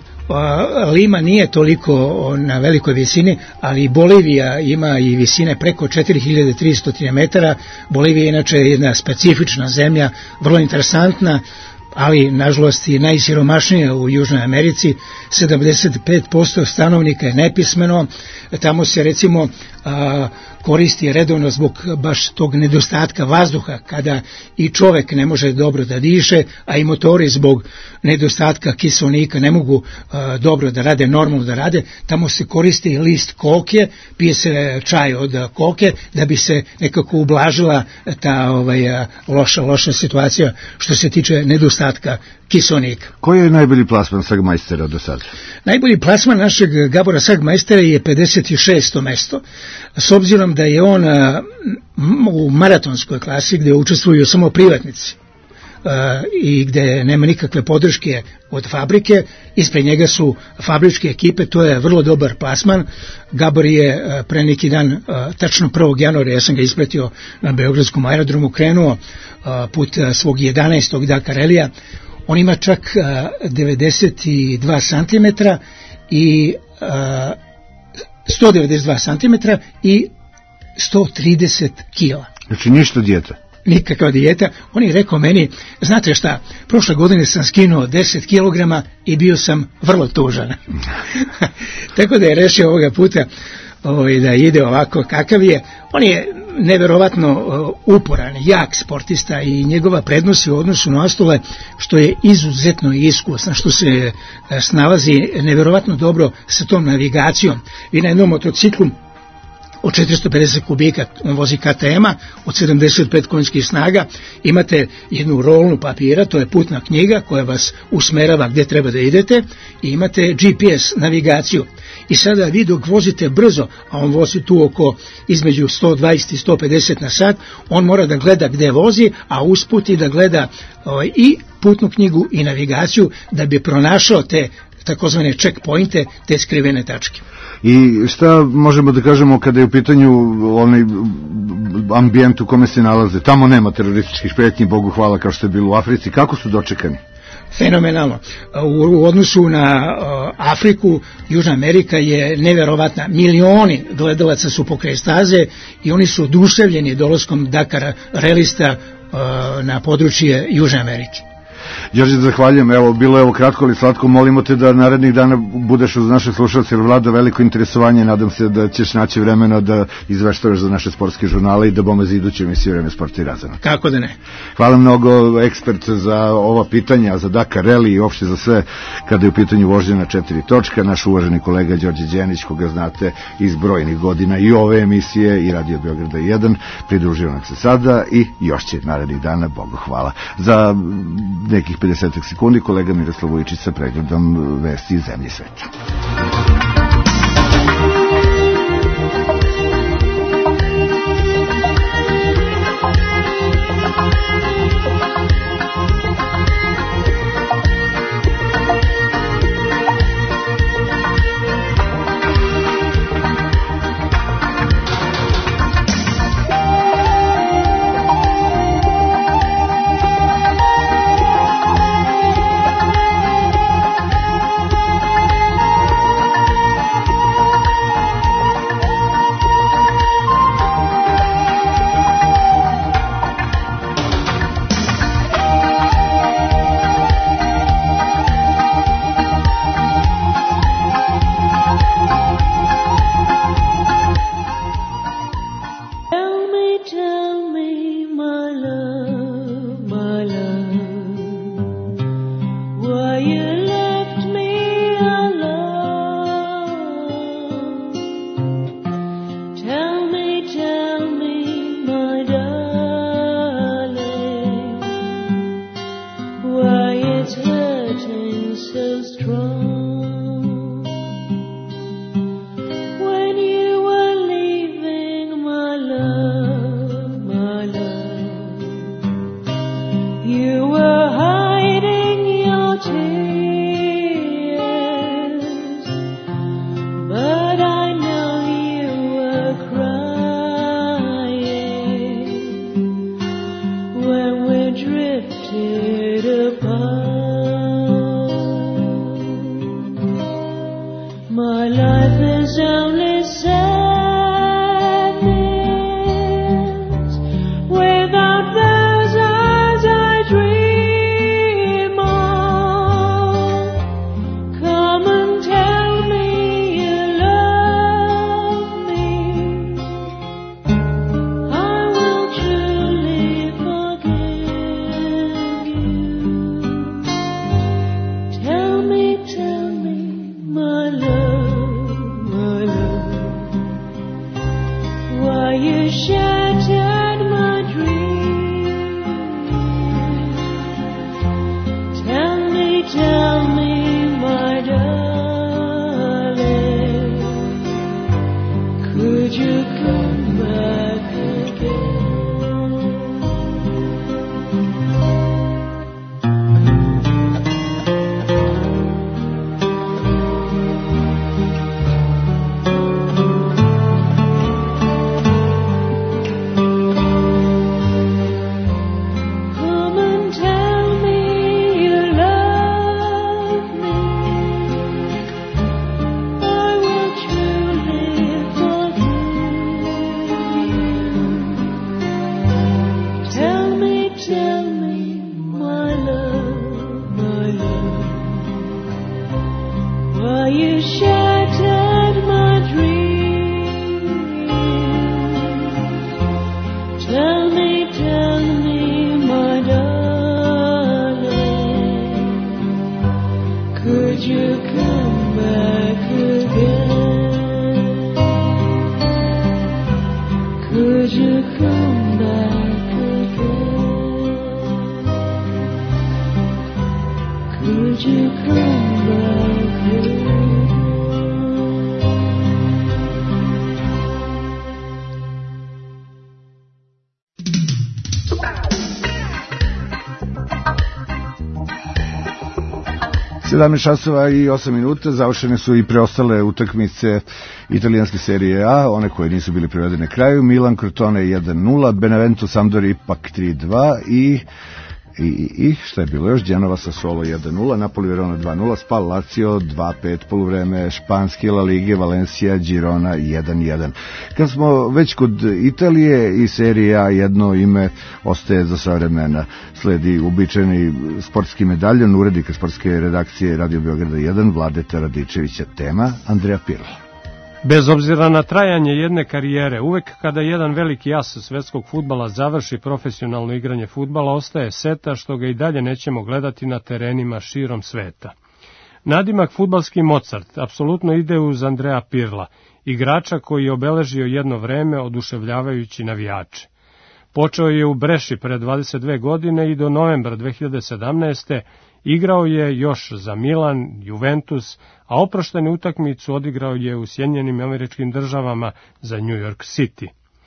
Lima nije toliko na velikoj visini, ali Bolivija ima i visine preko četiri hiljade tristo metara. Bolivija je inače jedna specifična zemlja, vrlo interesantna, ali nažalost i najsiromašnija u Južnoj Americi. Sedamdeset pet posto stanovnika je nepismeno, tamo se recimo a, koristi redovno zbog baš tog nedostatka vazduha, kada i čovek ne može dobro da diše, a i motori zbog nedostatka kiseonika ne mogu a, dobro da rade, normalno da rade. Tamo se koristi list koke, pije se čaj od koke da bi se nekako ublažila ta ovaj, loša, loša situacija što se tiče nedostatka kiseonika. Koji je najbolji plasman Sagmajstera do sada? Najbolji plasman našeg Gabora Sagmajstera je pedeset šesto mesto, s obzirom da je on a, u maratonskoj klasi gde učestvuju samo privatnici a, i gde nema nikakve podrške od fabrike, ispred njega su fabričke ekipe, to je vrlo dobar plasman. Gabor je a, pre neki dan, a, tačno prvog januara, ja sam ga ispratio na Beogradskom aerodromu, krenuo a, put a, svog jedanaestog Dakar Rallija. On ima čak a, devedeset dva centimetra i a, sto devedeset dva centimetra i sto trideset kila. Znači ništa dijeta? Nikakva dijeta. On je rekao meni, znate šta, prošle godine sam skinuo deset kilograma i bio sam vrlo tužan. Tako da je rešio ovoga puta ovaj, da ide ovako kakav je. On je neverovatno uh, uporan, jak sportista i njegova prednost je u odnosu na ostale što je izuzetno iskusan, što se uh, snalazi neverovatno dobro sa tom navigacijom. Vi na jednom motociklu od četiristo pedeset kubika, on vozi K T M-a, od sedamdeset pet konjskih snaga, imate jednu rolnu papira, to je putna knjiga koja vas usmerava gde treba da idete, i imate G P S navigaciju. I sada vi dok vozite brzo, a on vozi tu oko između sto dvadeset i sto pedeset na sat, on mora da gleda gde vozi, a usput i da gleda ovaj, i putnu knjigu i navigaciju da bi pronašao te takozvane checkpointe, te skrivene tačke. I šta možemo da kažemo kada je u pitanju onaj ambijent u kome se nalaze? Tamo nema terorističkih prijetnji, Bogu hvala, kao što je bilo u Africi. Kako su dočekani? Fenomenalno. U, u odnosu na uh, Afriku, Južna Amerika je neverovatna. Milioni gledalaca su pokraj staze i oni su oduševljeni dolaskom Dakar relista uh, na područje Južne Amerike. Đorđe, zahvaljujem. Evo, bilo je ovo kratko ali slatko. Molimo te da narednih dana budeš uz naše slušalce, jer vlada veliko interesovanje. Nadam se da ćeš naći vremena da izveštavaš za naše sportske žurnale i da bome za iduću emisiju Vreme sporta i razona. Kako da ne. Hvala mnogo, ekspert, za ova pitanja, za Dakar Rally i uopšte za sve kada je u pitanju vožnje na četiri točka. Naš uvaženi kolega Đorđe Đenić, koga znate iz brojnih godina i ove emisije i Radio Beograda jedan, pridružio nam se sada i još će narednih dana, Bogu hvala. Za nekih pedeset sekundi kolega Miroslav Vujičić sa pregledom vesti iz zemlje i sveta. getting so strong. When you were leaving, my love, my love, you were hiding your tears, but I know you were crying when we drifted apart. My life is only sadness without those eyes I dream of. Come and tell me you love me. I will truly forgive you. Tell me, tell me, my love, my love, why you shattered my dream. Tell me, tell me, my darling, could you come back again? Come and tell me you love me. I will truly forgive you. Tell me, tell me, my love, my love, why you shattered my dreams. Tell me, tell me, my darling, could you come back again? Could you come back again? Could you come back again? sedamnaest časova i osam minuta, završene su i preostale utakmice italijanske serije A, one koje nisu bili privedene kraju. Milan Crotone jedan nula, Benevento Sampdoria ipak tri dva i I, i šta je bilo još? Genova Sassuolo jedan nula, Napoli Verona dva nula, Spal Lazio dva pet, poluvreme španske La Lige, Valencia Girona jedan jedan. Kad smo već kod Italije i serije A, jedno ime ostaje za sva vremena. Sledi uobičajeni sportski medaljon, urednika sportske redakcije Radio Beograda jedan, Vladeta Radičevića. Tema Andrea Pirlo. Bez obzira na trajanje jedne karijere, uvek kada jedan veliki as svetskog fudbala završi profesionalno igranje fudbala, ostaje seta što ga i dalje nećemo gledati na terenima širom sveta. Nadimak fudbalski Mozart apsolutno ide uz Andrea Pirla, igrača koji je obeležio jedno vreme oduševljavajući navijače. Počeo je u Breši pre dvadeset dve godine i do novembra dve hiljade sedamnaeste. Igrao je još za Milan, Juventus, a oproštenu utakmicu odigrao je u Sjedinjenim Američkim Državama za New York City.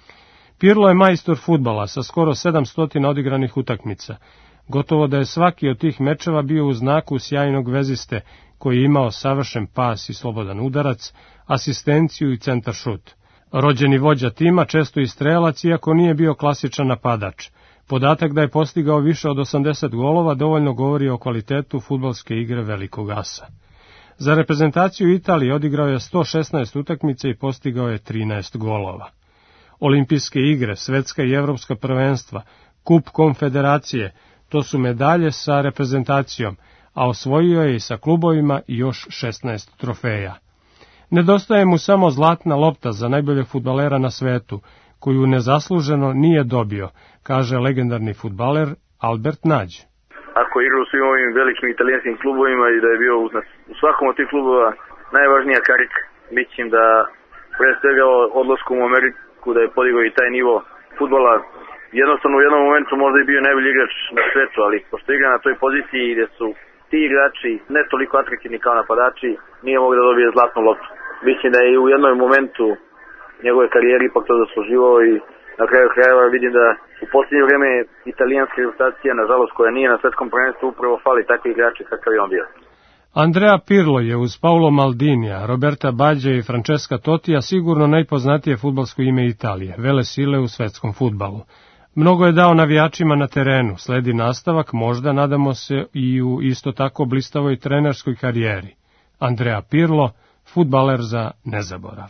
Pirlo je majstor fudbala sa skoro sedamsto odigranih utakmica. Gotovo da je svaki od tih mečeva bio u znaku sjajnog veziste, koji je imao savršen pas i slobodan udarac, asistenciju i centar šut. Rođeni vođa tima, često i strelac, iako nije bio klasičan napadač. Podatak da je postigao više od osamdeset golova dovoljno govori o kvalitetu fudbalske igre velikog asa. Za reprezentaciju Italije odigrao je sto šesnaest utakmica i postigao je trinaest golova. Olimpijske igre, svetska i evropska prvenstva, kup konfederacije, to su medalje sa reprezentacijom, a osvojio je i sa klubovima još šesnaest trofeja. Nedostaje mu samo zlatna lopta za najboljeg fudbalera na svetu, koju nezasluženo nije dobio, kaže legendarni fudbaler Albert Nađ. Ako je igrao u svim ovim velikim italijanskim klubovima i da je bio u svakom od tih klubova najvažnija karika, mislim da pre svega odlaskom u Ameriku da je podigao i taj nivo fudbala. Jednostavno u jednom momentu možda je bio najbolji igrač na svetu, ali pošto igra na toj poziciji gde su ti igrači, ne toliko atraktivni kao napadači, nije mogao da dobije zlatnu loptu. Mislim da je i u jednom momentu njegove karijere ipak to zasluživao i na kraju krajeva vidim da u posljednje vreme italijanska reprezentacija, nažalost koja nije na svetskom prvenstvu, upravo fali takvi igrači kakav je on bio. Andrea Pirlo je uz Paolo Maldinija, Roberta Baggio i Francesca Tottija sigurno najpoznatije fudbalsko ime Italije, vele sile u svetskom fudbalu. Mnogo je dao navijačima na terenu, sledi nastavak, možda nadamo se i u isto tako blistavoj trenerskoj karijeri. Andrea Pirlo, fudbaler za nezaborav.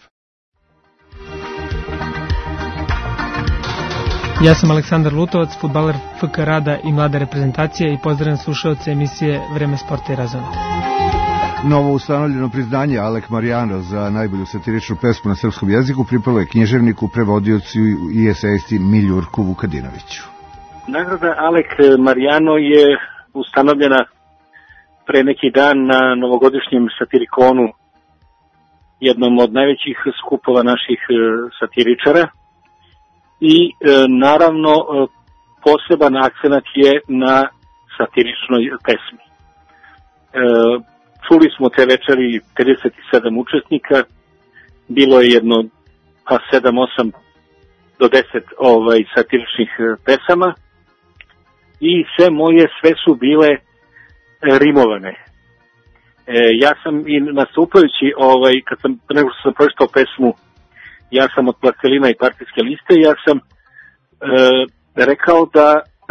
Ja sam Aleksandar Lutovac, fudbaler F K Rada i mlada reprezentacija i pozdravljam slušaoce emisije Vreme sporta i razona. Novo ustanovljeno priznanje Alek Marijano za najbolju satiričnu pesmu na srpskom jeziku pripalo je književniku, prevodiocu i esejisti Miljurku Vukadinoviću. Nagrada Alek Marijano je ustanovljena pre neki dan na novogodišnjem satirikonu, jednom od najvećih skupova naših satiričara. I e, naravno e, poseban akcenat je na satiričnoj pesmi. E, čuli smo te večeri trideset sedam učesnika, bilo je jedno pa sedam osam do deset ovaj, satiričnih pesama i sve moje sve su bile e, rimovane. E, ja sam i nastupajući, ovaj, kad sam, nego što sam pročitao pesmu Ja sam od plastelina i partijske liste, ja sam e, rekao da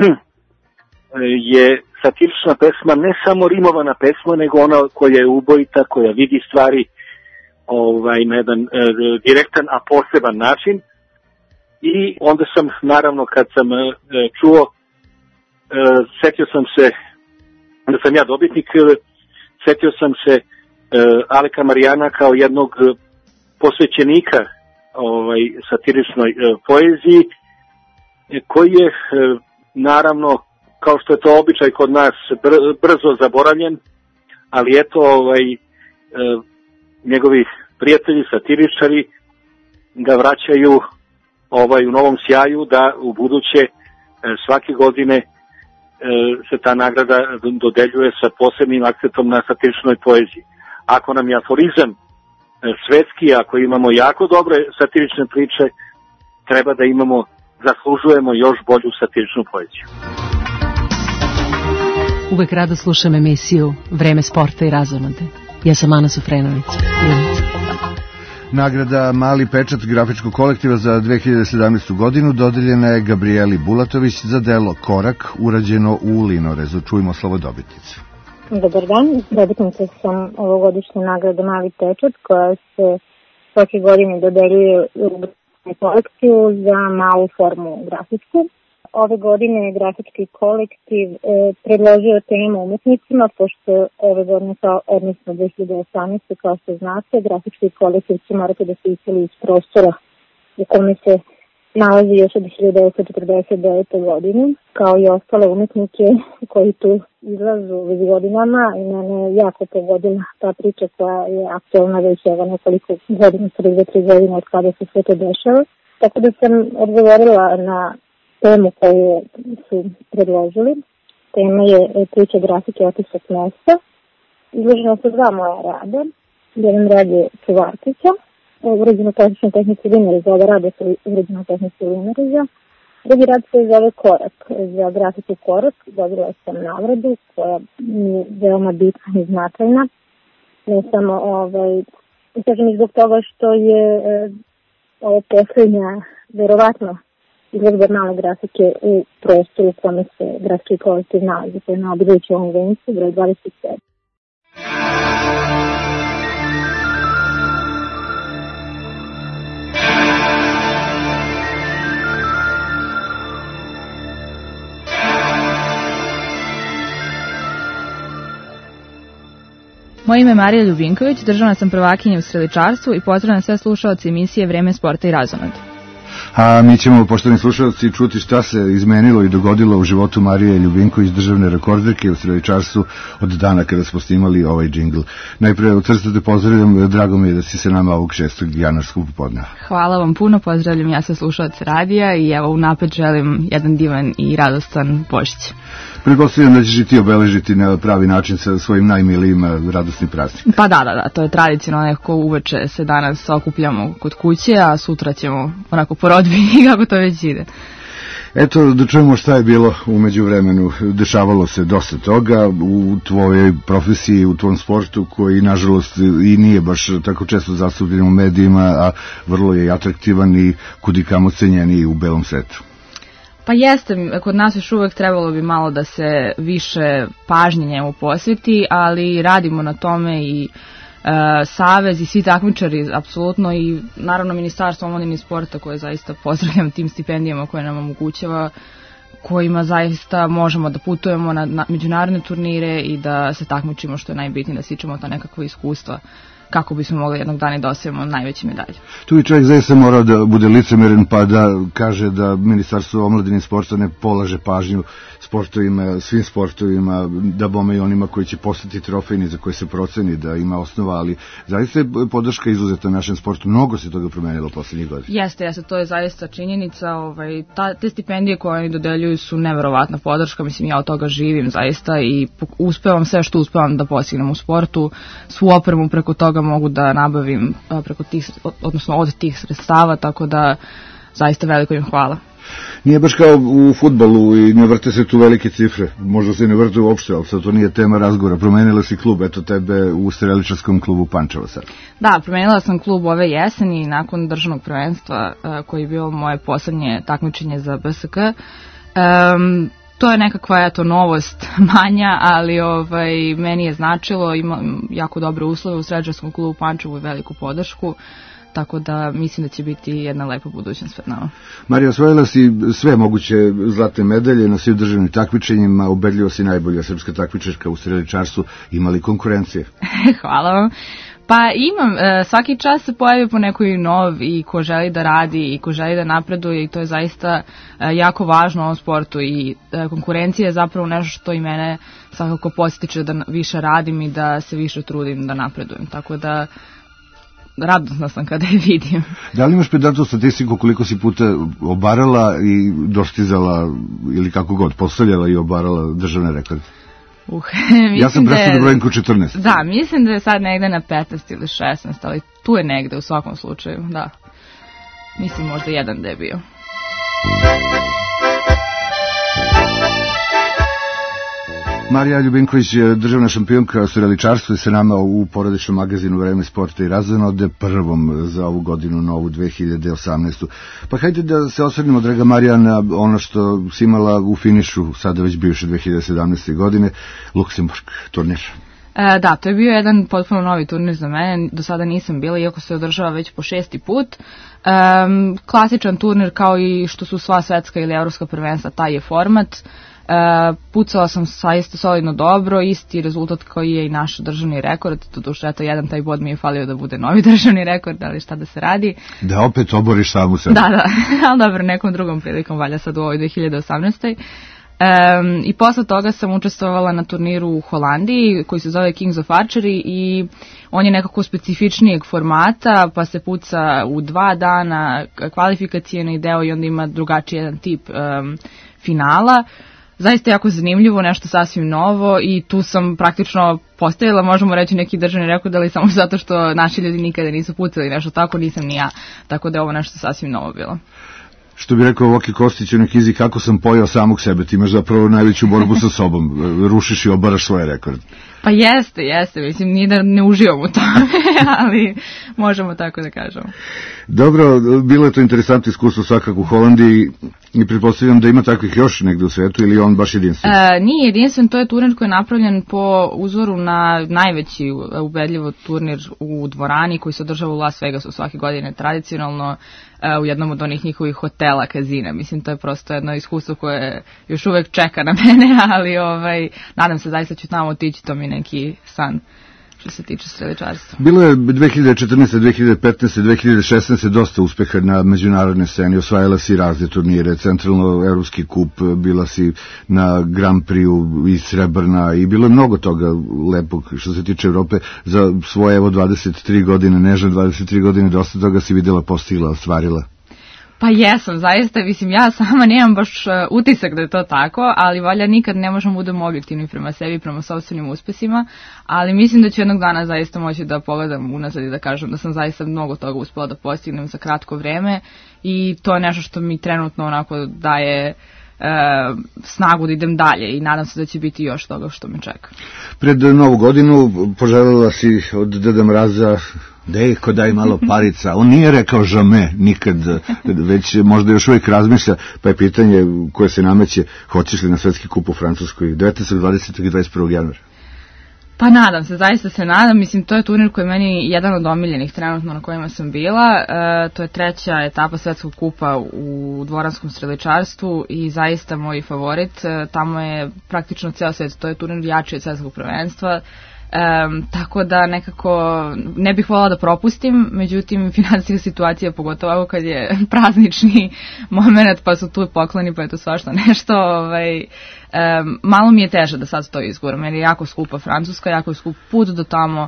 je satirična pesma ne samo rimovana pesma, nego ona koja je ubojita, koja vidi stvari ovaj, na jedan e, direktan, a poseban način. I onda sam, naravno, kad sam e, čuo, e, setio sam se da sam ja dobitnik, e, setio sam se e, Aleka Marijana kao jednog posvećenika ovaj satiričnoj e, poeziji, e, koji je e, naravno, kao što je to običaj kod nas, br, brzo zaboravljen, ali eto ovaj e, njegovi prijatelji satiričari ga vraćaju ovaj u novom sjaju, da u buduće e, svake godine e, se ta nagrada dodeljuje sa posebnim akcentom na satiričnoj poeziji. Ako nam je aforizam svetski, ako imamo jako dobre satirične priče, treba da imamo, zaslužujemo još bolju satiričnu poeziju. Uvek rado slušam emisiju Vreme sporta i razonode. Ja sam Ana Sufrenović. Nagrada Mali pečat grafičkog kolektiva za dve hiljade sedamnaestu. godinu dodeljena je Gabrieli Bulatović za delo Korak, urađeno u Linorezu. Čujmo slavodobitnicu. Dobar dan, dobitnica sam ovogodišnje nagrade Mali pečat, koja se svake godine dodeljuje u kolektivu za malu formu grafičku. Ove godine je grafički kolektiv e, predložio temu umetnicima, pošto ove godine, odnosno dve hiljade osamnaeste. kao što znate, grafički kolektiv će morati da se iseli iz prostora u kome se nalazi još od hiljadu devetsto četrdeset devete. godine, kao i ostale umetnike koji tu izlazu već godinama, i mene je jako pogodila ta priča koja je aktualna već evo nekoliko godina, tri tri godine od kada se sve to dešava. Tako da sam odgovorila na temu koju su predložili. Tema je priča grafike Otisak mesta. Izložena su dva moja rada. Jedan rad je Čuvarkića, urađeno klasičnoj tehnici Linariza, ove rade su urađeno tehnici Linariza. Drugi rad se zove Korak. Za grafiku Korak dobila sam nagradu koja je veoma bitna i značajna. Ne samo, ovaj, kažem i zbog toga što je e, ovo posljednja, verovatno, izložba male grafike u prostoru u kome se grafički kolektiv nalazi, to je na Obilićevom vencu, broj dvadeset sedam. Moje ime je Marija Ljubinković, državna sam prvakinja u streličarstvu i pozdravljam sve slušaoce emisije Vreme sporta i razonode. A mi ćemo, poštovani slušalci, čuti šta se izmenilo i dogodilo u životu Marije Ljubinković, državne rekorderke u streličarstvu od dana kada smo snimali ovaj džingl. Najpre od srca te pozdravljam, drago mi je da si se nama ovog šestog januarskog popodneva. Hvala vam puno, pozdravljam ja sa slušalce radija i evo unapred želim jedan divan i radostan Božić. Pretpostavljam da ćeš i ti obeležiti na pravi način sa svojim najmilijima radosni praznik. Pa da, da, da, to je tradicionalno, nekako uveče se danas okupljamo kod kuće, a sutra ćemo onako po rodbini kako to već ide. Eto, da čujemo šta je bilo u međuvremenu. Dešavalo se dosta toga u tvojoj profesiji, u tvom sportu, koji nažalost i nije baš tako često zastupljen u medijima, a vrlo je atraktivan i kudikamo cenjeniji u belom svetu. Pa jeste, kod nas još uvek trebalo bi malo da se više pažnje njemu posveti, ali radimo na tome i e, Savez i svi takmičari, apsolutno, i naravno Ministarstvo omladine i sporta koje zaista pozdravljam tim stipendijama koje nam omogućava, kojima zaista možemo da putujemo na, na međunarodne turnire i da se takmičimo, što je najbitnije, da stičemo ta nekakva iskustva kako bismo mogli jednog dana da osvojimo najveće medalje. Tu i čovjek zaista mora da bude licemeren pa da kaže da Ministarstvo omladine i sporta ne polaže pažnju sportovima, svim sportovima, da bome i onima koji će postati trofejni, za koje se proceni da ima osnova, ali zaista je podrška izuzetna našem sportu. Mnogo se toga promenilo poslednjih godina. Jeste, jeste, to je zaista činjenica. Ovaj, ta, te stipendije koje oni dodeljuju su neverovatna podrška, mislim, ja od toga živim zaista i uspevam sve što uspevam da postignem u sportu, svu opremu preko toga mogu da nabavim preko tih, odnosno od tih sredstava, tako da zaista veliko im hvala. Nije baš kao u fudbalu i ne vrte se tu velike cifre, možda se ne vrte uopšte, ali sad to nije tema razgovora. Promenila si klub, eto tebe u streličarskom klubu Pančevo sad. Da, promenila sam klub ove jeseni nakon državnog prvenstva koji je bio moje poslednje takmičenje za B S K. Um, To je nekakva eto novost manja, ali ovaj meni je značilo, imam jako dobre uslove u streličarskom klubu Pančevo i veliku podršku, tako da mislim da će biti jedna lepa budućnost pred nama. Marija, osvojila si sve moguće zlatne medalje na svim državnim takmičenjima, ubedljivo si najbolja srpska takmičarka u streličarstvu. Ima li konkurencije? Hvala vam. Pa imam, svaki čas se pojavi po nekoj nov i ko želi da radi i ko želi da napreduje i to je zaista jako važno u ovom sportu i konkurencija je zapravo nešto što i mene svakako podsjeća da više radim i da se više trudim da napredujem, tako da radosna sam kada je vidim. Da li imaš pedantnu statistiku koliko si puta obarala i dostizala ili kako god, postavljala i obarala državne rekorde? Uh, ja sam prestao da brojim ko četrnaest. Da, mislim da je sad negde na petnaest ili šesnaest, ali tu je negde u svakom slučaju, da. Mislim možda jedan da je bio. Marija Ljubinković, državna šampionka u streličarstvu, je sa nama u porodičnom magazinu Vreme sporta i razonode, prvom za ovu godinu, novu dve hiljade osamnaestu. Pa hajde da se osvrnemo, draga Marija, na ono što si imala u finišu, sada već bivše dve hiljade sedamnaeste. godine, Luksemburg turnir. E, da, to je bio jedan potpuno novi turnir za mene, do sada nisam bila, iako se održava već po šesti put. E, klasičan turnir kao i što su sva svetska ili evropska prvenstva, taj je format. Uh, pucala sam saista solidno dobro, isti rezultat koji je i naš državni rekord, doduše eto jedan taj bod mi je falio da bude novi državni rekord, ali šta da se radi. Da opet oboriš samu sebe. Da, da, ali dobro, nekom drugom prilikom valja sad u ovoj dve hiljade osamnaestoj. Um, I posle toga sam učestvovala na turniru u Holandiji koji se zove Kings of Archery i on je nekako specifičnijeg formata, pa se puca u dva dana, kvalifikacijeni deo i onda ima drugačiji jedan tip um, finala. Zaista jako zanimljivo, nešto sasvim novo i tu sam praktično postavila, možemo reći, neki državni rekord, ali samo zato što naši ljudi nikada nisu pucali nešto tako, nisam ni ja, tako da je ovo nešto sasvim novo bilo. Što bi rekao Voki Kostić u knjizi Kako sam pojao samog sebe, ti imaš zapravo najveću borbu sa sobom, rušiš i obaraš svoje rekorde. Pa jeste, jeste, mislim, nije da ne uživam u tome, ali možemo tako da kažemo. Dobro, bilo je to interesantno iskustvo svakako u Holandiji i pretpostavljam da ima takvih još negde u svetu ili je on baš jedinstven? E, nije jedinstven, to je turnir koji je napravljen po uzoru na najveći ubedljivo turnir u dvorani koji se održava u Las Vegasu svake godine tradicionalno e, u jednom od onih njihovih hotela, kazina. Mislim, to je prosto jedno iskustvo koje još uvek čeka na mene, ali ovaj, nadam se zaista ću tamo otići, to mi je neki san što se tiče streličarstva. Bilo je dve hiljade četrnaeste, dve hiljade petnaeste, dve hiljade šesnaeste dosta uspeha na međunarodnoj sceni, osvajala si razne turnire, centralno-evropski kup, bila si na Grand Prix i Srebrna i bilo je mnogo toga lepog što se tiče Evrope za svoje evo dvadeset tri godine, nežne dvadeset tri godine, dosta toga si videla, postigla, ostvarila. Pa jesam, zaista, mislim, ja sama nemam baš uh, utisak da je to tako, ali valja nikad ne možemo budemo objektivni prema sebi, prema sopstvenim uspesima, ali mislim da ću jednog dana zaista moći da pogledam unazad i da kažem da sam zaista mnogo toga uspela da postignem za kratko vreme i to je nešto što mi trenutno onako daje uh, snagu da idem dalje i nadam se da će biti još toga što me čeka. Pred Novu godinu poželjela si od Deda Mraza: dejko, daj malo parica. On nije rekao žame nikad, već možda još uvijek razmišlja, pa je pitanje koje se nameće: hoćeš li na svetski kup u Francuskoj devetnaestog, dvadesetog i dvadeset prvog januara? Pa nadam se, zaista se nadam. Mislim, to je turnir koji je meni jedan od omiljenih trenutno na kojima sam bila. E, to je treća etapa svetskog kupa u dvoranskom streličarstvu i zaista moj favorit. E, tamo je praktično ceo svet, to je turnir jači od svetskog prvenstva. Um, tako da nekako ne bih voljela da propustim, međutim finansijska situacija, pogotovo kad je praznični moment pa su tu pokloni pa je to svašta nešto, ovaj, um, malo mi je teže da sad to izguram jer je jako skupa Francuska, jako je skup put do tamo,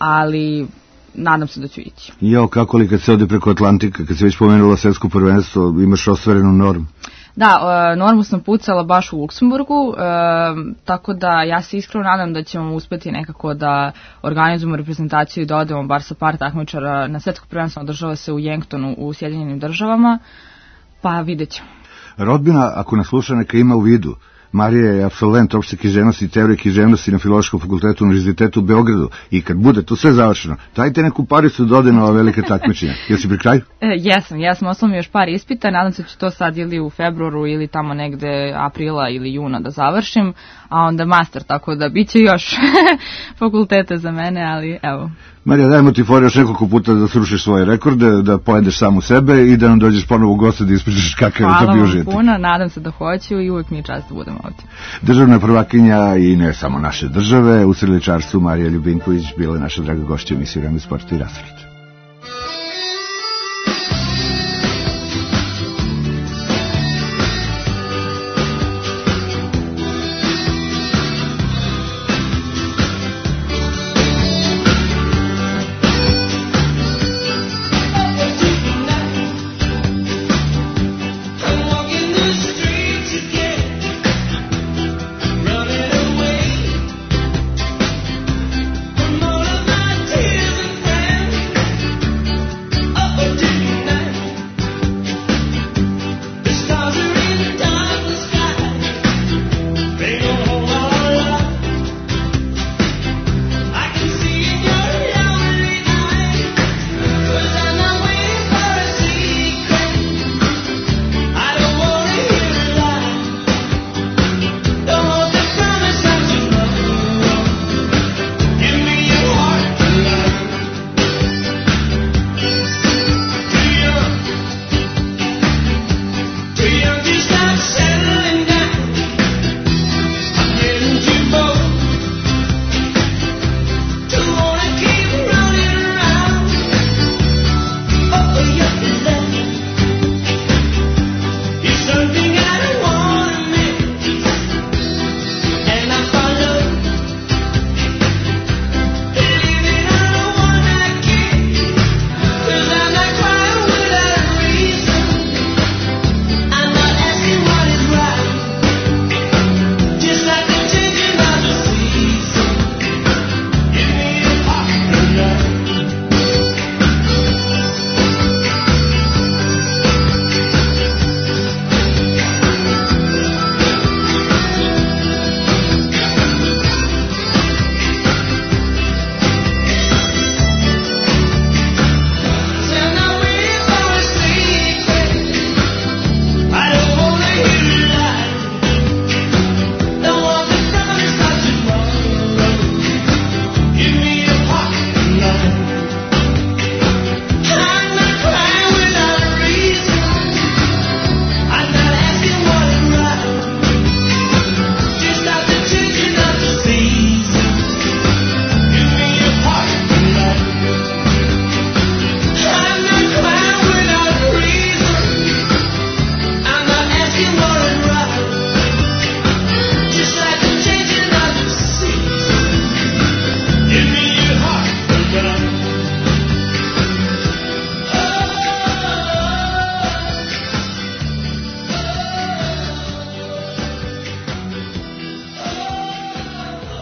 ali nadam se da ću ići. Jao, kako li kad se ode preko Atlantika, kad se već pomenula svetsko prvenstvo, imaš ostvarenu normu? Da, normu sam pucala baš u Luksemburgu, e, tako da ja se iskreno nadam da ćemo uspeti nekako da organizujemo reprezentaciju i da odemo bar sa par takmičara na svetsko prvenstvo, održava se u Yanktonu u Sjedinjenim državama, pa vidjet ćemo. Rodbina, ako nas sluša, neka ima u vidu: Marija je apsolvent opšte književnosti i teorije književnosti na Filološkom fakultetu Univerzitetu u Beogradu i kad bude to sve završeno, dajte neku paricu da ode na ova velike takmičenja. Jel si pri kraju? E, jesam, jesam, ostalo mi još par ispita, nadam se da ću to sad ili u februaru ili tamo negde aprila ili juna da završim, a onda master, tako da bit će još fakultete za mene, ali evo. Marija, dajmo ti for još nekoliko puta da srušiš svoje rekorde, da pojedeš samu sebe i da nam dođeš ponovo u goste da ispričaš kakav je to bio žitak. Hvala vam puno, nadam se da hoću i uvijek mi je čast da budem ovdje. Državna prvakinja i ne samo naše države, u streličarstvu Marija Ljubinković bila je naša draga gošća u emisiji Vreme sporta i razlike. All of my tears and friends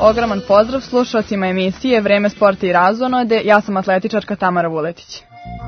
ogroman pozdrav slušalcima emisije Vreme sporta i razonode. Ja sam atletičarka Tamara Vuletić.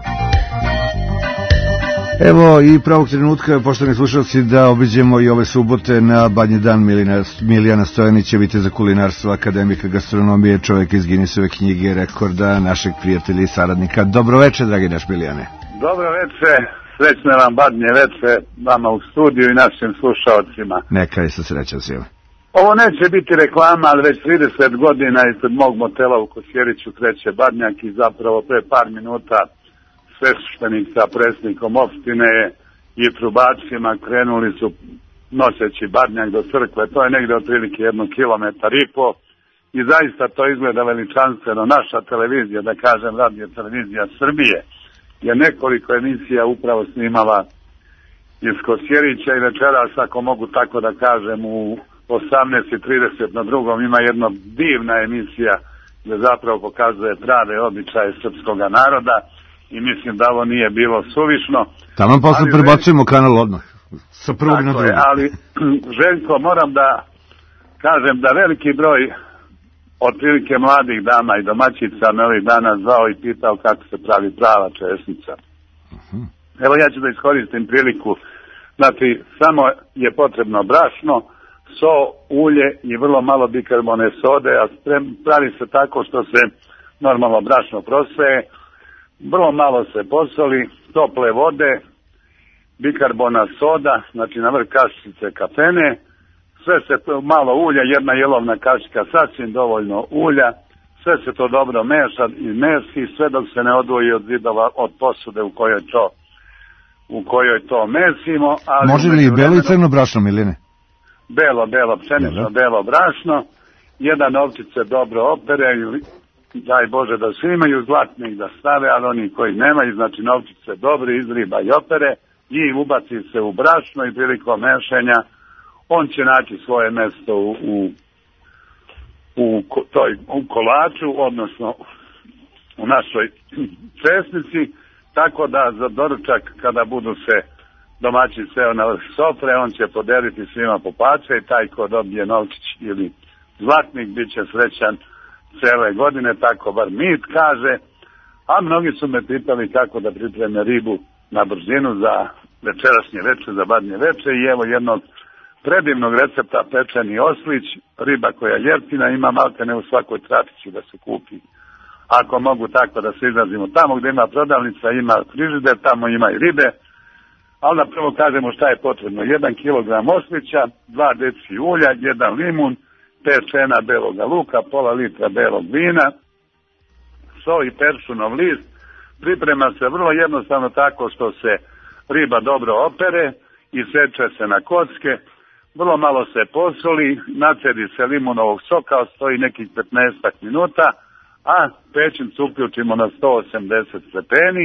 Evo i pravog trenutka, poštovani slušalci, da obiđemo i ove subote na Badnji dan Milijana Stojanića, viteza kulinarstva, akademika gastronomije, čovjek iz Guinnessove knjige rekorda, našeg prijatelja i saradnika. Dobroveče, dragi naš Milijane. Dobroveče, srećne vam Badnje veče, vama u studiju i našim slušalcima. Neka je sa srećan svima. Ovo neće biti reklama, ali već trideset godina ispred mog motela u Kosjeriću kreće Badnjak i zapravo pre par minuta sveštenik sa predsjednikom opštine i trubačima krenuli su noseći Badnjak do crkve. To je negde otprilike jedno kilometar i po i zaista to izgleda veličanstveno. Naša televizija, da kažem radio televizija Srbije, je nekoliko emisija upravo snimala iz Kosjerića i večeras, ako mogu tako da kažem, u osamnaest i trideset na drugom ima jedna divna emisija gdje zapravo pokazuje prave običaje srpskog naroda i mislim da ovo nije bilo suvišno. Tamo posle prebacujemo kanal odmah, sa prvog na drugi. Ali, Željko, moram da kažem da veliki broj otprilike mladih dama i domaćica me ovih dana zvao i pitao kako se pravi prava česnica. Uh-huh. Evo ja ću da iskoristim priliku, znači samo je potrebno brašno, so, ulje i vrlo malo bikarbone sode, a pravi se tako što se normalno brašno prosveje, vrlo malo se posoli, tople vode, bikarbona soda, znači na vrh kašičice kafene, sve se malo ulja, jedna jelovna kašika, sasvim dovoljno ulja, sve se to dobro meša i meski, sve dok se ne odvoji od zidova, od posude u kojoj to, u kojoj to mesimo. Ali može li i belo i crno brašno, Miline? Belo, belo, pšenično, belo brašno, jedan ovčice dobro opere, daj Bože da svi imaju zlatnih da stave, ali oni koji nemaju, znači novčice dobro izriba i opere i ubaci se u brašno i prilikom mešanja on će naći svoje mesto u, u, u, toj, u kolaču, odnosno u našoj česnici, tako da za doručak kada budu se domaći seo na vrh sofre, on će podeliti svima po pače i taj ko dobije novčić ili zlatnik bit će srećan cele godine, tako bar mit kaže, a mnogi su me pitali kako da pripreme ribu na brzinu za večerašnje veče, za badnje veče i evo jednog predivnog recepta pečeni oslić, riba koja je jeftina, ima maltene u svakoj trafici da se kupi. Ako mogu tako da se izrazimo, tamo gdje ima prodavnica ima frižider, tamo ima i ribe, ali da prvo kažemo šta je potrebno. jedan kilogram oslića, dva deci ulja, jedan limun, pet čena beloga luka, pola litra belog vina, so i peršunov list. Priprema se vrlo jednostavno tako što se riba dobro opere i seče se na kocke, vrlo malo se posoli, nacedi se limunovog soka, stoji nekih petnaest minuta, a pećnicu uključimo na sto osamdeset stepeni,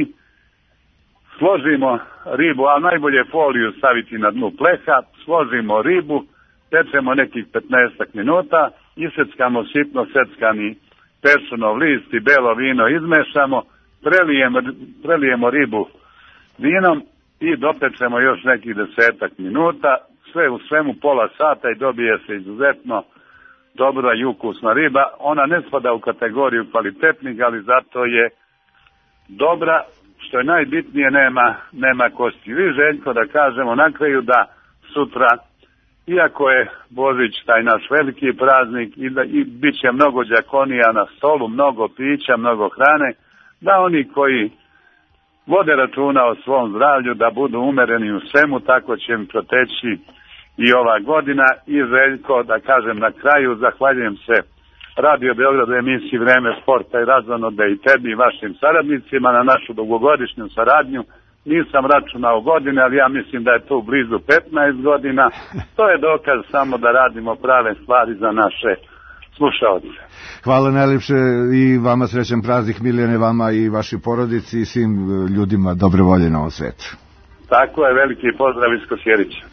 složimo ribu, a najbolje foliju staviti na dnu pleha, složimo ribu, pečemo nekih petnaest minuta, iseckamo sitno seckani peršunov list i belo vino izmešamo, prelijemo, prelijemo ribu vinom i dopečemo još nekih desetak minuta, sve u svemu pola sata i dobije se izuzetno dobra i ukusna riba. Ona ne spada u kategoriju kvalitetnih, ali zato je dobra, što je najbitnije, nema, nema kosti. Vi, Željko, da kažemo na kraju da sutra, iako je Božić taj naš veliki praznik i, da, i bit će mnogo đakonija na stolu, mnogo pića, mnogo hrane, da oni koji vode računa o svom zdravlju, da budu umereni u svemu, tako će im proteći i ova godina. I Željko, da kažem na kraju, zahvaljujem se Radio Beograd u emisiji Vreme sporta i razonode i tebi i vašim saradnicima na našu dugogodišnju saradnju. Nisam računao godine, ali ja mislim da je to blizu petnaest godina. To je dokaz samo da radimo prave stvari za naše slušaoce. Hvala najlepše i vama srećan praznik, Milijane, vama i vašoj porodici i svim ljudima dobre volje na ovom svetu. Tako je, veliki pozdrav iz Kosjerića.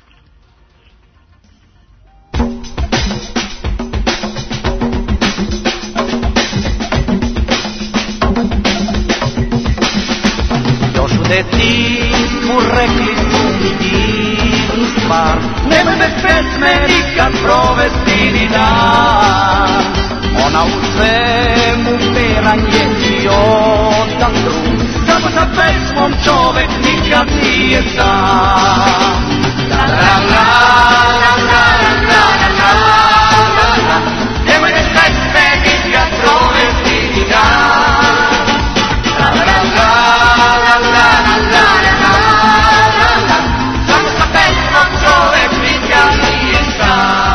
Još u detinjstvu rekli su mi divnu stvar, nemoj bez pesme nikad provesti ni dan. Ona u svemu peranje i odan drug, samo sa pesmom čovek nikad nije sam. La la la la la la la la la, nemoj da pesme nikad provesti ni dan. La la la la la la la la la, samo sa pesmom čovek nikad nije sam.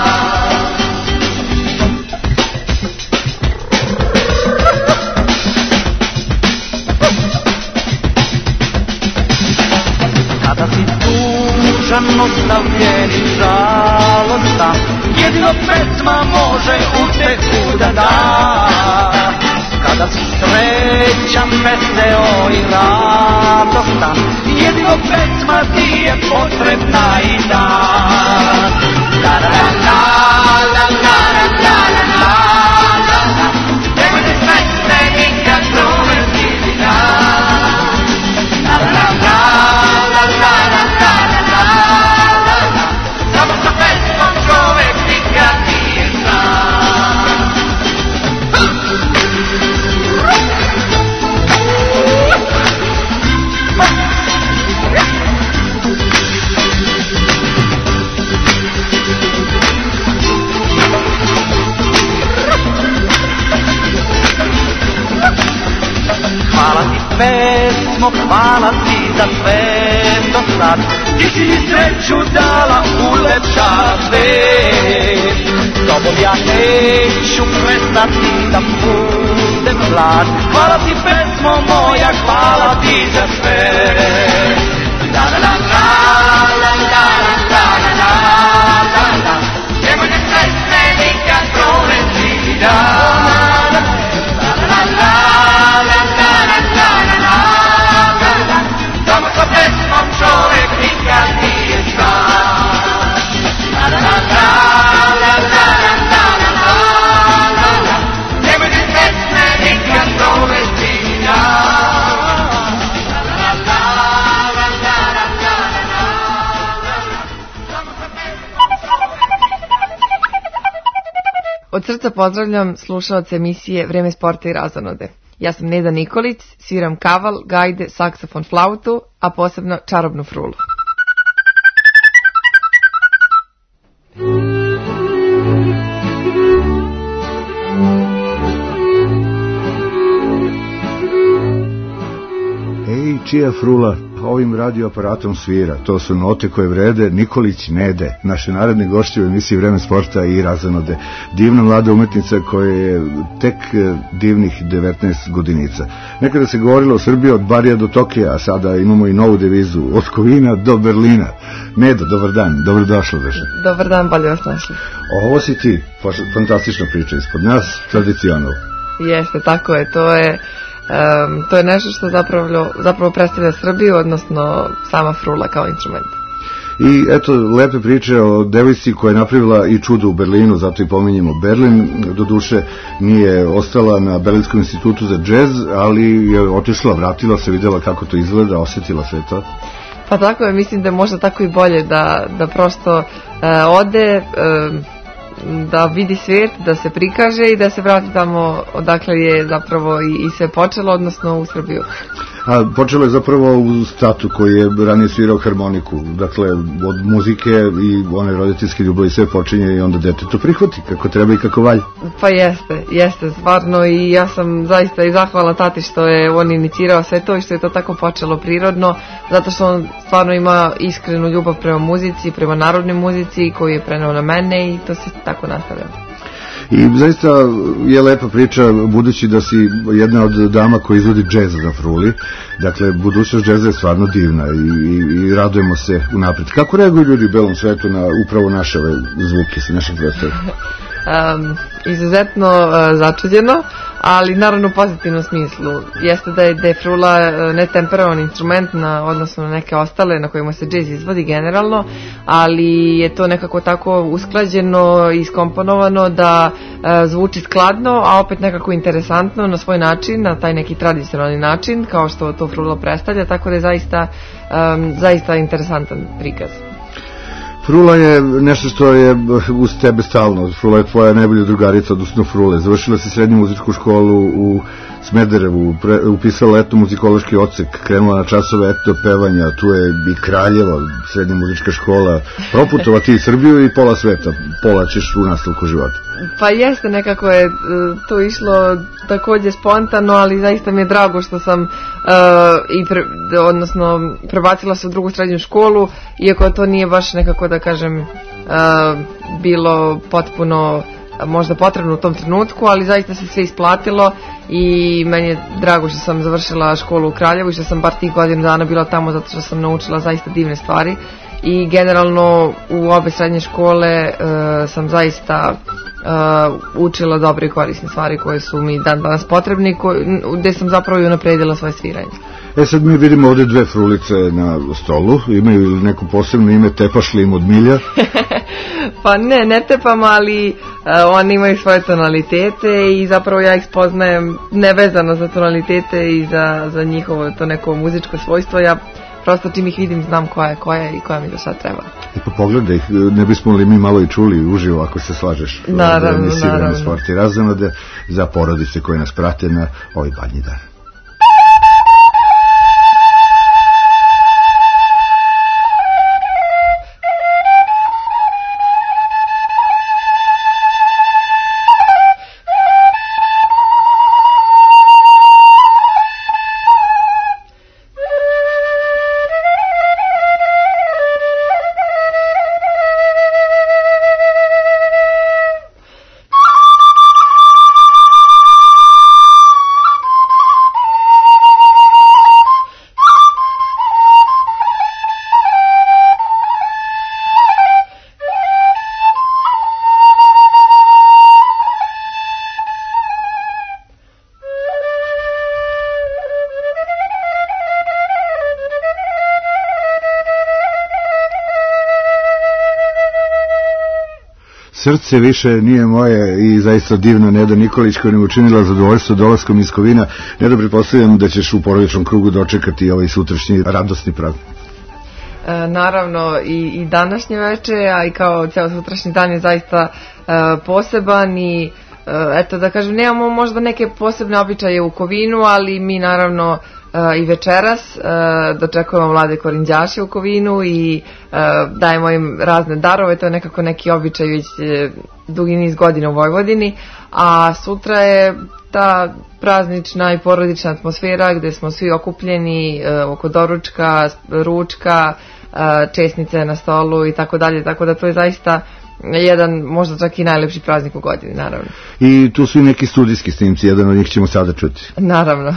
Kada si tužan, ostavljen i žalostan, jedino pesma može utehu da da. Kada si srećan, veseo i radostan, jedino pesma ti je potrebna i da. La la la la la la la la la la, nemoj da pesme nikad provesti ni dan. La la la la la la la la la la, samo sa pesmom čovek nikad nije sam. Hvala ti pesmo, hvala ti za sve do sad, ti si mi sreću dala, ulepšala svet. S tobom ja neću prestati da budem mlad. Hvala ti pesmo moja, hvala ti za sve. La la la la la la la la la la, nemoj da pesme nikad provesti ni dan. La la la la la la la la la, samo sa pesmom čovek nikad nije sam. La la la la la la la la la la, nemoj da pesme nikad provesti ni dan. La la la la la la la la, samo sa Od srca pozdravljam slušaoce emisije Vreme sporta i razonode. Ja sam Neda Nikolić, sviram kaval, gajde, saksofon, flautu, a posebno čarobnu frulu. Ej, čija frula ovim radioaparatom svira? To su note koje vrede. Nikolić Nede, naše naredne gošće u emisiji Vreme sporta i razonode. Divna mlada umetnica koja je tek divnih devetnaest godinica. Nekada se govorilo o Srbiji od Barija do Tokija, a sada imamo i novu devizu od Kovina do Berlina. Nedo, dobar dan, dobrodošla. Dobar dan, bolje vas našli. Ovo si ti, fantastična priča ispod nas, tradicionalno. Jeste, tako je, to je Um, to je nešto što zapravo, zapravo predstavlja Srbiju, odnosno sama frula kao instrument. I eto, lepe priče o devojci koja je napravila i čudo u Berlinu, zato i pominjemo Berlin. Doduše nije ostala na Berlinskom institutu za džez, ali je otišla, vratila se, videla kako to izgleda, osjetila sve to. Pa tako je, mislim da je možda tako i bolje da, da prosto uh, ode, uh, da vidi svijet, da se prikaže i da se vrati tamo odakle je zapravo i, i sve počelo, odnosno u Srbiju. A počelo je zapravo u Statu koji je ranije svirao harmoniku, dakle od muzike i one roditeljske ljubavi sve počinje i onda dete to prihvati kako treba i kako valja. Pa jeste, jeste stvarno i ja sam zaista i zahvala tati što je on inicirao sve to i što je to tako počelo prirodno, zato što on stvarno ima iskrenu ljubav prema muzici, prema narodnoj muzici koju je preneo na mene i to se tako nastavlja. I zaista je lepa priča, budući da si jedna od dama koja izvodi džez na fruli. Dakle, budućnost džeza je stvarno divna i, i, i radujemo se unapred. Kako reaguju ljudi u belom svetu na upravo naše ove zvuke sa našeg prostora? Um, izuzetno uh, začuđeno, ali naravno u pozitivnom smislu. Jeste da je, da je frula uh, netemperovan instrument na, odnosno na neke ostale na kojima se džez izvodi generalno, ali je to nekako tako usklađeno i iskomponovano da uh, zvuči skladno, a opet nekako interesantno na svoj način, na taj neki tradicionalni način, kao što to frula predstavlja, tako da je zaista, um, zaista interesantan prikaz. Frula je nešto što je uz tebe stalno. Frula je tvoja najbolja drugarica, odnosno Frule. Završila si srednju muzičku školu u Smederevu, pre, upisala eto muzikološki odsek, krenula na časove eto pevanja, tu je i Kraljevo, srednja muzička škola, proputova ti Srbiju i pola sveta, pola ćeš u nastavku života. Pa jeste, nekako je to išlo takođe spontano, ali zaista mi je drago što sam uh, i pre, odnosno prebacila se u drugu srednju školu, iako to nije baš nekako da kažem uh, bilo potpuno možda potrebno u tom trenutku, ali zaista se sve isplatilo i meni je drago što sam završila školu u Kraljevu i što sam bar tih godina dana bila tamo zato što sam naučila zaista divne stvari i generalno u obe srednje škole uh, sam zaista uh, učila dobre i korisne stvari koje su mi dan danas potrebni, gde sam zapravo i unapredila svoje sviranje. E sad mi vidimo ovde dve frulice na stolu, imaju li neko posebno ime, tepaš li im od milja? Pa ne, ne tepam, ali uh, oni imaju svoje tonalitete i zapravo ja ih spoznajem nevezano za tonalitete i za, za njihovo to neko muzičko svojstvo. Ja prosto čim ih vidim znam koja je koja i koja mi do sad treba. E pa pogledaj, ne bismo li mi malo i čuli uživo ako se slažeš? Naravno, da naravno. Sport i razonode za porodice koje nas prate na ovaj badnji dan. Srce više nije moje i zaista divno Neda Nikolić koja nam učinila zadovoljstvo dolaskom iz Kovina. Neda, pretpostavljam da ćeš u porodičnom krugu dočekati ovaj sutrašnji radosni praznik. E, naravno i, i današnje veče, a i kao ceo sutrašnji dan je zaista e, poseban i e, eto da kažem, nemamo možda neke posebne običaje u Kovinu, ali mi naravno Uh, i večeras uh, dočekujemo mlade korinđaše u Kovinu i uh, dajemo im razne darove, to je nekako neki običaj već uh, dugi niz godina u Vojvodini, a sutra je ta praznična i porodična atmosfera gde smo svi okupljeni uh, oko doručka, ručka, uh, česnice na stolu i tako dalje, tako da to je zaista jedan možda čak i najlepši praznik u godini, naravno. I tu su i neki studijski snimci, jedan od njih ćemo sada čuti. Naravno.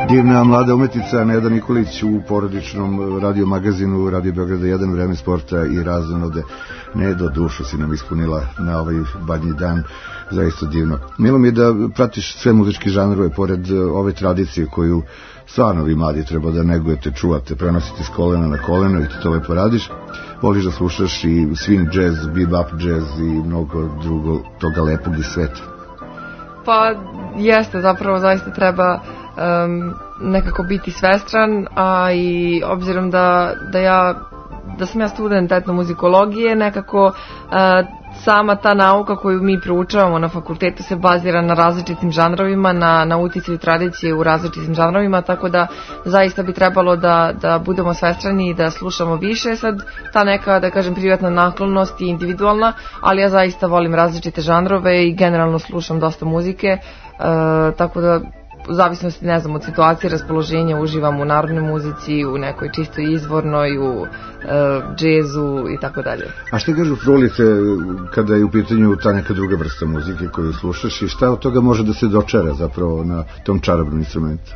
Divna mlada umetnica Neda Nikolić u porodičnom radio magazinu Radio Beograda jedan, Vreme sporta i razonode. Nedo, dušu si nam ispunila na ovaj badnji dan, zaista divno. Milo mi je da pratiš sve muzičke žanrove pored ove tradicije koju stvarno vi mladi treba da negujete, čuvate, prenosite s kolena na koleno i ti to lepo radiš. Voliš da slušaš i swing jazz, bebop jazz i mnogo drugo toga lepog iz sveta. Pa jeste, zapravo zaista treba um, nekako biti svestran, a i obzirom da, da ja da sam ja student etnomuzikologije, nekako uh, sama ta nauka koju mi proučavamo na fakultetu se bazira na različitim žanrovima, na, na uticaju tradicije u različitim žanrovima, tako da zaista bi trebalo da, da budemo svestrani i da slušamo više. Sad ta neka, da kažem, privatna naklonost i individualna, ali ja zaista volim različite žanrove i generalno slušam dosta muzike, uh, tako da u zavisnosti, ne znam, od situacije, raspoloženja, uživam u narodnoj muzici, u nekoj čisto izvornoj, u uh, džezu i tako dalje. A šta kažu frulice kada je u pitanju ta neka druga vrsta muzike koju slušaš i šta od toga može da se dočara zapravo na tom čarobnom instrumentu?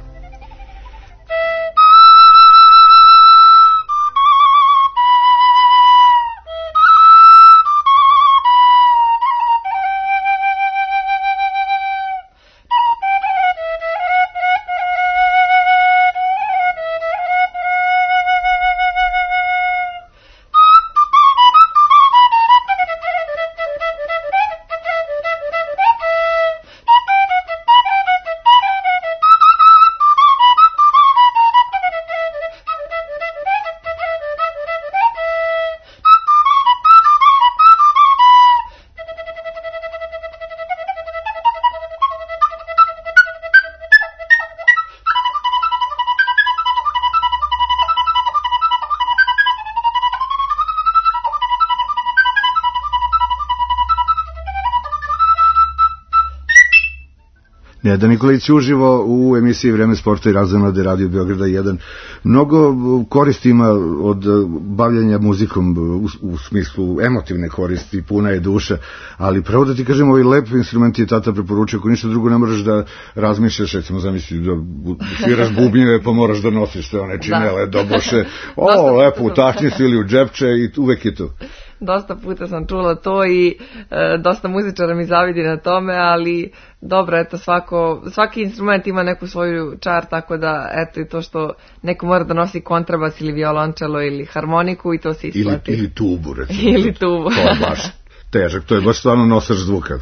Neda Nikolić uživo u emisiji Vreme sporta i razonode Radio Beograda jedan. Mnogo koristi ima od bavljanja muzikom u, u smislu emotivne koristi, puna je duša, ali pravo da ti kažem, ovaj lep instrument je tata preporučio, ako ništa drugo ne moraš da razmišljaš, recimo zamisli da sviraš bubnjeve pa moraš da nosiš sve one činele, doboše, o, lepo utahni se ili u džepče i uvek je to. Dosta puta sam čula to i e, dosta muzičara mi zavidi na tome, ali dobro, eto, svako, svaki instrument ima neku svoju čar, tako da, eto, i to što neko mora da nosi kontrabas ili violončelo ili harmoniku i to se isplati. Ili, ili tubu, recimo. Ili tubu. To je baš težak, to je baš stvarno nosač zvuka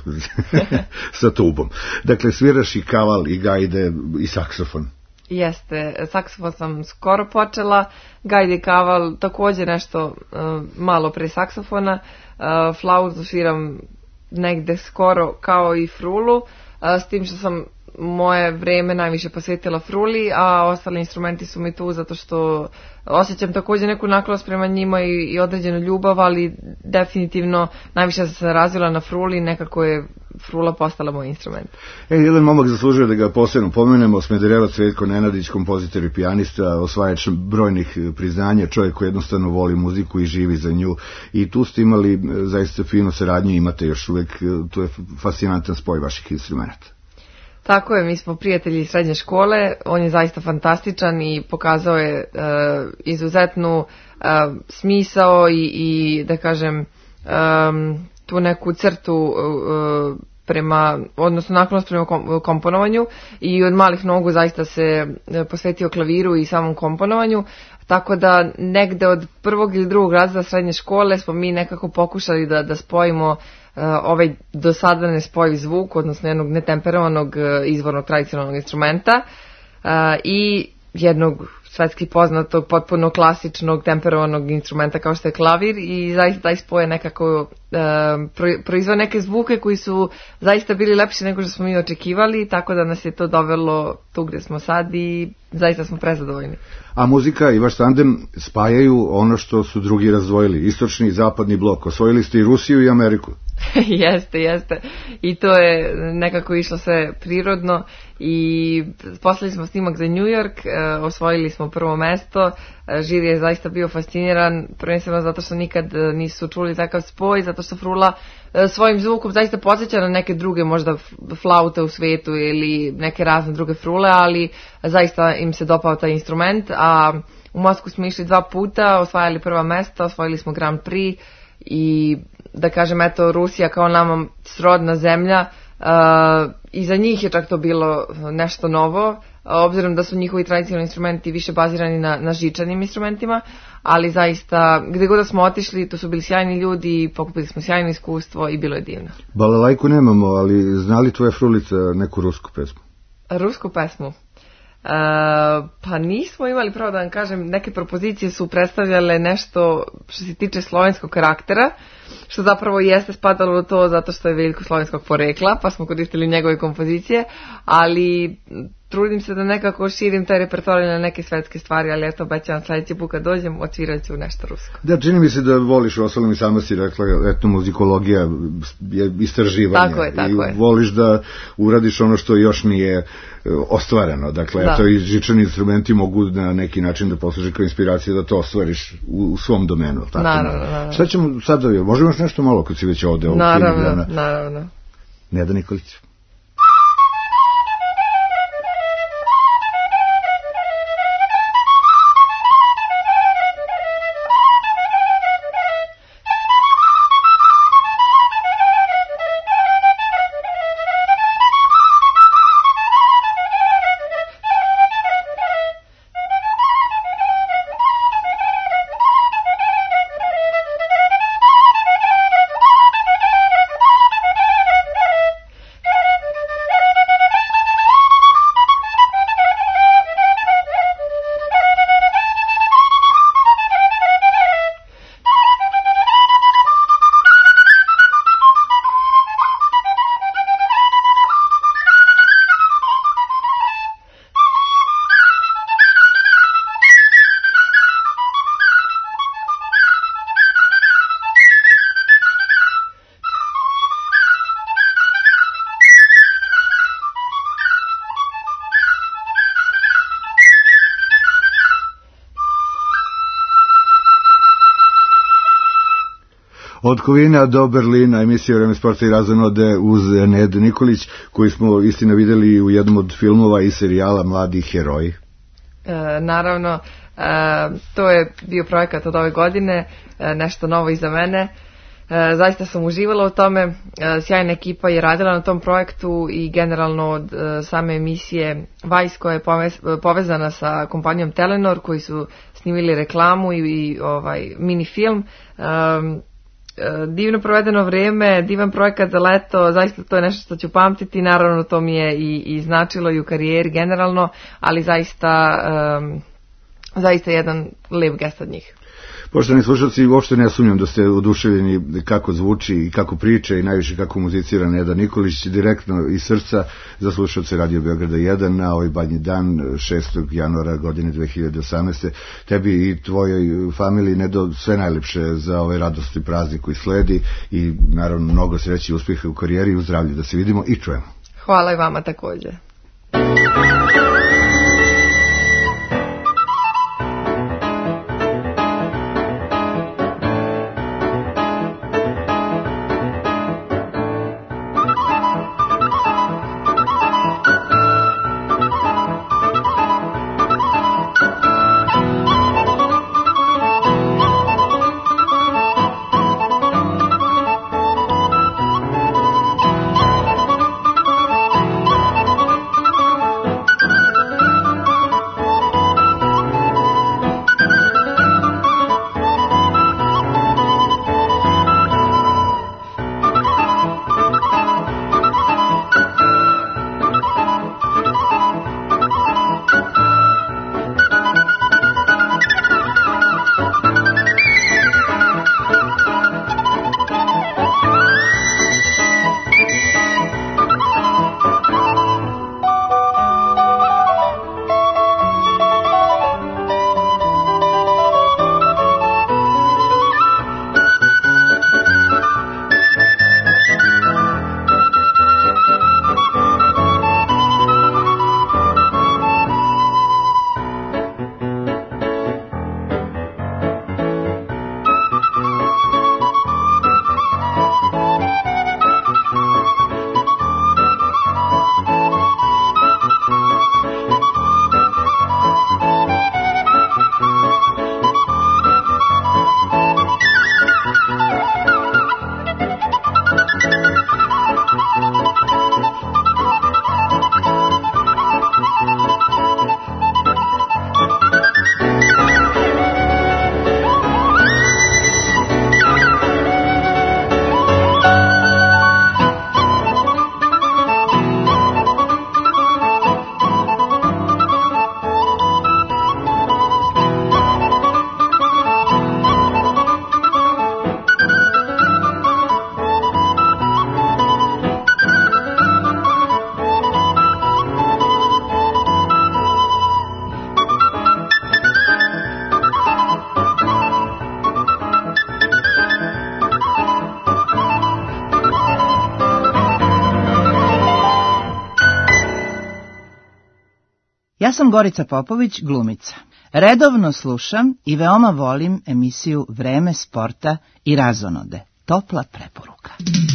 sa tubom. Dakle, sviraš i kaval, i gajde, i saksofon. Jeste, saksofon sam skoro počela, gajde i kaval također nešto uh, malo pre saksofona, uh, flautu sviram negde skoro kao i frulu, uh, s tim što sam moje vreme najviše posvetila fruli, a ostali instrumenti su mi tu zato što osjećam također neku naklonost prema njima i, i određenu ljubav, ali definitivno najviše sam se razvila na fruli, nekako je frula postala moj instrument. E, jedan momak zaslužuje da ga posebno pomenemo, Smederevac Veljko Nenadić, kompozitor i pijanista, osvajač brojnih priznanja, čovjek koji jednostavno voli muziku i živi za nju, i tu ste imali zaista finu saradnju, imate još uvek, to je fascinantan spoj vaših instrumenta. Tako je, mi smo prijatelji iz srednje škole, on je zaista fantastičan i pokazao je e, izuzetnu e, smisao i, i da kažem e, tu neku crtu e, prema, odnosno naklonost prema komponovanju i od malih nogu zaista se posvetio klaviru i samom komponovanju, tako da negde od prvog ili drugog razreda srednje škole smo mi nekako pokušali da, da spojimo Uh, ovaj do sada nespojiv zvuk, odnosno jednog netemperovanog uh, izvornog tradicionalnog instrumenta uh, i jednog svetski poznatog, potpuno klasičnog temperovanog instrumenta kao što je klavir, i zaista taj spoj nekako uh, proizveo neke zvuke koji su zaista bili lepši nego što smo mi očekivali, tako da nas je to dovelo tu gde smo sad i zaista smo prezadovoljni. A muzika i vaš tandem spajaju ono što su drugi razdvojili, istočni i zapadni blok. Osvojili ste i Rusiju i Ameriku. Jeste, jeste. I to je nekako išlo sve prirodno i poslali smo snimak za New York, e, osvojili smo prvo mesto, e, žiri je zaista bio fasciniran, prvenstveno zato što nikad nisu čuli takav spoj, zato zato što frula svojim zvukom zaista podsjeća na neke druge možda flaute u svetu ili neke razne druge frule, ali zaista im se dopao taj instrument, a u Moskvu smo išli dva puta, osvajali prva mesta, osvojili smo Grand Prix i da kažem, eto, Rusija kao nama srodna zemlja, uh, i za njih je čak to bilo nešto novo, obzirom da su njihovi tradicionalni instrumenti više bazirani na, na žičanim instrumentima, ali zaista, gde god da smo otišli, to su bili sjajni ljudi, pokupili smo sjajno iskustvo i bilo je divno. Balalajku nemamo, ali znali tvoje frulice neku rusku pesmu? Rusku pesmu? Uh, pa nismo imali, pravo da vam kažem, neke propozicije su predstavljale nešto što se tiče slovenskog karaktera, što zapravo jeste spadalo u to zato što je Veljko slovenskog porekla, pa smo koristili njegove kompozicije, ali trudim se da nekako širim taj repertoar na neke svetske stvari, ali eto, obećavam sledeći put kad dođem, odsvirat ću nešto rusko. Da, čini mi se da voliš, ostalom i sama si rekla, etnomuzikologija je istraživanje. Tako je, tako i je. Voliš da uradiš ono što još nije ostvareno. Dakle, da. Eto, i žičani instrumenti mogu na neki način da posluže kao inspiracija da to ostvariš u, u svom domenu. Tako, naravno, naravno. Šta ćemo sad da, možemo još nešto malo kad si već ovde? Naravno, naravno. Neda Nikolić. Od Kovina do Berlina, emisija Vreme sporta i razonode uz Nedu Nikolić, koju smo istina videli u jednom od filmova i serijala Mladi heroji. E, naravno, e, to je bio projekat od ove godine, e, nešto novo i za mene. E, zaista sam uživala u tome, e, sjajna ekipa je radila na tom projektu i generalno od e, same emisije Vice koja je povez, povezana sa kompanijom Telenor koji su snimili reklamu i, i ovaj mini film. E, divno provedeno vreme, divan projekat za leto, zaista to je nešto što ću pamtiti, naravno to mi je i, i značilo i u karijeri generalno, ali zaista um, zaista jedan lep gest od njih. Poštovani slušalci, uopšte ne sumnjam da ste oduševljeni kako zvuči i kako priča i najviše kako muzicira Neda Nikolić, direktno iz srca za slušalce Radio Beograda jedan na ovaj badnji dan šestog januara godine dve hiljade osamnaeste. Tebi i tvojoj familiji, Nedo, sve najlepše za ovaj radosni praznik koji sledi i naravno mnogo sreće i uspjeha u karijeri i u zdravlju, da se vidimo i čujemo. Hvala i vama također. Ja sam Gorica Popović, glumica. Redovno slušam i veoma volim emisiju Vreme sporta i razonode. Topla preporuka.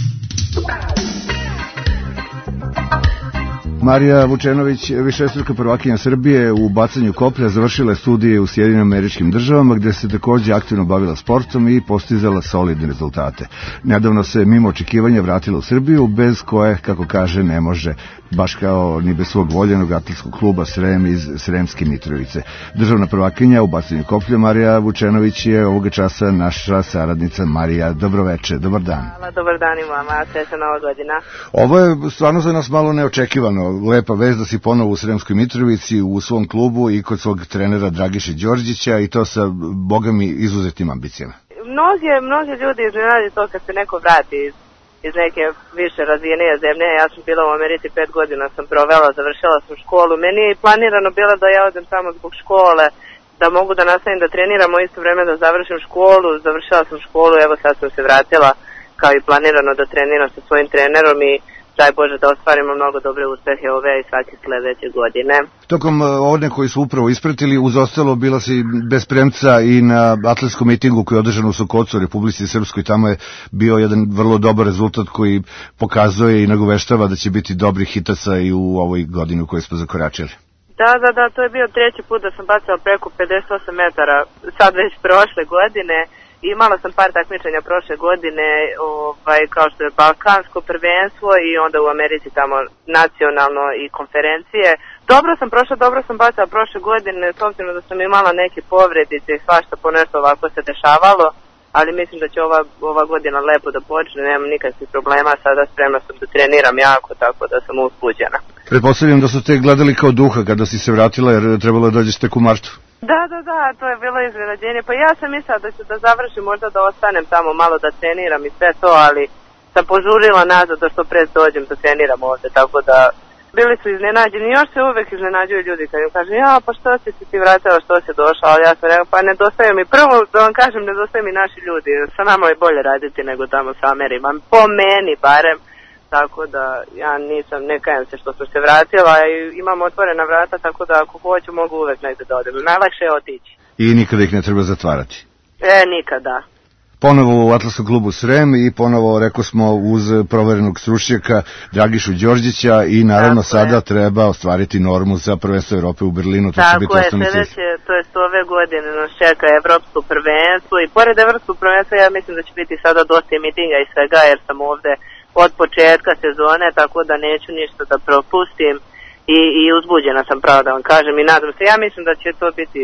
Marija Vučenović, višestruka prvakinja Srbije u bacanju koplja, završila je studije u Sjedinim Američkim Državama, gde se takođe aktivno bavila sportom i postizala solidne rezultate. Nedavno se mimo očekivanja vratila u Srbiju, bez koje, kako kaže, ne može, baš kao ni bez svog voljenog atletskog kluba Srem iz Sremske Mitrovice. Državna prvakinja u bacanju koplja Marija Vučenović je ovoga časa naša saradnica. Marija, dobroveče, dobar dan. Hvala, dobar dan i mama, srećna nova godina. Ovo je stvarno za nas malo neočekivano. Lepa vest da si ponovo u Sremskoj Mitrovici, u svom klubu i kod svog trenera Dragiše Đorđića, i to sa, bogami, izuzetnim ambicijama. Mnogi, mnogi ljudi iznenadi to kad se neko vrati iz, iz neke više razvijenije zemlje. Ja sam bila u Americi, pet godina sam provela, završila sam školu. Meni je planirano bilo da ja odem tamo zbog škole, da mogu da nastavim da treniram, u isto vreme da završim školu. Završila sam školu, evo sad sam se vratila kao i planirano da treniram sa svojim trenerom i daj Bože da ostvarimo mnogo dobre uspehe ove i svake sledeće godine. Tokom one koji su upravo ispratili, uz ostalo bila si bez premca i na atletskom mitingu koji je održan u Sokocu, Republici Srpskoj. Tamo je bio jedan vrlo dobar rezultat koji pokazuje i nagoveštava da će biti dobrih hitaca i u ovoj godini u kojoj smo zakoračili. Da, da, da, to je bio treći put da sam bacala preko pedeset osam metara, sad već prošle godine. Imala sam par takmičenja prošle godine, ovaj, kao što je balkansko prvenstvo i onda u Americi tamo nacionalno i konferencije. Dobro sam prošla, dobro sam bacala prošle godine, s obzirom da sam imala neke povredice i svašta po nešto ovako se dešavalo, ali mislim da će ova, ova godina lepo da počne, nemam nikakvih problema, sada spremna sam da treniram jako, tako da sam uzbuđena. Pretpostavljam da su te gledali kao duha kada si se vratila, jer trebalo je dođeš tek u martu. Da, da, da, to je bilo iznenađenje. Pa ja sam mislila da ću da završim, možda da ostanem tamo malo da treniram i sve to, ali sam požurila nazad da što pre dođem da treniram ovde, tako da bili su iznenađeni. Još se uvek iznenađuju ljudi kad im kažem, ja, pa što si ti vratila, što si došla, ali ja sam rekao, pa nedostaju mi, prvo da vam kažem, nedostaju mi naši ljudi, sa nama je bolje raditi nego tamo sa Amerima, po meni barem. Tako da ja nisam, ne kajem se što sam se vratila i imam otvorena vrata, tako da ako hoću mogu uvek negde da odem. Najlakše je otići. I nikada ih ne treba zatvarati? E, nikada. Ponovo u atletskom klubu Srem i ponovo, rekao smo, uz proverenog stručnjaka Dragišu Đorđića i naravno tako sada je. Treba ostvariti normu za prvenstvo Evrope u Berlinu. To tako je, sledeće, to je ove godine nas čeka evropsko prvenstvo i pored evropskog prvenstva ja mislim da će biti sada dosta mitinga i svega jer sam ovde od početka sezone, tako da neću ništa da propustim i, i uzbuđena sam, pravo da vam kažem, i nadam se. Ja mislim da će to biti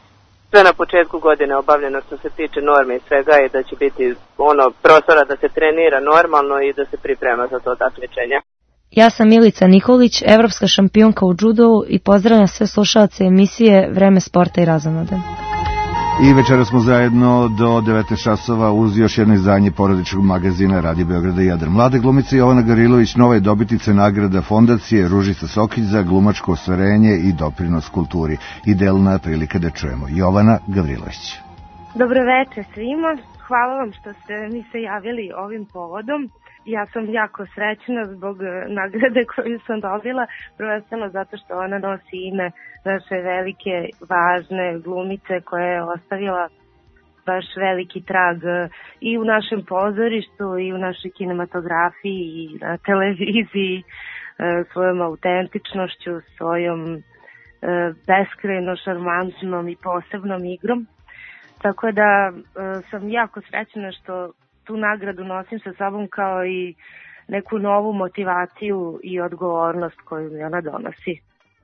sve na početku godine obavljeno što se tiče norme i svega i da će biti ono prostora da se trenira normalno i da se priprema za to takmičenje. Ja sam Milica Nikolić, evropska šampionka u judovu i pozdravljam sve slušalce emisije Vreme sporta i razonode. I večera smo zajedno do devetnaest časova uz još jedno izdanje porodičnog magazina Radio Beograda i Jadran. Mlade glumice Jovana Gavrilović, nova je dobitnica nagrada fondacije Ružica Sokić za glumačko ostvarenje i doprinos kulturi. Idealna prilika da čujemo. Jovana Gavrilović. Dobro večer svima. Hvala vam što ste mi se javili ovim povodom. Ja sam jako srećna zbog nagrade koju sam dobila, prvenstveno zato što ona nosi ime naše velike, važne glumice koja je ostavila baš veliki trag i u našem pozorištu i u našoj kinematografiji i na televiziji svojom autentičnošću, svojom beskrajno šarmantnom i posebnom igrom. Tako da sam jako srećna što tu nagradu nosim sa sobom kao i neku novu motivaciju i odgovornost koju mi ona donosi.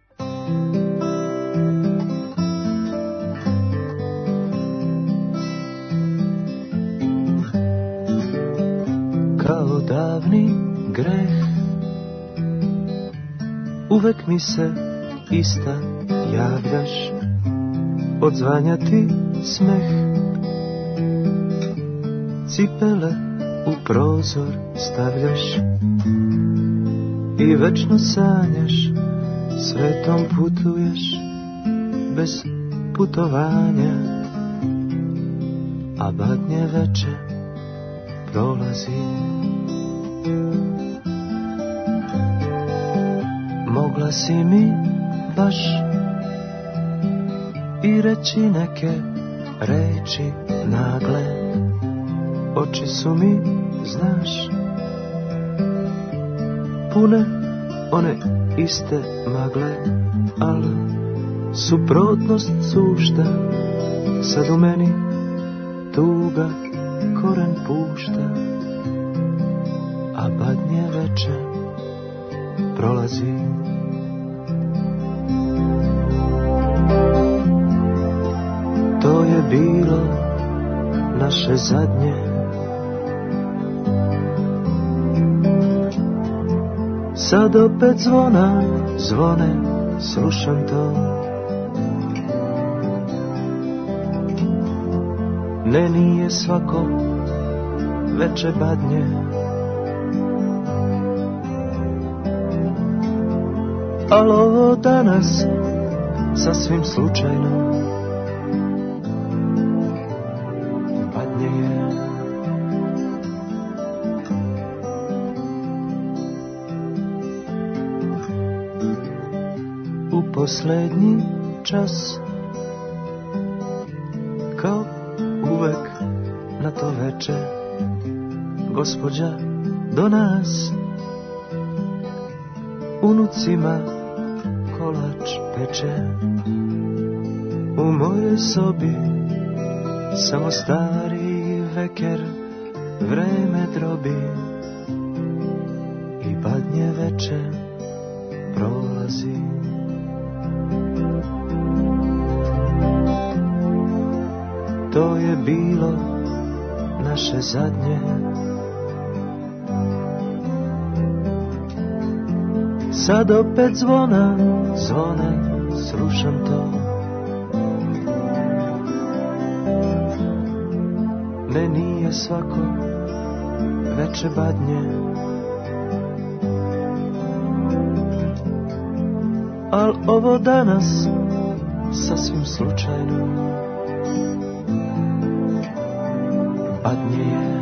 Kao davni greh uvek mi se ista javljaš, odzvanja ti smeh, cipele u prozor stavljaš i večno sanjaš, svetom putuješ bez putovanja, a badnje veče prolazi. Mogla si mi baš i reći neke reči nagle. Oči su mi, znaš, pune one iste magle, al suprotnost sušta, sad u meni tuga koren pušta, a badnje veče prolazi. To je bilo naše zadnje, sad opet zvona, zvone, slušam to. Ne, nije svako veče badnje, al ovo danas sasvim slučajno badnje je. U posljednji čas, kao uvek na to veče, gospođa do nas unucima kolač peče. U mojoj sobi samo stari veker vreme drobi i badnje veče prolazi. To je bilo naše zadnje, sad opet zvona, zvone, slušam to. Ne, nije svako veče badnje, al ovo danas sasvim slučajno badnje je.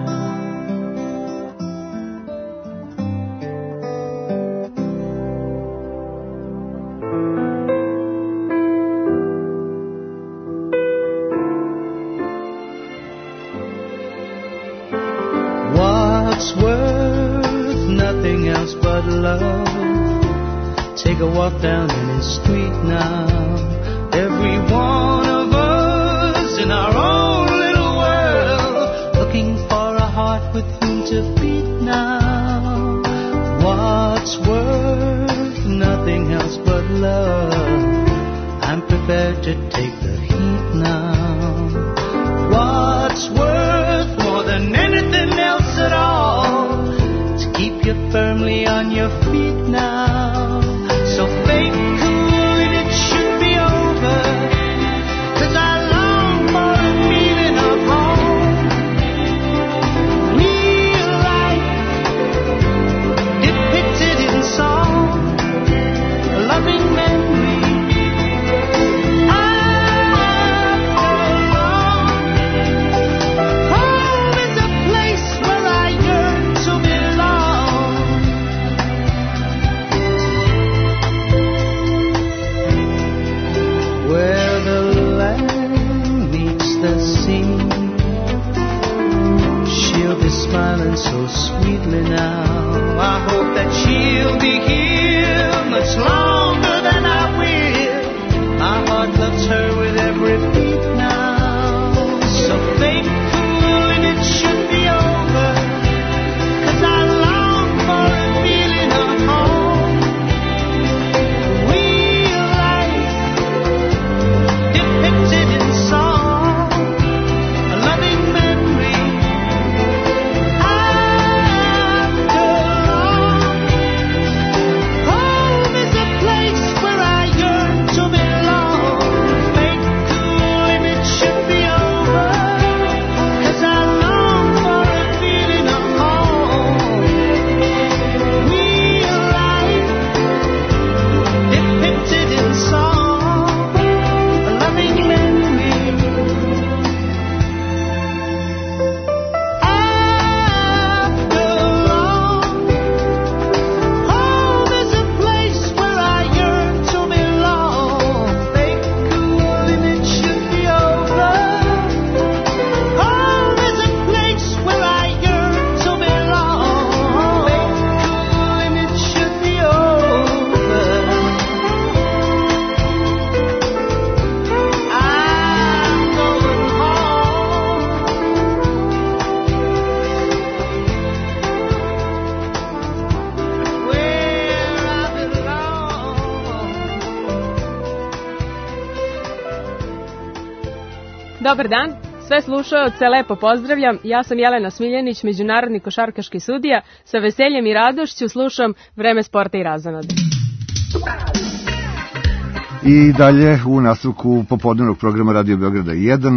What's worth nothing else but love? Take a walk down any street now. Every one of us in our own little world, looking for a heart with whom to beat now. What's worth nothing else but love? I'm prepared to take the heat now. What's worth more than anything else at all? To keep you firmly on your feet now. So fake cool and it should be over, 'cause I long for a feeling of home. Real life depicted in song, a loving memory. I Dobar dan, sve slušaoce lepo pozdravljam. Ja sam Jelena Smiljanić, međunarodni košarkaški sudija. Sa veseljem i radošću slušam Vreme sporta i razonode. I dalje u nastavku popodnevnog programa Radio Beograda jedan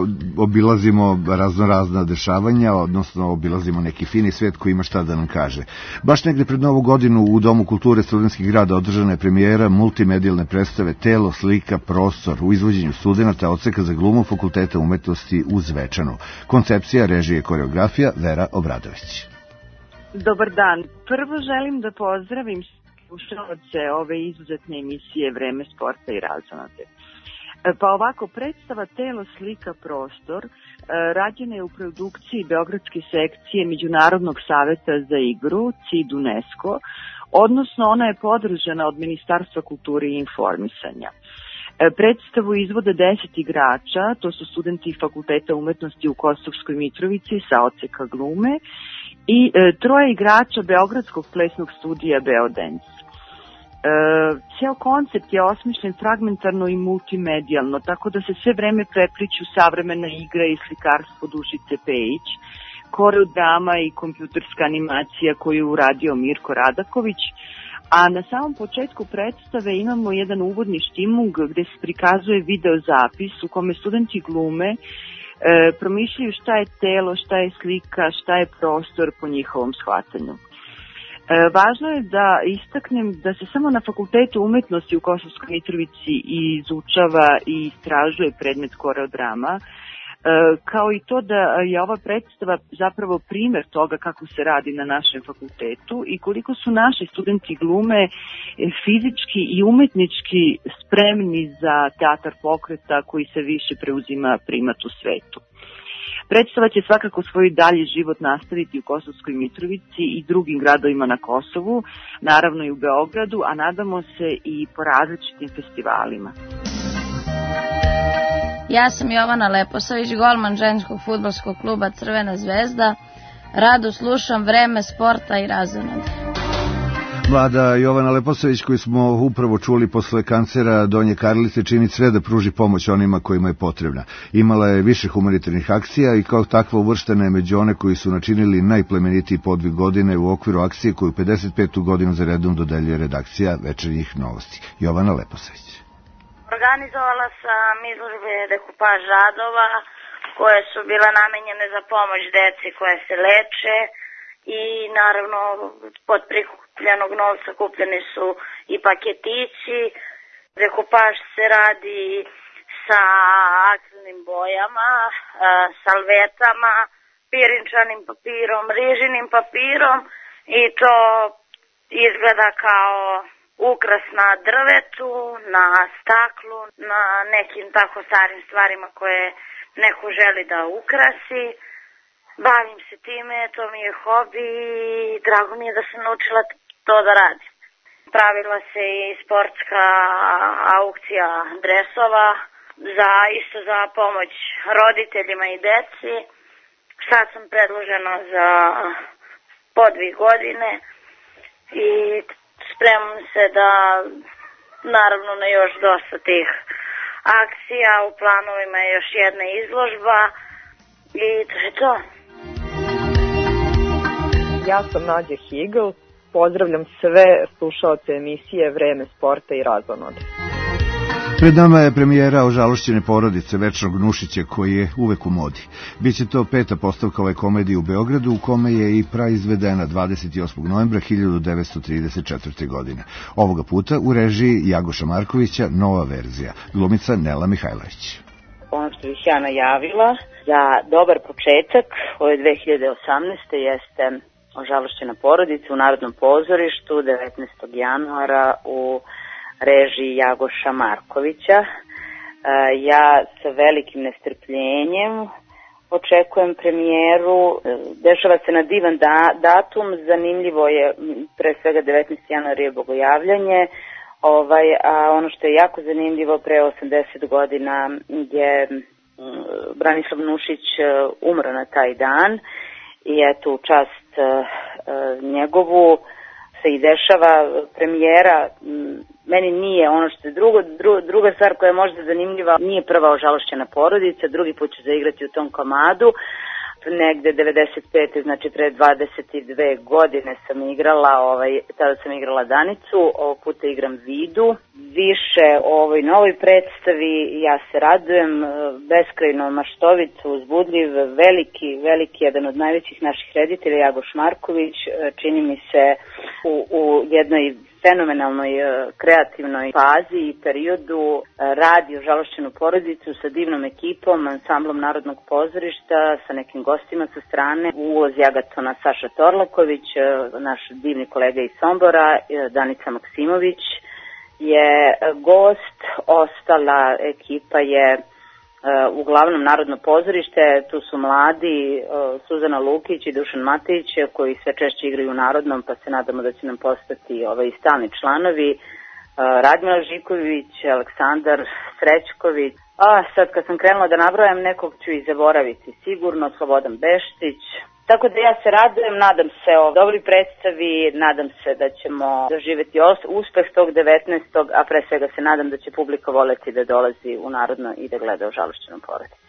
obilazimo raznorazna dešavanja, odnosno obilazimo neki fini svet koji ima šta da nam kaže. Baš negde pred Novu godinu u Domu kulture Studentskih grada održana je premijera multimedijalne predstave Telo, slika, prostor u izvođenju studenata odseka za glumu Fakulteta umetnosti u Zvečanu. Koncepcija, režije i koreografija Vera Obradović. Dobar dan. Prvo želim da pozdravim slušaoce ove izuzetne emisije Vreme sporta i razonode. Pa ovako, predstava Telo, slika, prostor rađena je u produkciji Beogradske sekcije Međunarodnog saveta za igru C I D UNESCO, odnosno ona je podržana od Ministarstva kulture i informisanja. Predstavu izvode deset igrača, to su studenti Fakulteta umetnosti u Kosovskoj Mitrovici sa odseka glume i troje igrača Beogradskog plesnog studija Beodance. E, cijel koncept je osmišljen fragmentarno i multimedijalno, tako da se sve vreme prepliću savremena igra i slikarstvo Dušice Pejić, koreodrama i kompjuterska animacija koju je uradio Mirko Radaković, a na samom početku predstave imamo jedan uvodni štimung gde se prikazuje video zapis u kome studenti glume e, promišljaju šta je telo, šta je slika, šta je prostor po njihovom shvatanju. E, važno je da istaknem da se samo na Fakultetu umetnosti u Kosovskoj Mitrovici izučava i istražuje predmet koreodrama, e, kao i to da je ova predstava zapravo primer toga kako se radi na našem fakultetu i koliko su naši studenti glume fizički i umetnički spremni za teatar pokreta koji se više preuzima primat u svetu. Predstava će svakako svoj dalji život nastaviti u Kosovskoj Mitrovici i drugim gradovima na Kosovu, naravno i u Beogradu, a nadamo se i po različitim festivalima. Ja sam Jovana Leposavić, golman ženskog fudbalskog kluba Crvena zvezda. Rado slušam Vreme sporta i razonode. Mlada Jovana Leposavić, koju smo upravo čuli posle kancera donje karlice, čini sve da pruži pomoć onima kojima je potrebna. Imala je više humanitarnih akcija i kao takva uvrštena je među one koji su načinili najplemenitiji podvig godine u okviru akcije koju pedeset petu godinu za redom dodeljuje redakcija Večernjih novosti. Jovana Leposavić. Organizovala sam izložbe dekupaž radova koje su bile namenjene za pomoć deci koje se leče i naravno pod prikupljenog novca kupljeni su i paketići. Dekupaž se radi sa akrilnim bojama, salvetama, pirinčanim papirom, rižinim papirom i to izgleda kao ukras na drvetu, na staklu, na nekim tako starim stvarima koje neko želi da ukrasi. Bavim se time, to mi je hobi i drago mi je da sam naučila to da radim. Pravila se i sportska aukcija dresova, za, isto za pomoć roditeljima i deci. Sad sam predložena za podvig godine i spremam se da, naravno, na još dosta tih akcija. U planovima je još jedna izložba i to je to. Ja sam Nađa Higl, pozdravljam sve slušaoce emisije Vreme sporta i razonode. Pred nama je premijera Ožalošćene porodice Večnog Nušića koji je uvek u modi. Biće to peta postavka ove komedije u Beogradu u kome je i praizvedena dvadeset osmog novembra hiljadu devetsto trideset četvrte. godine. Ovoga puta u režiji Jagoša Markovića nova verzija, glumica Nela Mihajlović. Ono što bih ja najavila za dobar početak ove dve hiljade osamnaeste. jeste Ožalošćena porodica u Narodnom pozorištu devetnaestog januara u režiji Jagoša Markovića. Ja sa velikim nestrpljenjem očekujem premijeru. Dešava se na divan da, datum, zanimljivo je, pre svega devetnaestog januara je bogojavljanje, ovaj, a ono što je jako zanimljivo, pre osamdeset godina je Branislav Nušić umro na taj dan i eto u čast njegovu se i dešava premijera meni nije ono što je drugo, dru, druga stvar koja je možda zanimljiva, nije prva ožalošćena porodica, drugi put ću zaigrati u tom komadu. Negde devedeset pete znači pre dvadeset dve godine sam igrala, ovaj, tada sam igrala Danicu, ovog puta igram Vidu. Više o ovoj novoj predstavi, ja se radujem, beskrajno maštovit, uzbudljiv, veliki, veliki, jedan od najvećih naših reditelja, Jagoš Marković, čini mi se u, u jednoj fenomenalnoj kreativnoj fazi i periodu radi ožalošćenu porodicu sa divnom ekipom, ansamblom Narodnog pozorišta, sa nekim gostima sa strane, u ulozi Agatona Saša Torlaković, naš divni kolega iz Sombora, Danica Maksimović je gost, ostala ekipa je Uh, uglavnom Narodno pozorište, tu su mladi uh, Suzana Lukić i Dušan Matejić koji sve češće igraju u Narodnom, pa se nadamo da će nam postati ovaj, stalni članovi, uh, Radmila Žiković, Aleksandar Srećković, a sad kad sam krenula da nabrojam nekog ću i zaboraviti sigurno, Slobodan Beštić. Tako da ja se radujem, nadam se o dobri predstavi, nadam se da ćemo doživjeti uspeh tog devetnaestog a pre svega se nadam da će publika voleti da dolazi u Narodno i da gleda ožalošćenu porodicu.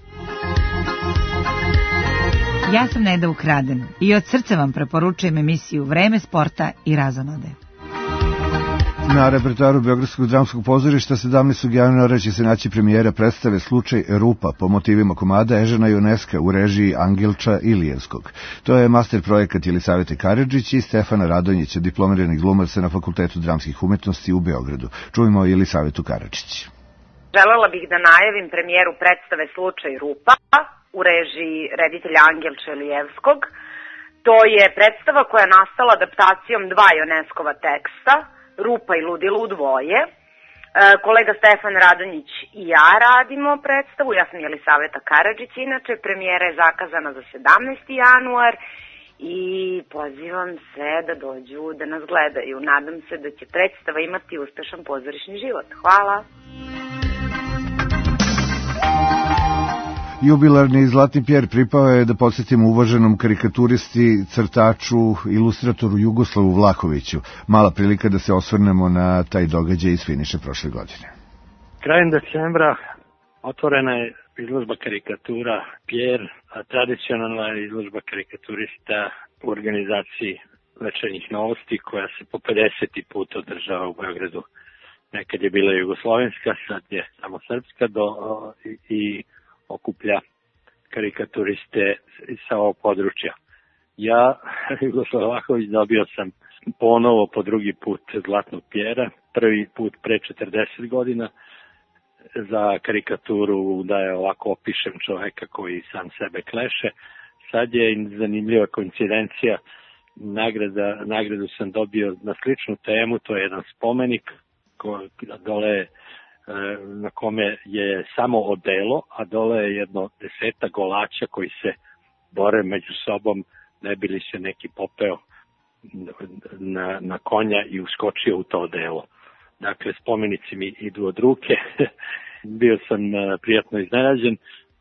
Ja sam Neda Ukraden i od srca vam preporučujem emisiju Vreme sporta i razonode. Na repertoaru Beogradskog dramskog pozorišta sedamnaestog januara će se naći premijera predstave Slučaj Rupa po motivima komada Ežena Joneska u režiji Angelča Ilijevskog. To je master projekat Jelisavete Karadžić i Stefana Radonjića, diplomiranih glumaca na Fakultetu dramskih umetnosti u Beogradu. Čujemo Jelisavetu Karadžić. Želela bih da najavim premijeru predstave Slučaj Rupa u režiji reditelja Angelča Ilijevskog. To je predstava koja je nastala adaptacijom dva Joneskova teksta, Rupa i Ludilo u dvoje. E, kolega Stefan Radonjić i ja radimo predstavu, ja sam Jelisaveta Karadžić, inače premijera je zakazana za sedamnaesti januar i pozivam sve da dođu da nas gledaju. Nadam se da će predstava imati uspešan pozorišni život. Hvala! Jubilarni Zlatni Pjer pripao je, da podsjetimo, uvaženom karikaturisti, crtaču, ilustratoru Jugoslavu Vlahoviću. Mala prilika da se osvrnemo na taj događaj iz finiše prošle godine. Krajem decembra otvorena je izložba karikatura Pjer, a tradicionalna izložba karikaturista u organizaciji Večernjih novosti koja se po pedeseti put održava u Beogradu. Nekad je bila jugoslovenska, sad je samo srpska do, i, i okuplja karikaturiste sa ovog područja. Ja, Jugoslav Vlahović, dobio sam ponovo po drugi put Zlatnog Pjera, prvi put pre četrdeset godina, za karikaturu da je ovako opišem čoveka koji sam sebe kleše. Sad je zanimljiva koincidencija, nagrada, nagradu sam dobio na sličnu temu, to je jedan spomenik koji dole na kome je samo odelo, a dole je jedno deseta golača koji se bore među sobom, ne bi li se neki popeo na, na konja i uskočio u to odelo. Dakle, spomenici mi idu od ruke. Bio sam prijatno iznenađen.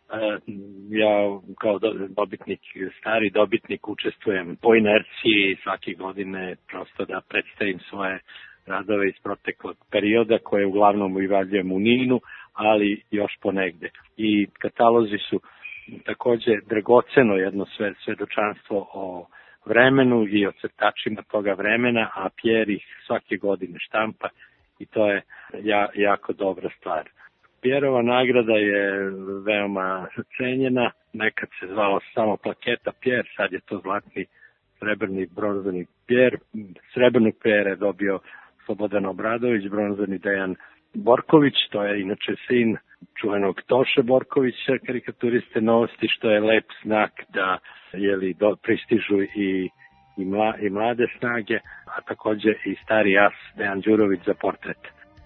Ja kao dobitnik, stari dobitnik, učestvujem po inerciji svake godine prosto da predstavim svoje radove iz proteklog perioda koje uglavnom uvaljujem u Ninu, ali još ponegde. I katalozi su takođe dragoceno jedno sve, svedočanstvo o vremenu i o crtačima toga vremena, a Pjer ih svake godine štampa i to je ja, jako dobra stvar. Pjerova nagrada je veoma cenjena, nekad se zvalo samo plaketa Pjer, sad je to zlatni, srebrni, bronzani Pjer. Srebrnog Pjera je dobio Slobodan Obradović, bronzani Dejan Borković, to je inače sin čuvenog Toše Borkovića, karikaturiste novosti, što je lep znak da jeli, do, pristižu i, i, mla, i mlade snage, a takođe i stari as Dejan Đurović za portret.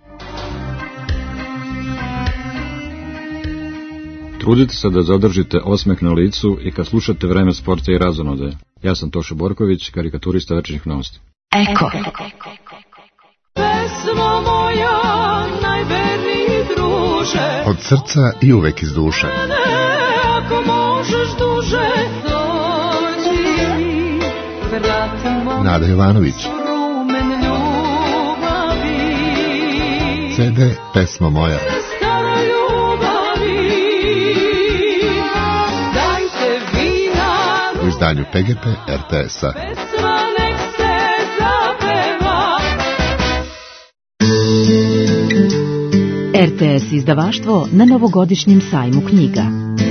Trudite se da zadržite osmeh na licu i kad slušate Vreme sporta i razonode. Ja sam Toša Borković, karikaturista Večernjih novosti. Eko. Pesmo moja, najverniji druže, od srca i uvek iz duše. Ako možeš duže dođi, vratimo Nada Jovanović. rumen ljubavi. ce de Pesma moja. U izdanju P G P R T S-a. R T S izdavaštvo na novogodišnjem sajmu knjiga.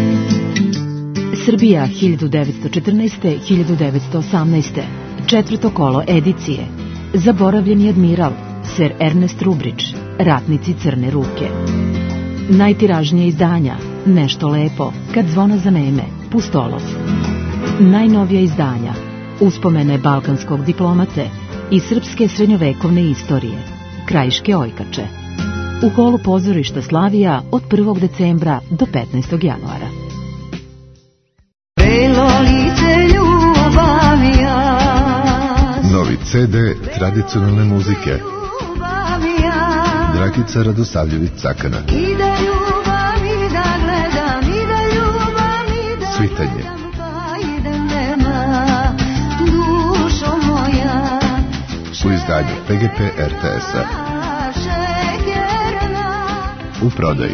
Srbija hiljadu devetsto četrnaeste do hiljadu devetsto osamnaeste. Četvrto kolo edicije. Zaboravljeni admiral, Ser Ernest Rubrić, Ratnici crne ruke. Najtiražnije izdanja, Nešto lepo, Kad zvona zaneme, Pustolov. Najnovija izdanja, Uspomene balkanskog diplomate i srpske srednjovekovne istorije, Krajiške ojkače. U holu pozorišta Slavija od prvog decembra do petnaestog januara. Novi ce de tradicionalne muzike. Dragica Radosavljević-Cakana. Svitanje. U izdanju P G P R T S-a. U prodaji.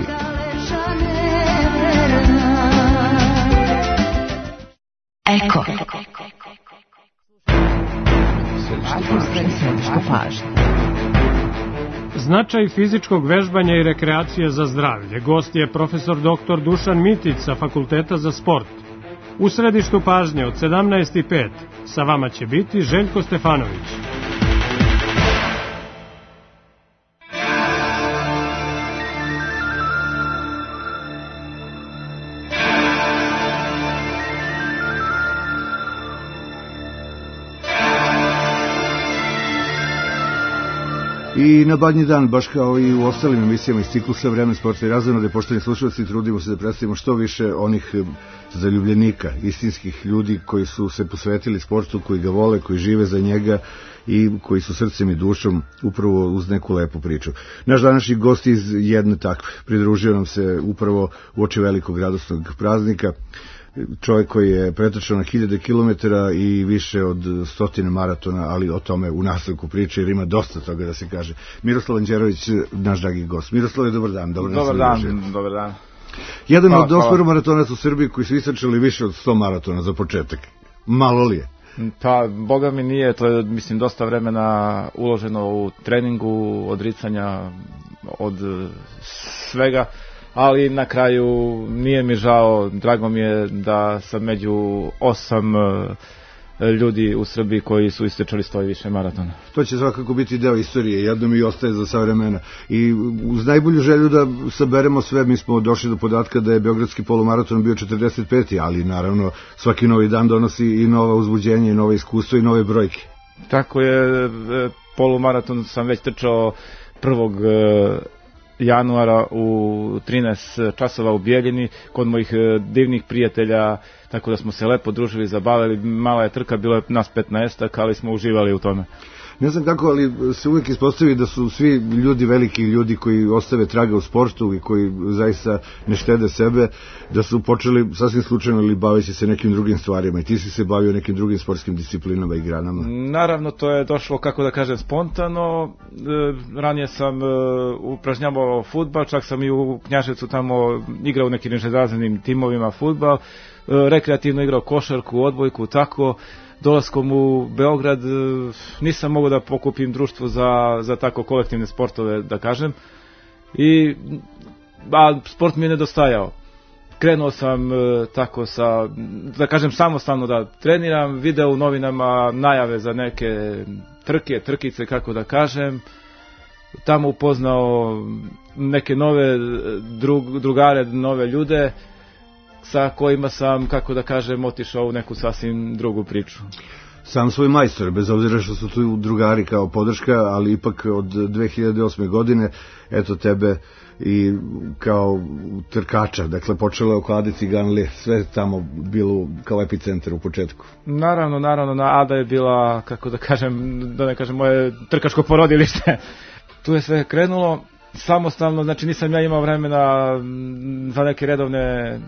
Eko. Značaj fizičkog vežbanja i rekreacije za zdravlje. Gost je profesor doktor Dušan Mitić sa Fakulteta za sport. U središtu pažnje od sedamnaest i pet sa vama će biti Željko Stefanović. I na badnji dan, baš kao i u ostalim emisijama iz ciklusa Vreme, sporta i razonode, poštovani slušalci, trudimo se da predstavimo što više onih zaljubljenika, istinskih ljudi koji su se posvetili sportu, koji ga vole, koji žive za njega i koji su srcem i dušom upravo uz neku lepu priču. Naš današnji gost iz jedne takve pridružio nam se upravo u oči velikog radosnog praznika. Čovjek koji je pretrčao na hiljade kilometara i više od stotine maratona, ali o tome u nastavku priče, jer ima dosta toga da se kaže. Miroslav Anđerović, naš dragi gost. Miroslav, dobar dan. Dobar, dobar dan, dan dobar dan. Jedan hvala, od osmero maratonaca u Srbiji koji su istračali više od sto maratona za početak. Malo li je? Pa, boga mi nije, to je, mislim, dosta vremena uloženo u treningu, odricanja od svega. Ali na kraju nije mi žao, drago mi je da sam među osam ljudi u Srbiji koji su istrčali sto i više maratona. To će svakako biti deo istorije, jedno mi ostaje za sva vremena. I uz najbolju želju da saberemo sve, mi smo došli do podatka da je beogradski polumaraton bio četrdeset peti, ali naravno svaki novi dan donosi i nova uzbuđenja, i nove iskustva i nove brojke. Tako je, polumaraton sam već trčao prvog januara u trinaest časova u Bijeljini kod mojih divnih prijatelja, tako da smo se lepo družili, zabavili. Mala je trka, bilo je nas petnaestak, ali smo uživali u tome. Ne znam kako, ali se uvijek ispostavi da su svi ljudi, veliki ljudi koji ostave traga u sportu i koji zaista ne štede sebe, da su počeli sasvim slučajno ili baveći se nekim drugim stvarima, i ti si se bavio nekim drugim sportskim disciplinama i granama. Naravno, to je došlo, kako da kažem, spontano. Ranije sam upražnjavao fudbal, čak sam i u Knjaževcu tamo igrao u nekim nižerazrednim timovima fudbal, rekreativno igrao košarku, odbojku, tako. Dolaskom u Beograd nisam mogao da pokupim društvo za, za tako kolektivne sportove, da kažem, i a sport mi je nedostajao. Krenuo sam tako sa, da kažem, samostalno da treniram, video u novinama najave za neke trke, trkice, kako da kažem, tamo upoznao neke nove drug, drugare, nove ljude, sa kojima sam, kako da kažem, otišao u neku sasvim drugu priču. Sam svoj majstor, bez obzira što su tu drugari kao podrška, ali ipak od dve hiljade osme godine, eto tebe i kao trkača, dakle počela oko Ade Ciganlije, sve tamo bilo kao epicentar u početku. Naravno, naravno, na Ada je bila, kako da kažem, da ne kažem, moje trkačko porodilište. Tu je sve krenulo samostalno, znači nisam ja imao vremena za neke redovne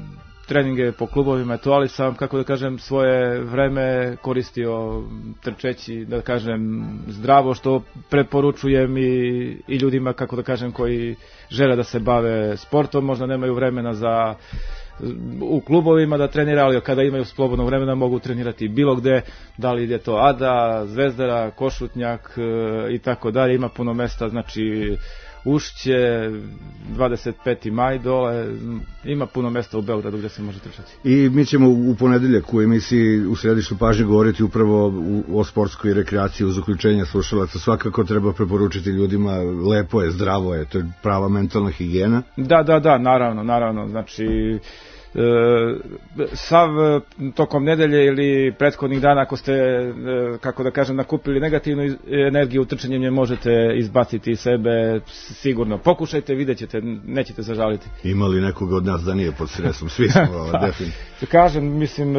treninge po klubovima, to, ali sam, kako da kažem, svoje vreme koristio trčeći, da kažem, zdravo, što preporučujem i, i ljudima, kako da kažem, koji žele da se bave sportom, možda nemaju vremena za u klubovima da trenira, ali kada imaju slobodno vremena mogu trenirati bilo gde, da li je to Ada, Zvezdara, Košutnjak i tako dalje, ima puno mesta, znači Ušće, dvadeset peti maj dole, ima puno mesta u Beogradu gde se može trčati. I mi ćemo u ponedeljak u emisiji u središtu pažnje govoriti upravo o sportskoj rekreaciji uz uključenje slušalaca. Svakako treba preporučiti ljudima, lepo je, zdravo je, to je prava mentalna higijena. Da, da, da, naravno, naravno, znači E, sav tokom nedelje ili prethodnih dana ako ste, e, kako da kažem, nakupili negativnu energiju, trčanjem je možete izbaciti iz sebe sigurno. Pokušajte, vidjet ćete, nećete zažaliti. Ima li nekoga od nas da nije pod stresom? Svi smo definitivno. Kažem, mislim,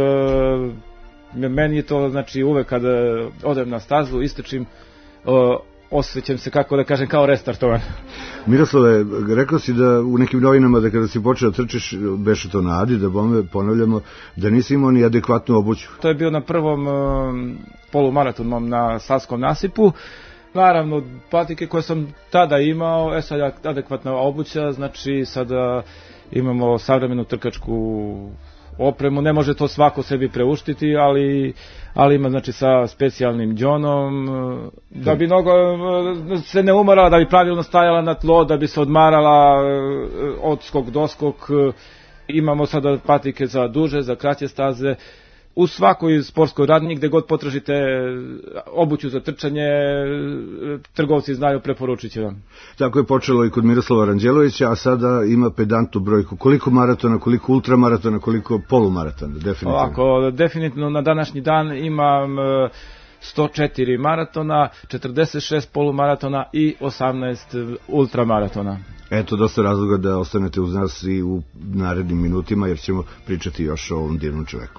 e, meni je to, znači, uvek kada odem na stazu, istrčim, e, osjećam se, kako da kažem, kao restartovan. Miroslave, rekao si da u nekim novinama da kada si počeo da trčiš, beše to na Adi, da bome ponavljamo, da nisi imao ni adekvatnu obuću. To je bio na prvom um, polumaratonu na Savskom nasipu. Naravno, patike koje sam tada imao, e sad adekvatna obuća, znači sada imamo savremenu trkačku opremu, ne može to svako sebi preuštiti, ali, ali ima, znači, sa specijalnim džonom, da bi noga se ne umarala, da bi pravilno stajala na tlo, da bi se odmarala od skok do skok. Imamo sada patike za duže, za kraće staze. U svakoj sportskoj radnji, gde god potražite obuću za trčanje, trgovci znaju, preporučit će vam. Tako je počelo i kod Miroslava Ranđelovića, a sada ima pedantnu brojku. Koliko maratona, koliko ultramaratona, koliko polumaratona, definitivno? Ovako, definitivno na današnji dan imam sto četiri maratona, četrdeset šest polumaratona i osamnaest ultramaratona. Eto, dosta razloga da ostanete uz nas i u narednim minutima, jer ćemo pričati još o ovom divnom čoveku.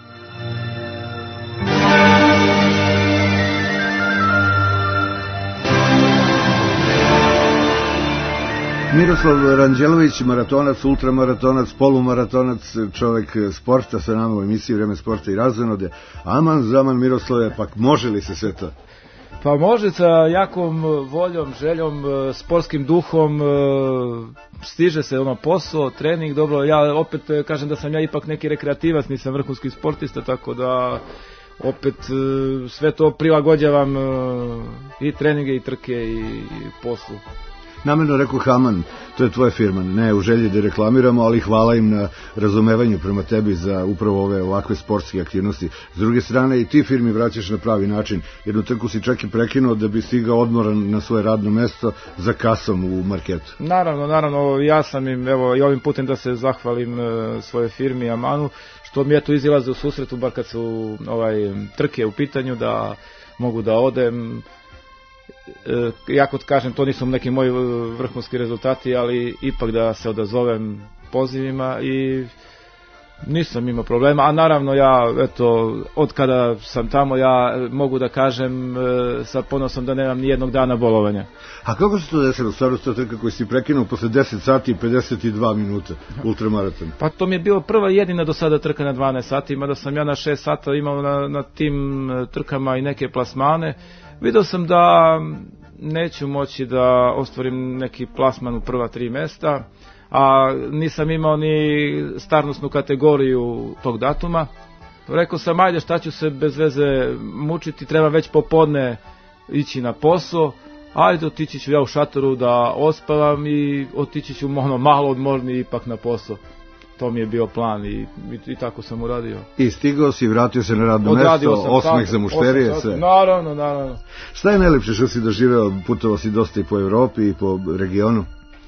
Miroslav Ranđelović, maratonac, ultramaratonac, polumaratonac, čovek sporta, sa nama u emisiji Vreme sporta i razonode. Aman zaman, Miroslave, pak može li se sve to? Pa može, sa jakom voljom, željom, sportskim duhom, stiže se ono posao, trening, dobro, ja opet kažem da sam ja ipak neki rekreativac, nisam vrhunski sportista, tako da opet sve to prilagođavam, i treninge, i trke, i poslu. Namerno rekao Haman, to je tvoja firma, ne u želji da reklamiramo, ali hvala im na razumevanju prema tebi za upravo ove ovakve sportske aktivnosti. S druge strane, i ti firmi vraćaš na pravi način. Jednu trku si čak i prekinuo da bi stigao odmoran na svoje radno mesto za kasom u marketu. Naravno, naravno, ja sam im, evo, i ovim putem da se zahvalim e, svoje firmi Amanu, što mi eto izilaze u susretu, bar kad su ovaj, trke u pitanju, da mogu da odem. Jako kažem, to nisu neki moji vrhunski rezultati, ali ipak da se odazovem pozivima i nisam imao problema, a naravno ja, eto, od kada sam tamo, ja mogu da kažem sa ponosom da nemam ni jednog dana bolovanja. A kako se to desilo, stvarno to trka koji si prekinuo posle deset sati i pedeset dva minuta, ultramaraton? Pa to mi je bilo prva jedina do sada trka na dvanaest sati, mada sam ja na šest sata imao na, na tim trkama i neke plasmane. Video sam da neću moći da ostvarim neki plasman u prva tri mesta, a nisam imao ni starnosnu kategoriju tog datuma. Rekao sam, ajde, šta ću se bez veze mučiti, treba već popodne ići na posao, ajde, otići ću ja u šatoru da ospavam i otići ću ono malo odmorni ipak na posao. To mi je bio plan i, i, i tako sam uradio. I stigao si, vratio se na radno mesto, osmeh za mušterije, sve. Naravno, naravno. Šta je najlepše što si doživeo, putovao si dosta i po Evropi i po regionu?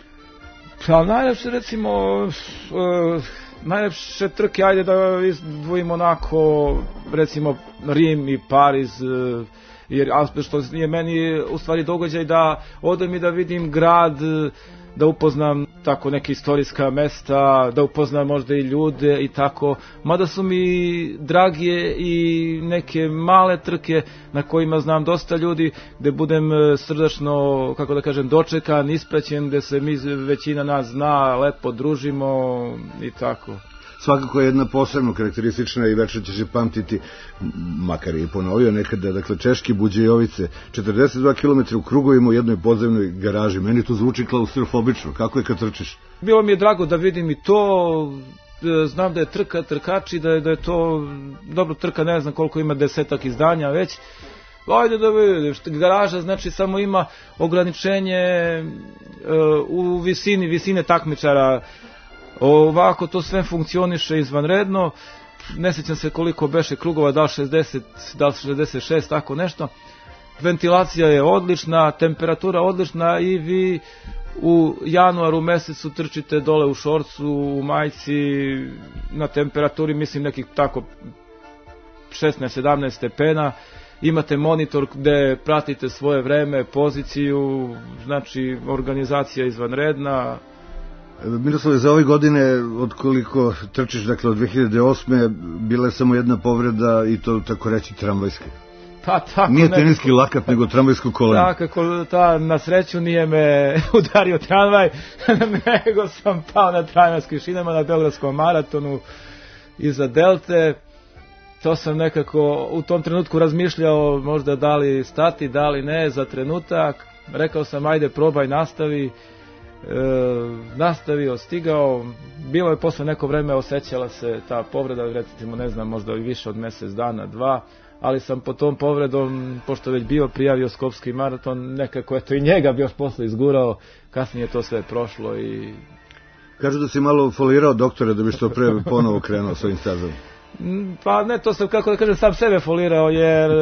Pa najlepše, recimo, uh, najlepše trke, ajde da izdvojimo onako, recimo, Rim i Pariz, uh, jer što je meni u stvari događaj da odem i da vidim grad, da upoznam tako neke istorijska mesta, da upoznam možda i ljude i tako, mada su mi dragije i neke male trke na kojima znam dosta ljudi, gde budem srdačno, kako da kažem, dočekan, ispraćen, gde se mi većina nas zna, lepo družimo i tako. svakako je jedna posebno karakteristična i večer će se pamtiti, makar je i ponovio nekada, dakle, Češki Buđejovice, četrdeset dva kilometra u krugovima u jednoj podzemnoj garaži. Meni to zvuči klaustrofobično. Kako je kad trčiš? Bilo mi je drago da vidim i to, znam da je trka, trkači, da je, da je to, dobro, trka ne znam koliko ima, desetak izdanja već, ajde da vidim, garaža znači samo ima ograničenje uh, u visini, visine takmičara, ovako to sve funkcioniše izvanredno, ne sjećam se koliko beše krugova, da li šezdeset, da li šezdeset šest, tako nešto, ventilacija je odlična, temperatura odlična i vi u januaru mesecu trčite dole u šorcu, u majici, na temperaturi mislim nekih tako šesnaest sedamnaest stepena, imate monitor gde pratite svoje vreme, poziciju, znači organizacija izvanredna. Miroslave, za ove godine, od koliko trčiš, dakle od dve hiljade osme, bila je samo jedna povreda i to tako reći tramvajske. Pa, tako, nije teniski nekako lakat, nego tramvajsko koleno. Tako, ta, na sreću nije me udario tramvaj, nego sam pao na tramvajskim šinama na Beogradskom maratonu iza Delte. To sam nekako u tom trenutku razmišljao možda da li stati, da li ne za trenutak. Rekao sam ajde probaj, nastavi. E, nastavio, stigao. Bilo je posle neko vreme osjećala se ta povreda, recimo ne znam, možda i više od mjesec dana, dva. Ali sam po tom povredom, pošto već bio prijavio skopski maraton, nekako je to i njega bi još posle izgurao, kasnije to sve prošlo i... Kažu da si malo folirao doktore da bi što pre ponovo krenuo s ovim stazom. Pa ne, to sam, kako da kažem, sam sebe folirao, jer,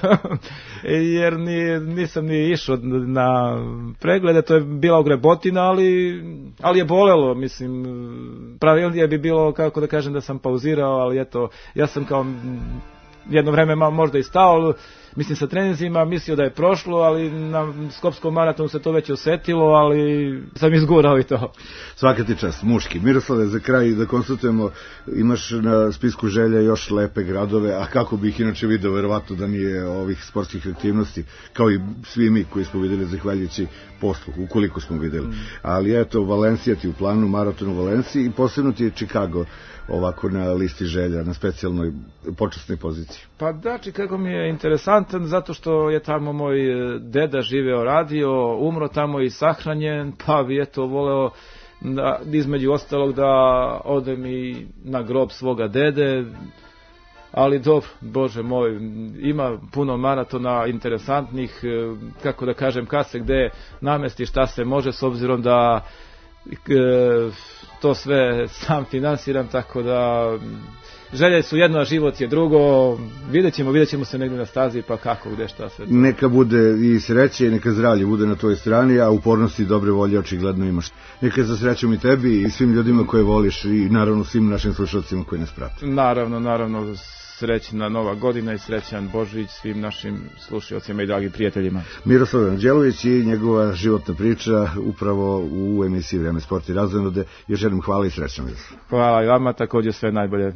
jer ni, nisam ni išao na preglede, to je bila ogrebotina, ali, ali je bolelo, mislim, pravilnije bi bilo, kako da kažem, da sam pauzirao, ali eto, ja sam kao jedno vreme možda i stao, mislim sa treninzima, mislio da je prošlo, ali na skopskom maratonu se to već osetilo, ali sam izgurao i to. Svaka ti čast, muški. Miroslave, za kraj da konstatujemo, imaš na spisku želja još lepe gradove, a kako bi ih inače video, verovatno da nije ovih sportskih aktivnosti, kao i svi mi koji smo videli zahvaljujući poslu, ukoliko smo videli. Mm. Ali eto, Valencija ti u planu, maraton u Valenciji i posebno ti je Chicago ovako na listi želja, na specijalnoj počasnoj poziciji. Pa da, Chicago mi je interesantan zato što je tamo moj deda živeo, radio, umro tamo i sahranjen, pa bi eto voleo da, između ostalog da odem i na grob svoga dede, ali dobro, Bože moj, ima puno maratona interesantnih, kako da kažem, kad se gde namesti šta se može, s obzirom da e, to sve sam finansiram, tako da želje su jedno, a život je drugo. Vidjet ćemo, vidjet ćemo se negdje na stazi, pa kako, gde, šta sve. Neka bude i sreće, neka zdravlje bude na tvojoj strani, a upornosti i dobre volje očigledno imaš. Neka je za srećom i tebi i svim ljudima koje voliš i naravno svim našim slušalcima koji nas prate. Naravno, naravno, srećna Nova godina i srećan Božić svim našim slušalcima i dragim prijateljima. Miroslav Anđelović i njegova životna priča upravo u emisiji Vreme sporta i razonode. Još jednom hvala i srećno, Miroslav. Hvala i vama, također sve najbolje.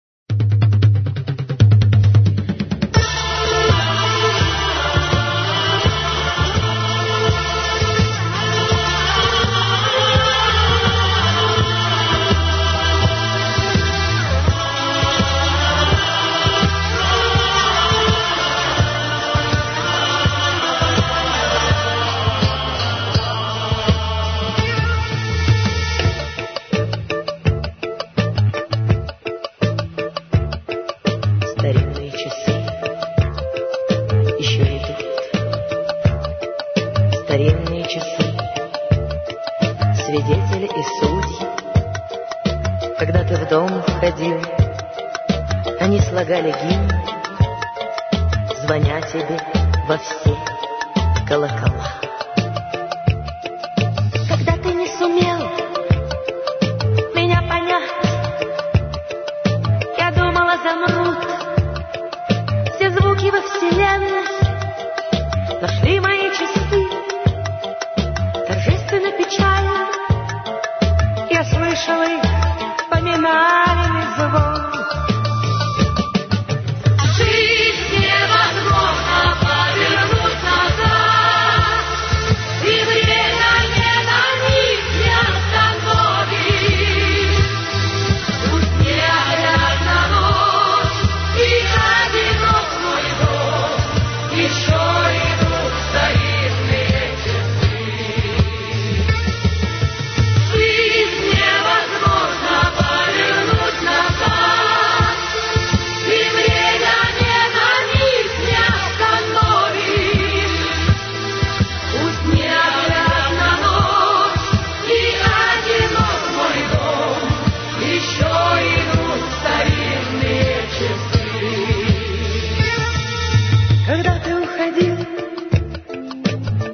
Они слагали гимн, звоня тебе во все колокола. Когда ты не сумел меня понять, я думала, замрут все звуки во вселенной, но шли мои часы торжественно печально, я слышала их поминальный звон. Yeah.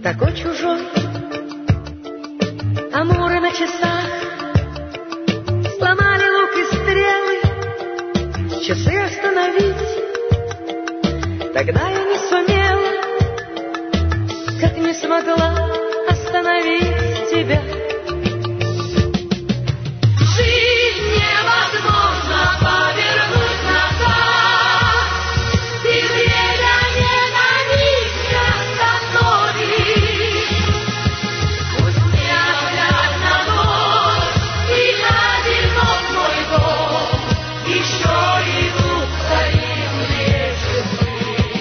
такой чужой. Амуры на часах сломали лук и стрелы, часы остановить тогда я не сумела, как не смогла остановить тебя. Жизнь невозможно повернуть назад, и время не на миг не остановить. Пусть мне взгляд на ночь и одинок мой дом, еще идут старинные часы.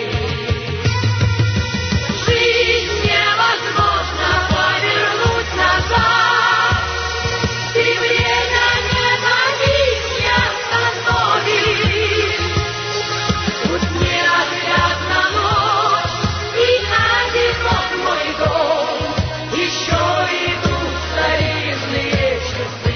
Жизнь невозможно повернуть назад, и время не на миг не остановить. Пусть мне взгляд на ночь и одинок мой дом, еще идут старинные часы.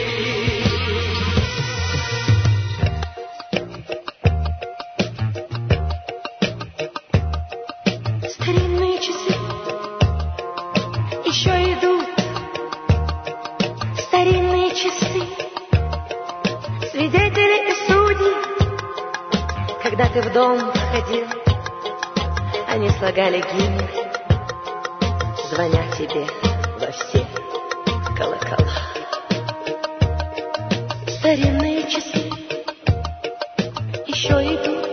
Старинные часы еще идут, старинные часы, свидетели и судьи. Когда ты в дом входил, они слагали гимн, звоня тебе во все колокола. Старинные часы еще идут,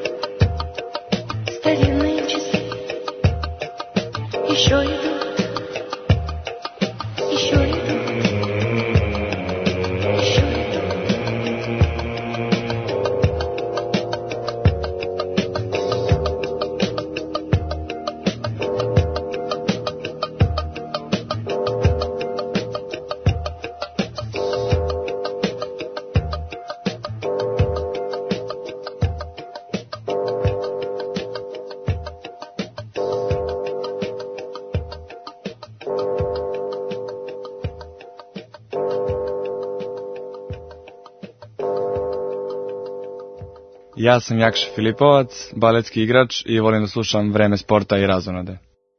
старинные часы еще идут, еще идут, еще идут. Ja sam Jakša Filipovac, baletski igrač i volim da slušam Vreme sporta i razonode.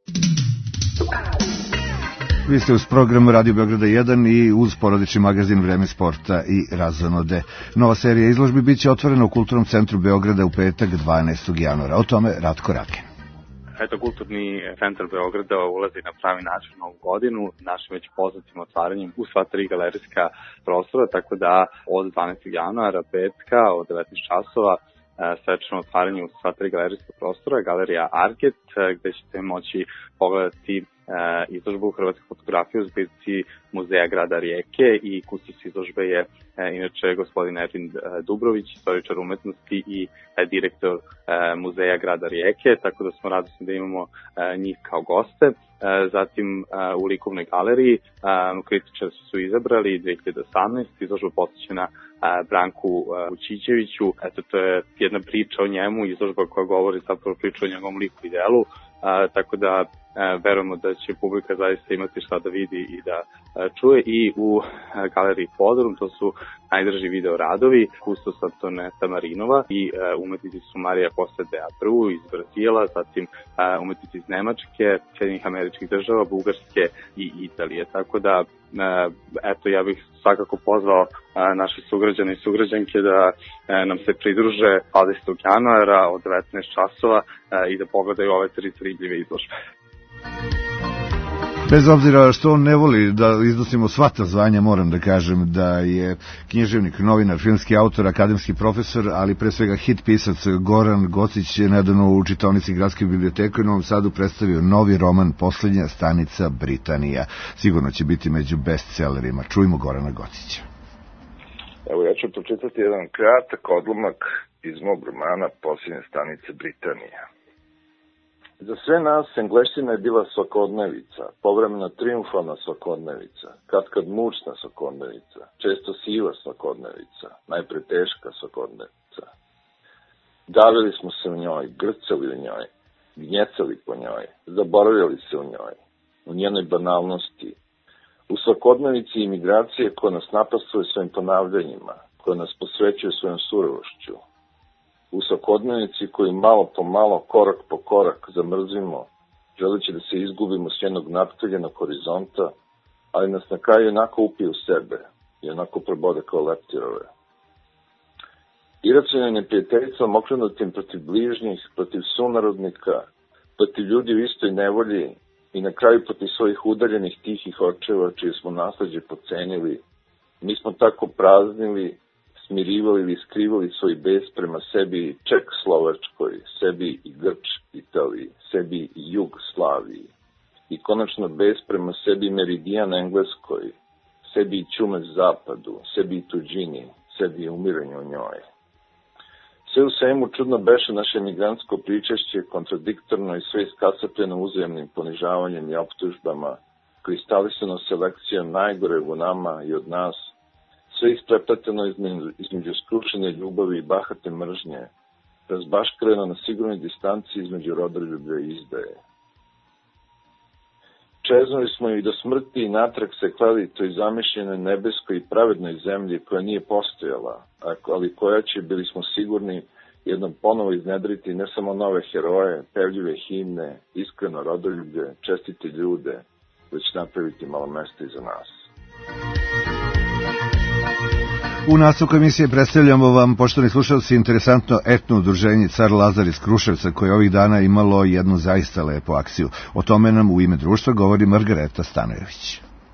Vi ste uz program Radio Beograda jedan i uz porodični magazin Vreme sporta i razonode. Nova serija izložbi biće otvorena u Kulturnom centru Beograda u petak dvanaestog januara. O tome Ratko Rakin. Eto, Kulturni centar Beograda ulazi na pravi način novu godinu, našim već poznatim otvaranjem u sva tri galerijska prostora, tako da od dvanaestog januara, petka, od devetnaest časova, svečano otvaranje u sva tri galerijska prostora, galerija Arget, gde ćete moći pogledati izložbu hrvatske fotografije u zbirci Muzeja grada Rijeke i kustos izložbe je inače gospodin Ervin Dubrović, istoričar umetnosti i direktor Muzeja grada Rijeke, tako da smo radosni da imamo njih kao goste. Zatim u likovnoj galeriji kritičari su izabrali dve hiljade osamnaeste izložba posvećena Branku Vučićeviću. Eto, to je jedna priča o njemu, izložba koja govori zapravo priču o njegovom liku i delu, tako da verujemo da će publika zaista imati šta da vidi i da čuje. I u galeriji Podrum, to su najdraži video radovi, kustos Antoneta Marinova i umetnici su Marija Jose de Abreu iz Brazila, zatim umetnici iz Nemačke, Sjedinjenih Američkih Država, Bugarske i Italije. Tako da, eto, ja bih svakako pozvao naše sugrađane i sugrađanke da nam se pridruže dvadesetog januara od devetnaest časova i da pogledaju ove tri zanimljive izložbe. Bez obzira što on ne voli da iznosimo sva ta zvanja, moram da kažem da je književnik, novinar, filmski autor, akademski profesor, ali pre svega hit pisac Goran Gocić je nedavno u čitaonici Gradske biblioteke u Novom Sadu predstavio novi roman Poslednja stanica Britanija. Sigurno će biti među bestsellerima. Čujmo Gorana Gocića. Evo, ja ću pročitati jedan kratak odlomak iz mog romana Poslednja stanica Britanija. Za sve nas engleština je bila svakodnevica, povremeno triumfalna svakodnevica, katkad mučna svakodnevica, često siva svakodnevica, najpre teška svakodnevica. Davili smo se u njoj, grcali u njoj, gnjecali po njoj, zaboravljali se u njoj, u njenoj banalnosti, u svakodnevici imigracije koja nas napastuje svojim ponavljanjima, koja nas posvećuje svojom surovošću, u svakodnevici koju malo po malo, korak po korak zamrzimo, želeći da se izgubimo s jednog natkaljenog horizonta, ali nas na kraju onako upije u sebe i onako probode kao leptirove. Iracionalnim prijateljicom okrenutim protiv bližnjih, protiv sunarodnika, protiv ljudi u istoj nevolji i na kraju protiv svojih udaljenih tihih očeva čije smo nasleđe pocenili, mi smo tako praznili, smirivali ili skrivali svoj bes prema sebi i Ček Slovačkoj, sebi i Grč Italiji, sebi i Jugoslaviji i konačno bes prema sebi Meridijan Engleskoj, sebi i Ćume Zapadu, sebi i tuđini, sebi i umiranju u njoj. Sve u svemu čudno beše naše migrantsko pričešće, kontradiktorno i sve iskasapljeno uzajemnim ponižavanjem i optužbama, kristalisano selekcijom najgore u nama i od nas, sve isprepleteno između, između skrušene ljubavi i bahate mržnje, razbaškreno na sigurnoj distanci između rodoljublja i izdaje. Čeznuli smo i do smrti i natrag se klali toj zamišljenoj nebeskoj i pravednoj zemlji koja nije postojala, ali koja će, bili smo sigurni, jednom ponovo iznedriti ne samo nove heroje, pevljive himne, iskreno rodoljublje, čestite ljude, već napraviti malo mesta i za nas. U nastavku emisije predstavljamo vam, poštovani slušalci, interesantno etno udruženje Car Lazar iz Kruševca, koje je ovih dana imalo jednu zaista lepu akciju. O tome nam u ime društva govori Margareta Stanojević.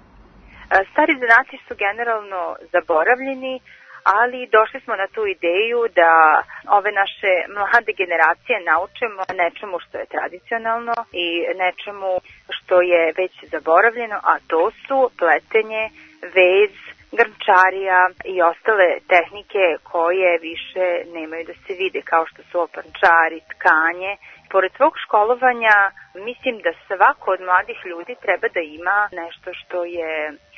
Stari zanati su generalno zaboravljeni, ali došli smo na tu ideju da ove naše mlade generacije naučimo nečemu što je tradicionalno i nečemu što je već zaboravljeno, a to su pletenje, vez, grnčarija i ostale tehnike koje više nemaju da se vide, kao što su opančari, tkanje. Pored svog školovanja, mislim da svako od mladih ljudi treba da ima nešto što je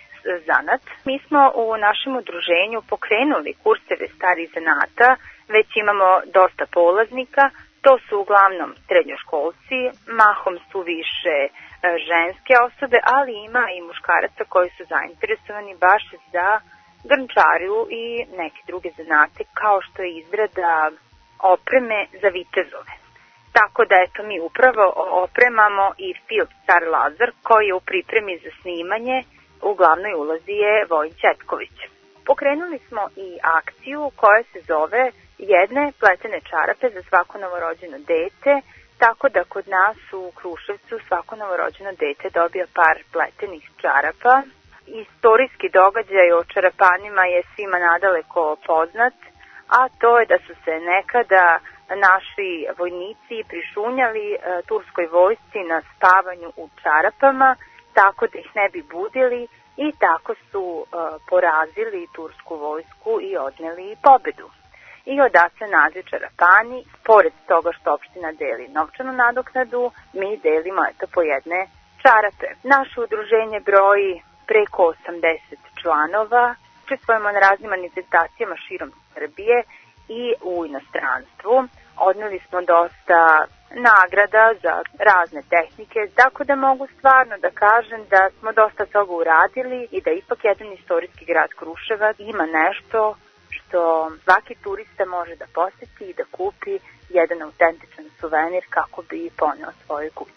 zanat. Mi smo u našem udruženju pokrenuli kurseve starih zanata, već imamo dosta polaznika. To su uglavnom srednjoškolci, mahom su više ženske osobe, ali ima i muškaraca koji su zainteresovani baš za grnčariju i neke druge zanate, kao što je izrada opreme za vitezove. Tako da eto, mi upravo opremamo i film Car Lazar, koji je u pripremi za snimanje. U glavnoj ulozi je Vojin Ćetković. Pokrenuli smo i akciju koja se zove Jedne pletene čarape za svako novorođeno dete, tako da kod nas u Kruševcu svako novorođeno dete dobija par pletenih čarapa. Istorijski događaj o čarapanima je svima nadaleko poznat, a to je da su se nekada naši vojnici prišunjali e, turskoj vojsci na spavanju u čarapama, tako da ih ne bi budili i tako su e, porazili tursku vojsku i odneli pobedu. I odatle naziv čarapani. Pored toga što opština deli novčanu nadoknadu, mi delimo eto po jedne čarape. Naše udruženje broji preko osamdeset članova, učestvujemo na raznim manifestacijama širom Srbije i u inostranstvu. Odneli smo dosta nagrada za razne tehnike, tako da mogu stvarno da kažem da smo dosta toga uradili i da ipak jedan istorijski grad Kruševac ima nešto što svaki turista može da poseti i da kupi jedan autentičan suvenir kako bi poneo svoju kuću.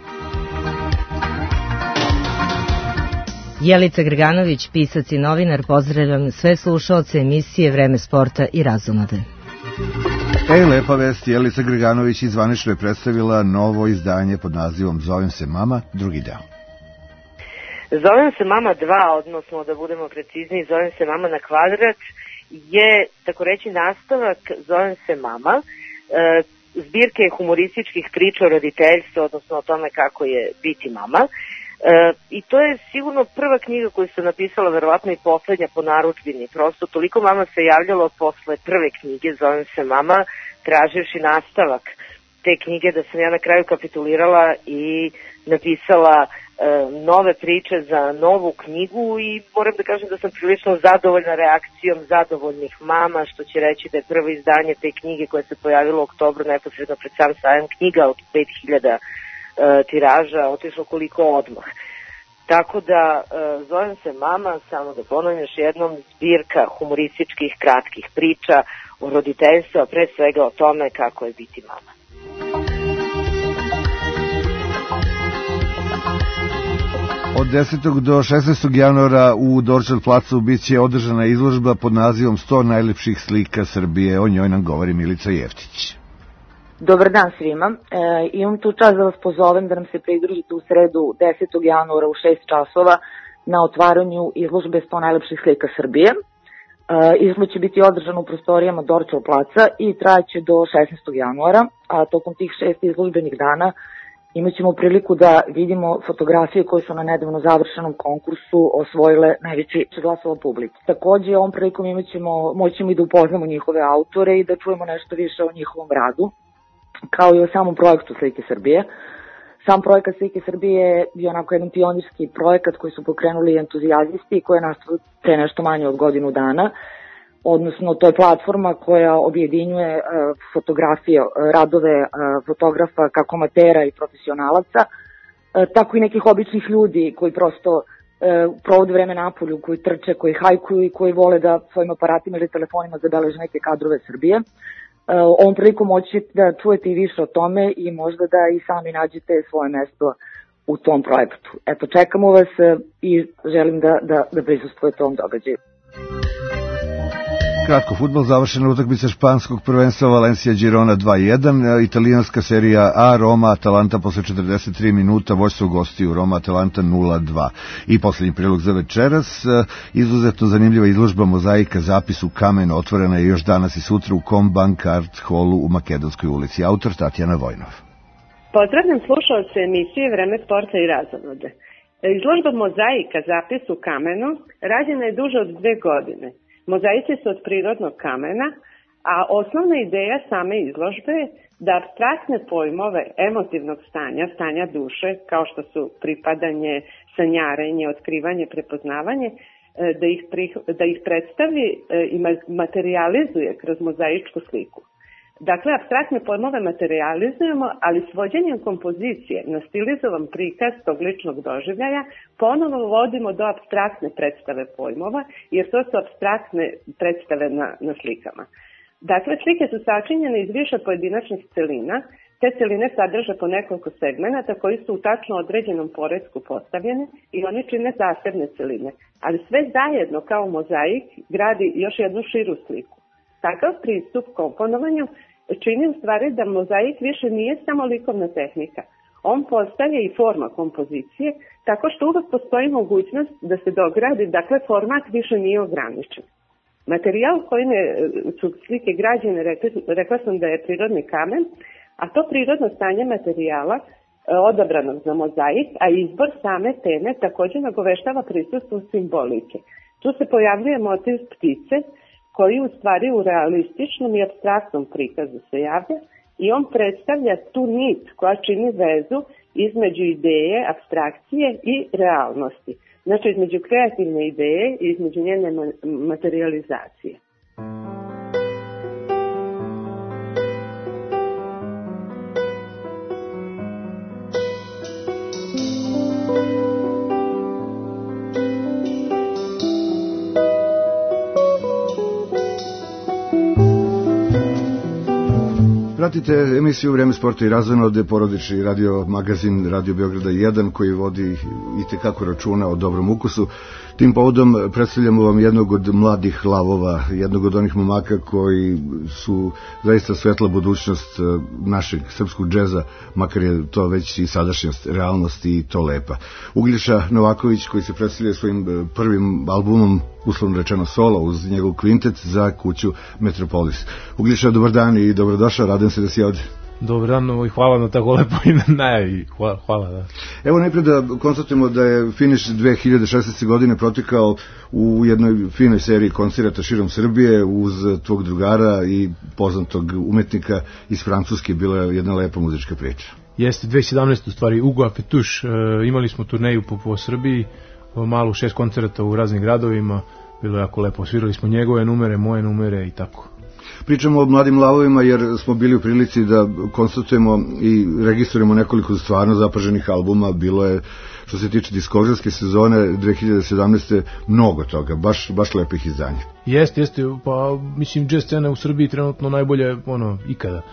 Jelica Grganović, pisac i novinar, pozdravljam sve slušaoce emisije Vreme sporta i razonode. Ej, lepa vest, Jelica Grganović izvanično je predstavila novo izdanje pod nazivom Zovem se mama, drugi deo. Zovem se mama dva, odnosno da budemo precizni, Zovem se mama na kvadrat, je, tako reći, nastavak Zovem se mama, e, zbirke humorističkih priča o roditeljstvu, odnosno o tome kako je biti mama. E, I to je sigurno prva knjiga koju sam napisala, verovatno i poslednja po narudžbini. Prosto toliko mama se javljalo posle prve knjige Zovem se mama, traživši nastavak te knjige, da sam ja na kraju kapitulirala i napisala e, nove priče za novu knjigu i moram da kažem da sam prilično zadovoljna reakcijom zadovoljnih mama, što će reći da je prvo izdanje te knjige koje se pojavilo u oktobru neposredno pred sam sajam knjiga od pet hiljada e, tiraža, otišlo koliko odmah. Tako da e, Zovem se mama, samo da ponovim još jednom, zbirka humorističkih kratkih priča o roditeljstvu, a pre svega o tome kako je biti mama. Od desetog do šesnaestog januara u Dorčel placu biće održana izložba pod nazivom sto najlepših slika Srbije. O njoj nam govori Milica Jeftić. Dobar dan svima. E, imam tu čast da vas pozovem da nam se pridružite u sredu desetog januara u šest časova na otvaranju izložbe sto najlepših slika Srbije. E, izložba će biti održana u prostorijama Dorčel placa i trajaće do šesnaestog januara, a tokom tih šest izložbenih dana imat ćemo priliku da vidimo fotografije koje su na nedavno završenom konkursu osvojile najveći glasova publike. Takođe, ovom prilikom imat ćemo, moćemo i da upoznamo njihove autore i da čujemo nešto više o njihovom radu, kao i o samom projektu Slike Srbije. Sam projekat Slike Srbije je onako jedan pionirski projekat koji su pokrenuli entuzijazisti koji je nastao pre nešto manje od godinu dana. Odnosno, to je platforma koja objedinjuje uh, fotografije, uh, radove uh, fotografa kako amatera i profesionalaca, uh, tako i nekih običnih ljudi koji prosto uh, provode vreme napolju, koji trče, koji hajkuju i koji vole da svojim aparatima ili telefonima zabeleže neke kadrove Srbije. Uh, ovom prilikom moći da čujete i više o tome i možda da i sami nađete svoje mesto u tom projektu. Eto, čekamo vas uh, i želim da, da, da prisustvujete ovom događaju. Kratko fudbal, završena utakmica španskog prvenstva Valencia Girona dva jedan, italijanska serija A, Roma Atalanta posle četrdeset tri minuta, vođstvo gostiju Roma Atalanta nula dva. I poslednji prilog za večeras, izuzetno zanimljiva izložba mozaika Zapis u kamenu, otvorena je još danas i sutra u Combank Art Hallu u Makedonskoj ulici. Autor Tatjana Vojnov. Pozdravljam slušalce emisije Vreme sporta i razonode. Izložba mozaika Zapis u kamenu rađena je duže od dve godine. Mozaici su od prirodnog kamena, a osnovna ideja same izložbe je da apstraktne pojmove emotivnog stanja, stanja duše, kao što su pripadanje, sanjarenje, otkrivanje, prepoznavanje, da ih, pri, da ih predstavi i materializuje kroz mozaičku sliku. Dakle, apstraktne pojmove materializujemo, ali svođenjem kompozicije na stilizovan prikaz tog ličnog doživljaja ponovo vodimo do apstraktne predstave pojmova, jer to su apstraktne predstave na, na slikama. Dakle, slike su sačinjene iz više pojedinačnih celina, te celine sadrže po nekoliko segmenata koji su u tačno određenom poretku postavljene i oni čine zasebne celine, ali sve zajedno kao mozaik gradi još jednu širu sliku. Takav pristup komponovanju čini u stvari da mozaik više nije samo likovna tehnika. On postaje i forma kompozicije, tako što uvek postoji mogućnost da se dogradi, dakle format više nije ograničen. Materijal kojim su slike građene, rekla, rekla sam da je prirodni kamen, a to prirodno stanje materijala odabranog za mozaik, a izbor same teme također nagoveštava prisustvo simbolike. Tu se pojavljuje motiv ptice, koji u stvari u realističnom i apstraktnom prikazu se javlja i on predstavlja tu nit koja čini vezu između ideje, apstrakcije i realnosti. Znači između kreativne ideje i između njene materializacije. Pratite emisiju Vreme sporta i razonode, porodični radio magazin Radio Beograda jedan koji vodi itekako računa o dobrom ukusu. Tim povodom predstavljamo vam jednog od mladih lavova, jednog od onih momaka koji su zaista svetla budućnost našeg srpskog džeza, makar je to već i sadašnjost, realnost i to lepa. Uglješa Novaković koji se predstavlja svojim prvim albumom, uslovno rečeno solo, uz njegov kvintet za kuću Metropolis. Uglješa, dobar dan i dobrodošao, radim se da si ovde. Dobar dan i hvala na tako lepo ime, ne, hvala, hvala, da. Evo najpred da konstatujemo da je finiš dve hiljade šesnaeste. godine protekao u jednoj finoj seriji koncerata širom Srbije uz tvog drugara i poznatog umetnika iz Francuske, bila je jedna lepa muzička priča. Jeste, dve hiljade sedamnaeste. u stvari, Ugo Afetuš, e, imali smo turneju po, po Srbiji, malo šest koncerata u raznim gradovima, bilo je jako lepo, svirali smo njegove numere, moje numere i tako. Pričamo o mladim lavovima jer smo bili u prilici da konstatujemo i registrujemo nekoliko stvarno zapaženih albuma. Bilo je, što se tiče diskografske sezone dve hiljade sedamnaeste. mnogo toga, baš, baš lepih izdanja. Jeste, jeste, pa mislim jazz scena u Srbiji trenutno najbolje ono ikada.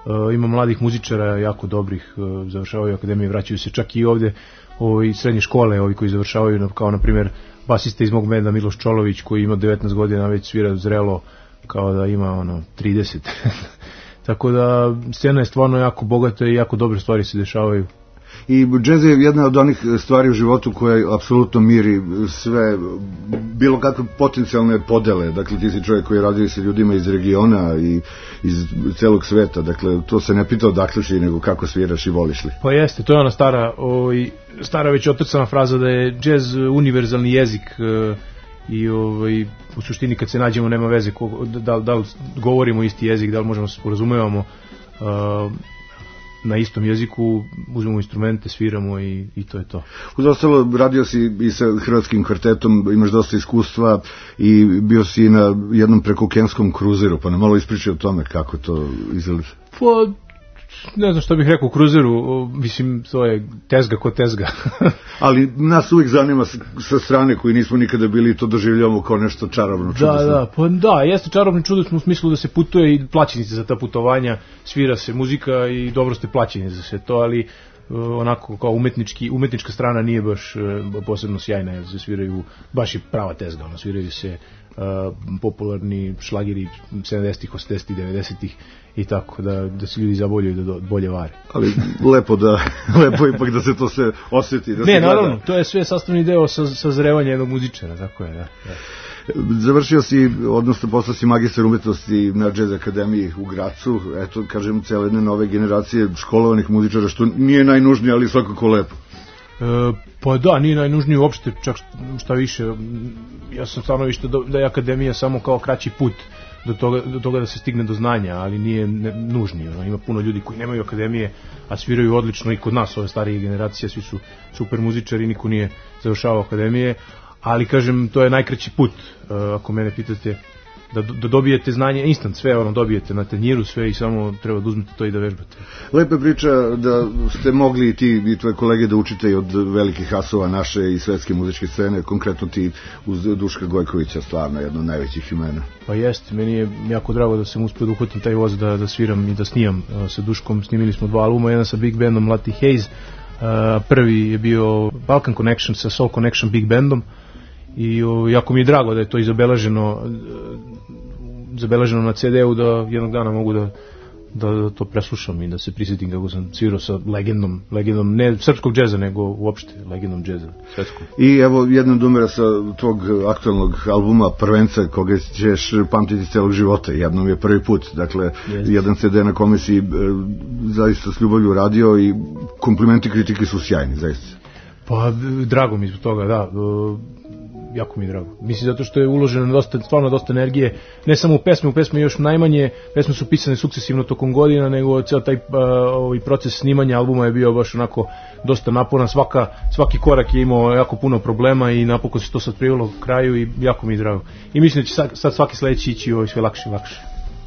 ima mladih muzičara jako dobrih, završavaju akademije, vraćaju se čak i ovde ovi srednje škole, ovi koji završavaju, kao na primjer basista iz mog benda Miloš Čolović koji ima devetnaest godina, već svira zrelo kao da ima ono trideset. Tako da scena je stvarno jako bogata i jako dobre stvari se dešavaju. I džez je jedna od onih stvari u životu koja apsolutno miri sve, bilo kakve potencijalne podele. Dakle, ti si čovjek koji radi sa ljudima iz regiona i iz celog sveta. Dakle, to se ne pita odakle si, nego kako sviraš i voliš li. Pa jeste, to je ona stara, ovaj, stara već otrcana fraza da je džez univerzalni jezik i ovaj, u suštini kad se nađemo nema veze ko, da, da li govorimo isti jezik, da li možemo se sporazumevamo uh, na istom jeziku, uzmemo instrumente, sviramo i, i to je to. Uz ostalo, radio si i sa hrvatskim kvartetom, imaš dosta iskustva i bio si na jednom prekokenskom kruzeru, pa nam malo ispričaj o tome kako to izgleda. Pa, ne znam što bih rekao u kruzeru, mislim, to je tezga ko tezga. Ali nas uvijek zanima sa strane koji nismo nikada bili i to doživljavamo kao nešto čarobno čudo. Da, da, pa da, jeste čarobno čudo u smislu da se putuje i plaćeni za ta putovanja, svira se muzika i dobro ste plaćeni za sve to, ali onako kao umetnički, umetnička strana nije baš posebno sjajna, jer se sviraju baš i prava tezga, ono, sviraju se uh, popularni šlageri sedamdesetih, osamdesetih, devedesetih i tako, da, da se ljudi zaboljaju da do, bolje vare. Ali lepo da, lepo ipak da se to sve osjeti. Da ne, se naravno, gleda. to je sve sastavni deo sa, sazrevanja jednog muzičara, tako je, da. da. Završio si, odnosno postao si magistar umetnosti na Jazz akademiji u Gracu, eto, kažem, cijele jedne nove generacije školovanih muzičara, što nije najnužnije, ali svakako lepo. E, pa da, nije najnužnije uopšte, čak šta više, ja sam stanovište da je akademija samo kao kraći put do toga, do toga da se stigne do znanja, ali nije ne, nužnije. No, ima puno ljudi koji nemaju akademije, a sviraju odlično i kod nas, ove starije generacije, svi su super muzičari, niko nije završavao akademije, ali kažem, to je najkraći put, uh, ako mene pitate, da, da dobijete znanje instant, sve ono dobijete na tanjiru, sve i samo treba da uzmete to i da vežbate. Lepa priča da ste mogli i ti i tvoje kolege da učite i od velikih asova naše i svetske muzičke scene, konkretno ti uz Duška Gojkovića, stvarno jedno od najvećih imena. Pa jeste, meni je jako drago da sam uspio da uhvatim taj voz da, da sviram i da snijam uh, sa Duškom. Snimili smo dva albuma, jedan sa Big Bandom Lati Hayes, uh, prvi je bio Balkan Connection sa Soul Connection Big Bandom, i o, jako mi je drago da je to izabeleženo zabeleženo na ce de u, da jednog dana mogu da, da, da to preslušam i da se prisjetim kako sam svirao sa legendom, legendom ne srpskog džeza, nego uopšte legendom džeza svetskom. I evo jedna numera sa tvog aktualnog albuma Prvenca, koga ćeš pamtiti celog života, jednom je prvi put, dakle yes. Jedan ce de na kome si e, zaista s ljubavlju radio i komplimenti, kritike su sjajni, zaista. Pa drago mi zbog toga, da, e, jako mi je drago. Mislim zato što je uloženo dosta, stvarno dosta energije, ne samo u pesme, u pesme još najmanje, pesme su pisane sukcesivno tokom godina, nego ceo taj uh, ovaj proces snimanja albuma je bio baš onako dosta naporan, svaka, svaki korak je imao jako puno problema i napokon se to sad privelo k kraju i jako mi je drago. I mislim da će sad, sad svaki sledeći ići ovaj sve lakše i lakše.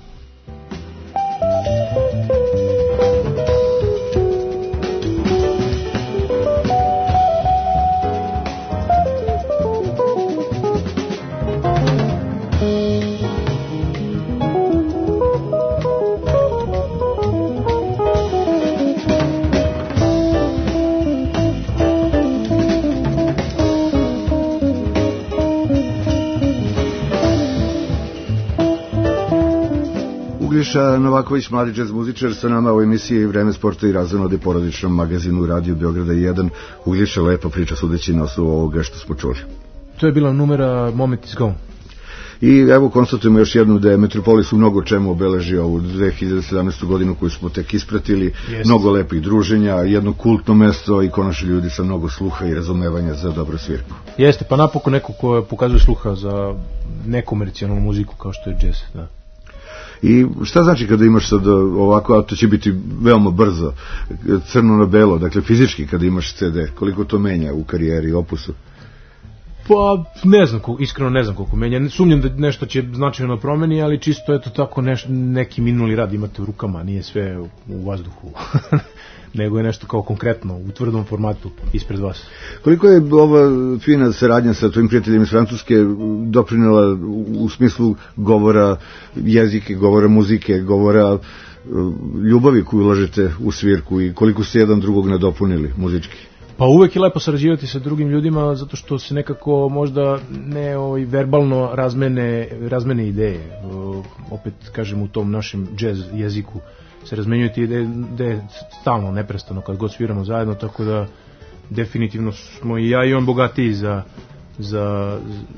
Uglješa Novaković, mladi džez muzičar, sa nama u emisiji Vreme sporta i razonode, porodičnom magazinu Radio Beograda jedan. Uglješa, lepa priča sudeći na osnovu ovoga što smo čuli. To je bila numera Moment is Gone. I evo konstatujemo još jednu da je Metropolis u mnogo čemu obeležio ovu dve hiljade sedamnaestu godinu koju smo tek ispratili. Jest. Mnogo lepih druženja, jedno kultno mesto i konačno ljudi sa mnogo sluha i razumevanja za dobru svirku. Jeste, pa napokon neko ko pokazuje sluha za nekomercijalnu muziku kao što je džez, da. I šta znači kada imaš sad ovako, a to će biti veoma brzo, crno na belo, dakle fizički kada imaš ce de, koliko to menja u karijeri, opusu? Pa, ne znam, iskreno ne znam koliko menja. Sumnjam da nešto će značajno promeni, ali čisto eto tako neš, neki minuli rad imate u rukama, nije sve u vazduhu. Nego je nešto kao konkretno, u tvrdom formatu ispred vas. Koliko je ova fina saradnja sa tvojim prijateljima iz Francuske doprinela u smislu govora jezike, govora muzike, govora ljubavi koju ulažete u svirku i koliko ste jedan drugog nadopunili muzički? Pa uvek je lepo sarađivati sa drugim ljudima zato što se nekako možda ne ovaj, verbalno razmene, razmene ideje. Opet kažem u tom našem džez jeziku se razmenjuju ti ideje, ideje stalno, neprestano kad god sviramo zajedno, tako da definitivno smo i ja i on bogatiji za za,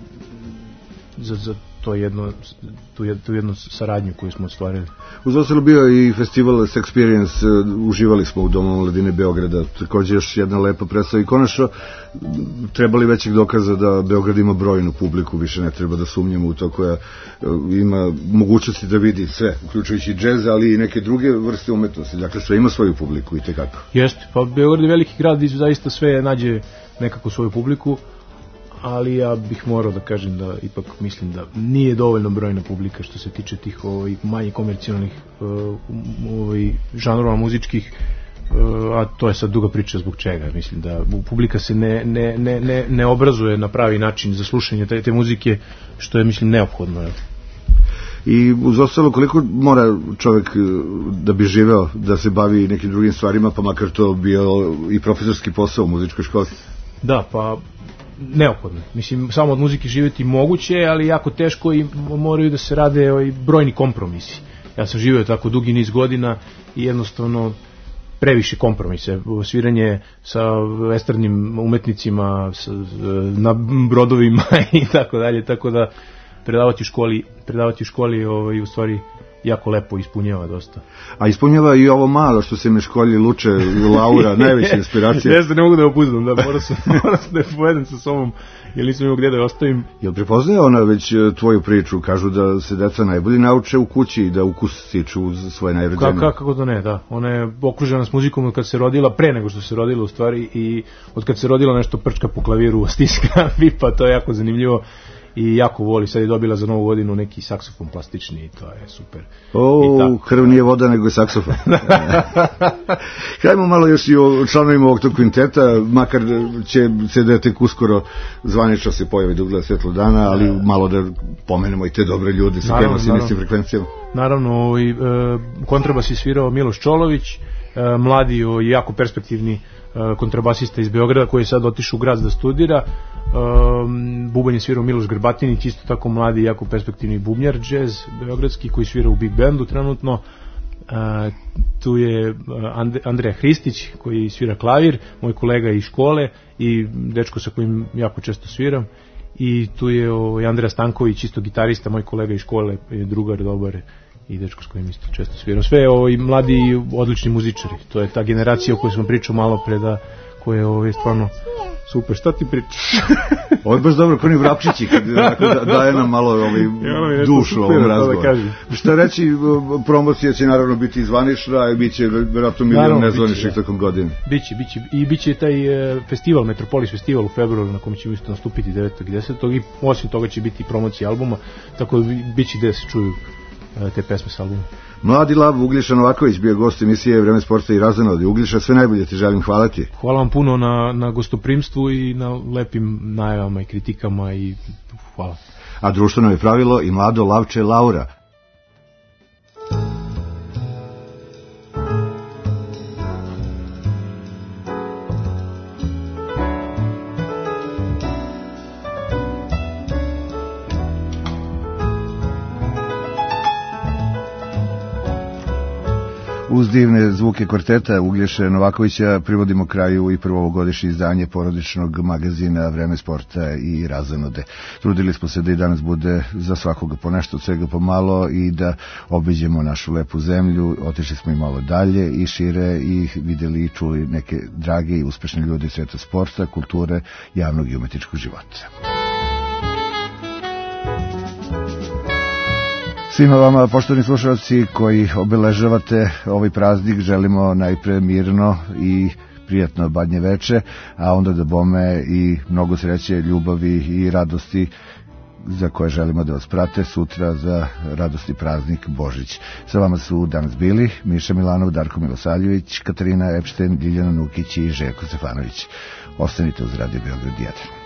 za, za to jedno, tu, jed, tu jednu saradnju koju smo ostvarili. Uz ostalo bio i festival Sexperience, uživali smo u Domu omladine Beograda, takođe još jedna lepa predstava i konačno trebali većeg dokaza da Beograd ima brojnu publiku, više ne treba da sumnjamo u to, koja ima mogućnosti da vidi sve, uključujući džez, ali i neke druge vrste umetnosti, dakle sve ima svoju publiku i tekako. Jeste, pa Beograd je veliki grad i zaista sve nađe nekako svoju publiku, ali ja bih morao da kažem da ipak mislim da nije dovoljno brojna publika što se tiče tih ovaj, manje komercijalnih ovaj, žanrova muzičkih, a to je sad duga priča zbog čega. Mislim da publika se ne, ne, ne, ne obrazuje na pravi način za slušanje te, te muzike, što je mislim neophodno. I uz ostalo, koliko mora čovek da bi živeo, da se bavi nekim drugim stvarima, pa makar to bio i profesorski posao u muzičkoj školi? Da, pa neophodno. Mislim, samo od muzike živjeti moguće, ali jako teško i moraju da se rade i brojni kompromisi. Ja sam živio tako dugi niz godina i jednostavno previše kompromise. Sviranje sa estradnim umetnicima, sa, na brodovima i tako dalje, tako da predavati u školi, predavati u školi ovaj, u stvari jako lepo ispunjava dosta. A ispunjava i ovo malo što se me školji Luče i Laura, najveća inspiracija. Jeste, ne mogu da opuzdam, da moram se, moram se da je povedem sa sobom, jer nisam imao gdje da je ostavim. Jel prepoznaje ona već tvoju priču? Kažu da se deca najbolje nauče u kući i da ukus stiču uz svoje najrođenje. Ka, kako da ne, da. Ona je okružena s muzikom od kad se rodila, pre nego što se rodila u stvari, i od kad se rodila nešto prčka po klaviru, stiska, vipa, to je jako zanimljivo. I jako voli, sad je dobila za novu godinu neki saksofon plastični i to je super. O, krv nije voda nego je saksofon. Hajmo malo još i o članovima ovog tog kvinteta, makar će se da tek uskoro zvanično se pojavi da ugleda svetlo dana, ali malo da pomenemo i te dobre ljude sa kojima se nistim frekvencijama. Naravno, ovaj, e, kontrabas je svirao Miloš Čolović, e, mladi i jako perspektivni kontrabasista iz Beograda koji je sad otišao u grad da studira. Um, bubanj je svirao Miloš Grbatinić, isto tako mladi i jako perspektivni bubnjar džez beogradski koji svira u Big Bandu trenutno. Uh, tu je And Andreja Hristić koji svira klavir, moj kolega iz škole i dečko sa kojim jako često sviram, i tu je o, Andreja Stanković, isto gitarista, moj kolega iz škole, drugar dobar i dečko s kojim isto često sviram. Sve ovi mladi i odlični muzičari. To je ta generacija o kojoj smo pričao malo pre, da koja je ovaj stvarno super. Šta ti pričaš? Ovo je baš dobro, kao ni vrapčići, kad da, daje nam malo ovaj, dušu ovom razgovoru. Da šta reći, promocija će naravno biti zvanična i bit će vjerojatno milion nezvaničnih tokom godine. Biće, biće. I bit će taj festival, Metropolis festival u februaru, na kom ćemo isto nastupiti devetog i desetog i osim toga će biti promocija albuma, tako da bit će gde se čuju te pesme s albuma. Mladi lav Uglješa Novaković bio gost emisije Vreme sporta i razonode. Uglješa, sve najbolje ti želim, hvala ti. Hvala vam puno na, na gostoprimstvu i na lepim najavama i kritikama i hvala. A društveno je pravilo i mlado lavče Laura. Uz divne zvuke kvarteta Uglješe Novakovića privodimo kraju i prvo ovogodišnje izdanje porodičnog magazina Vreme sporta i razonode. Trudili smo se da i danas bude za svakoga po nešto, od svega pomalo, i da obiđemo našu lepu zemlju. Otišli smo i malo dalje i šire i videli i čuli neke drage i uspešne ljude iz sveta sporta, kulture, javnog i umetničkog života. Svima vama, poštovani slušalci koji obeležavate ovaj praznik, želimo najpre mirno i prijatno badnje veče, a onda da bome i mnogo sreće, ljubavi i radosti za koje želimo da vas prate sutra za radosni praznik Božić. Sa vama su danas bili Miša Milanov, Darko Milosavljević, Katarina Epšten, Ljiljana Nukić i Željko Stefanović. Ostanite uz Radio Beograd jedan.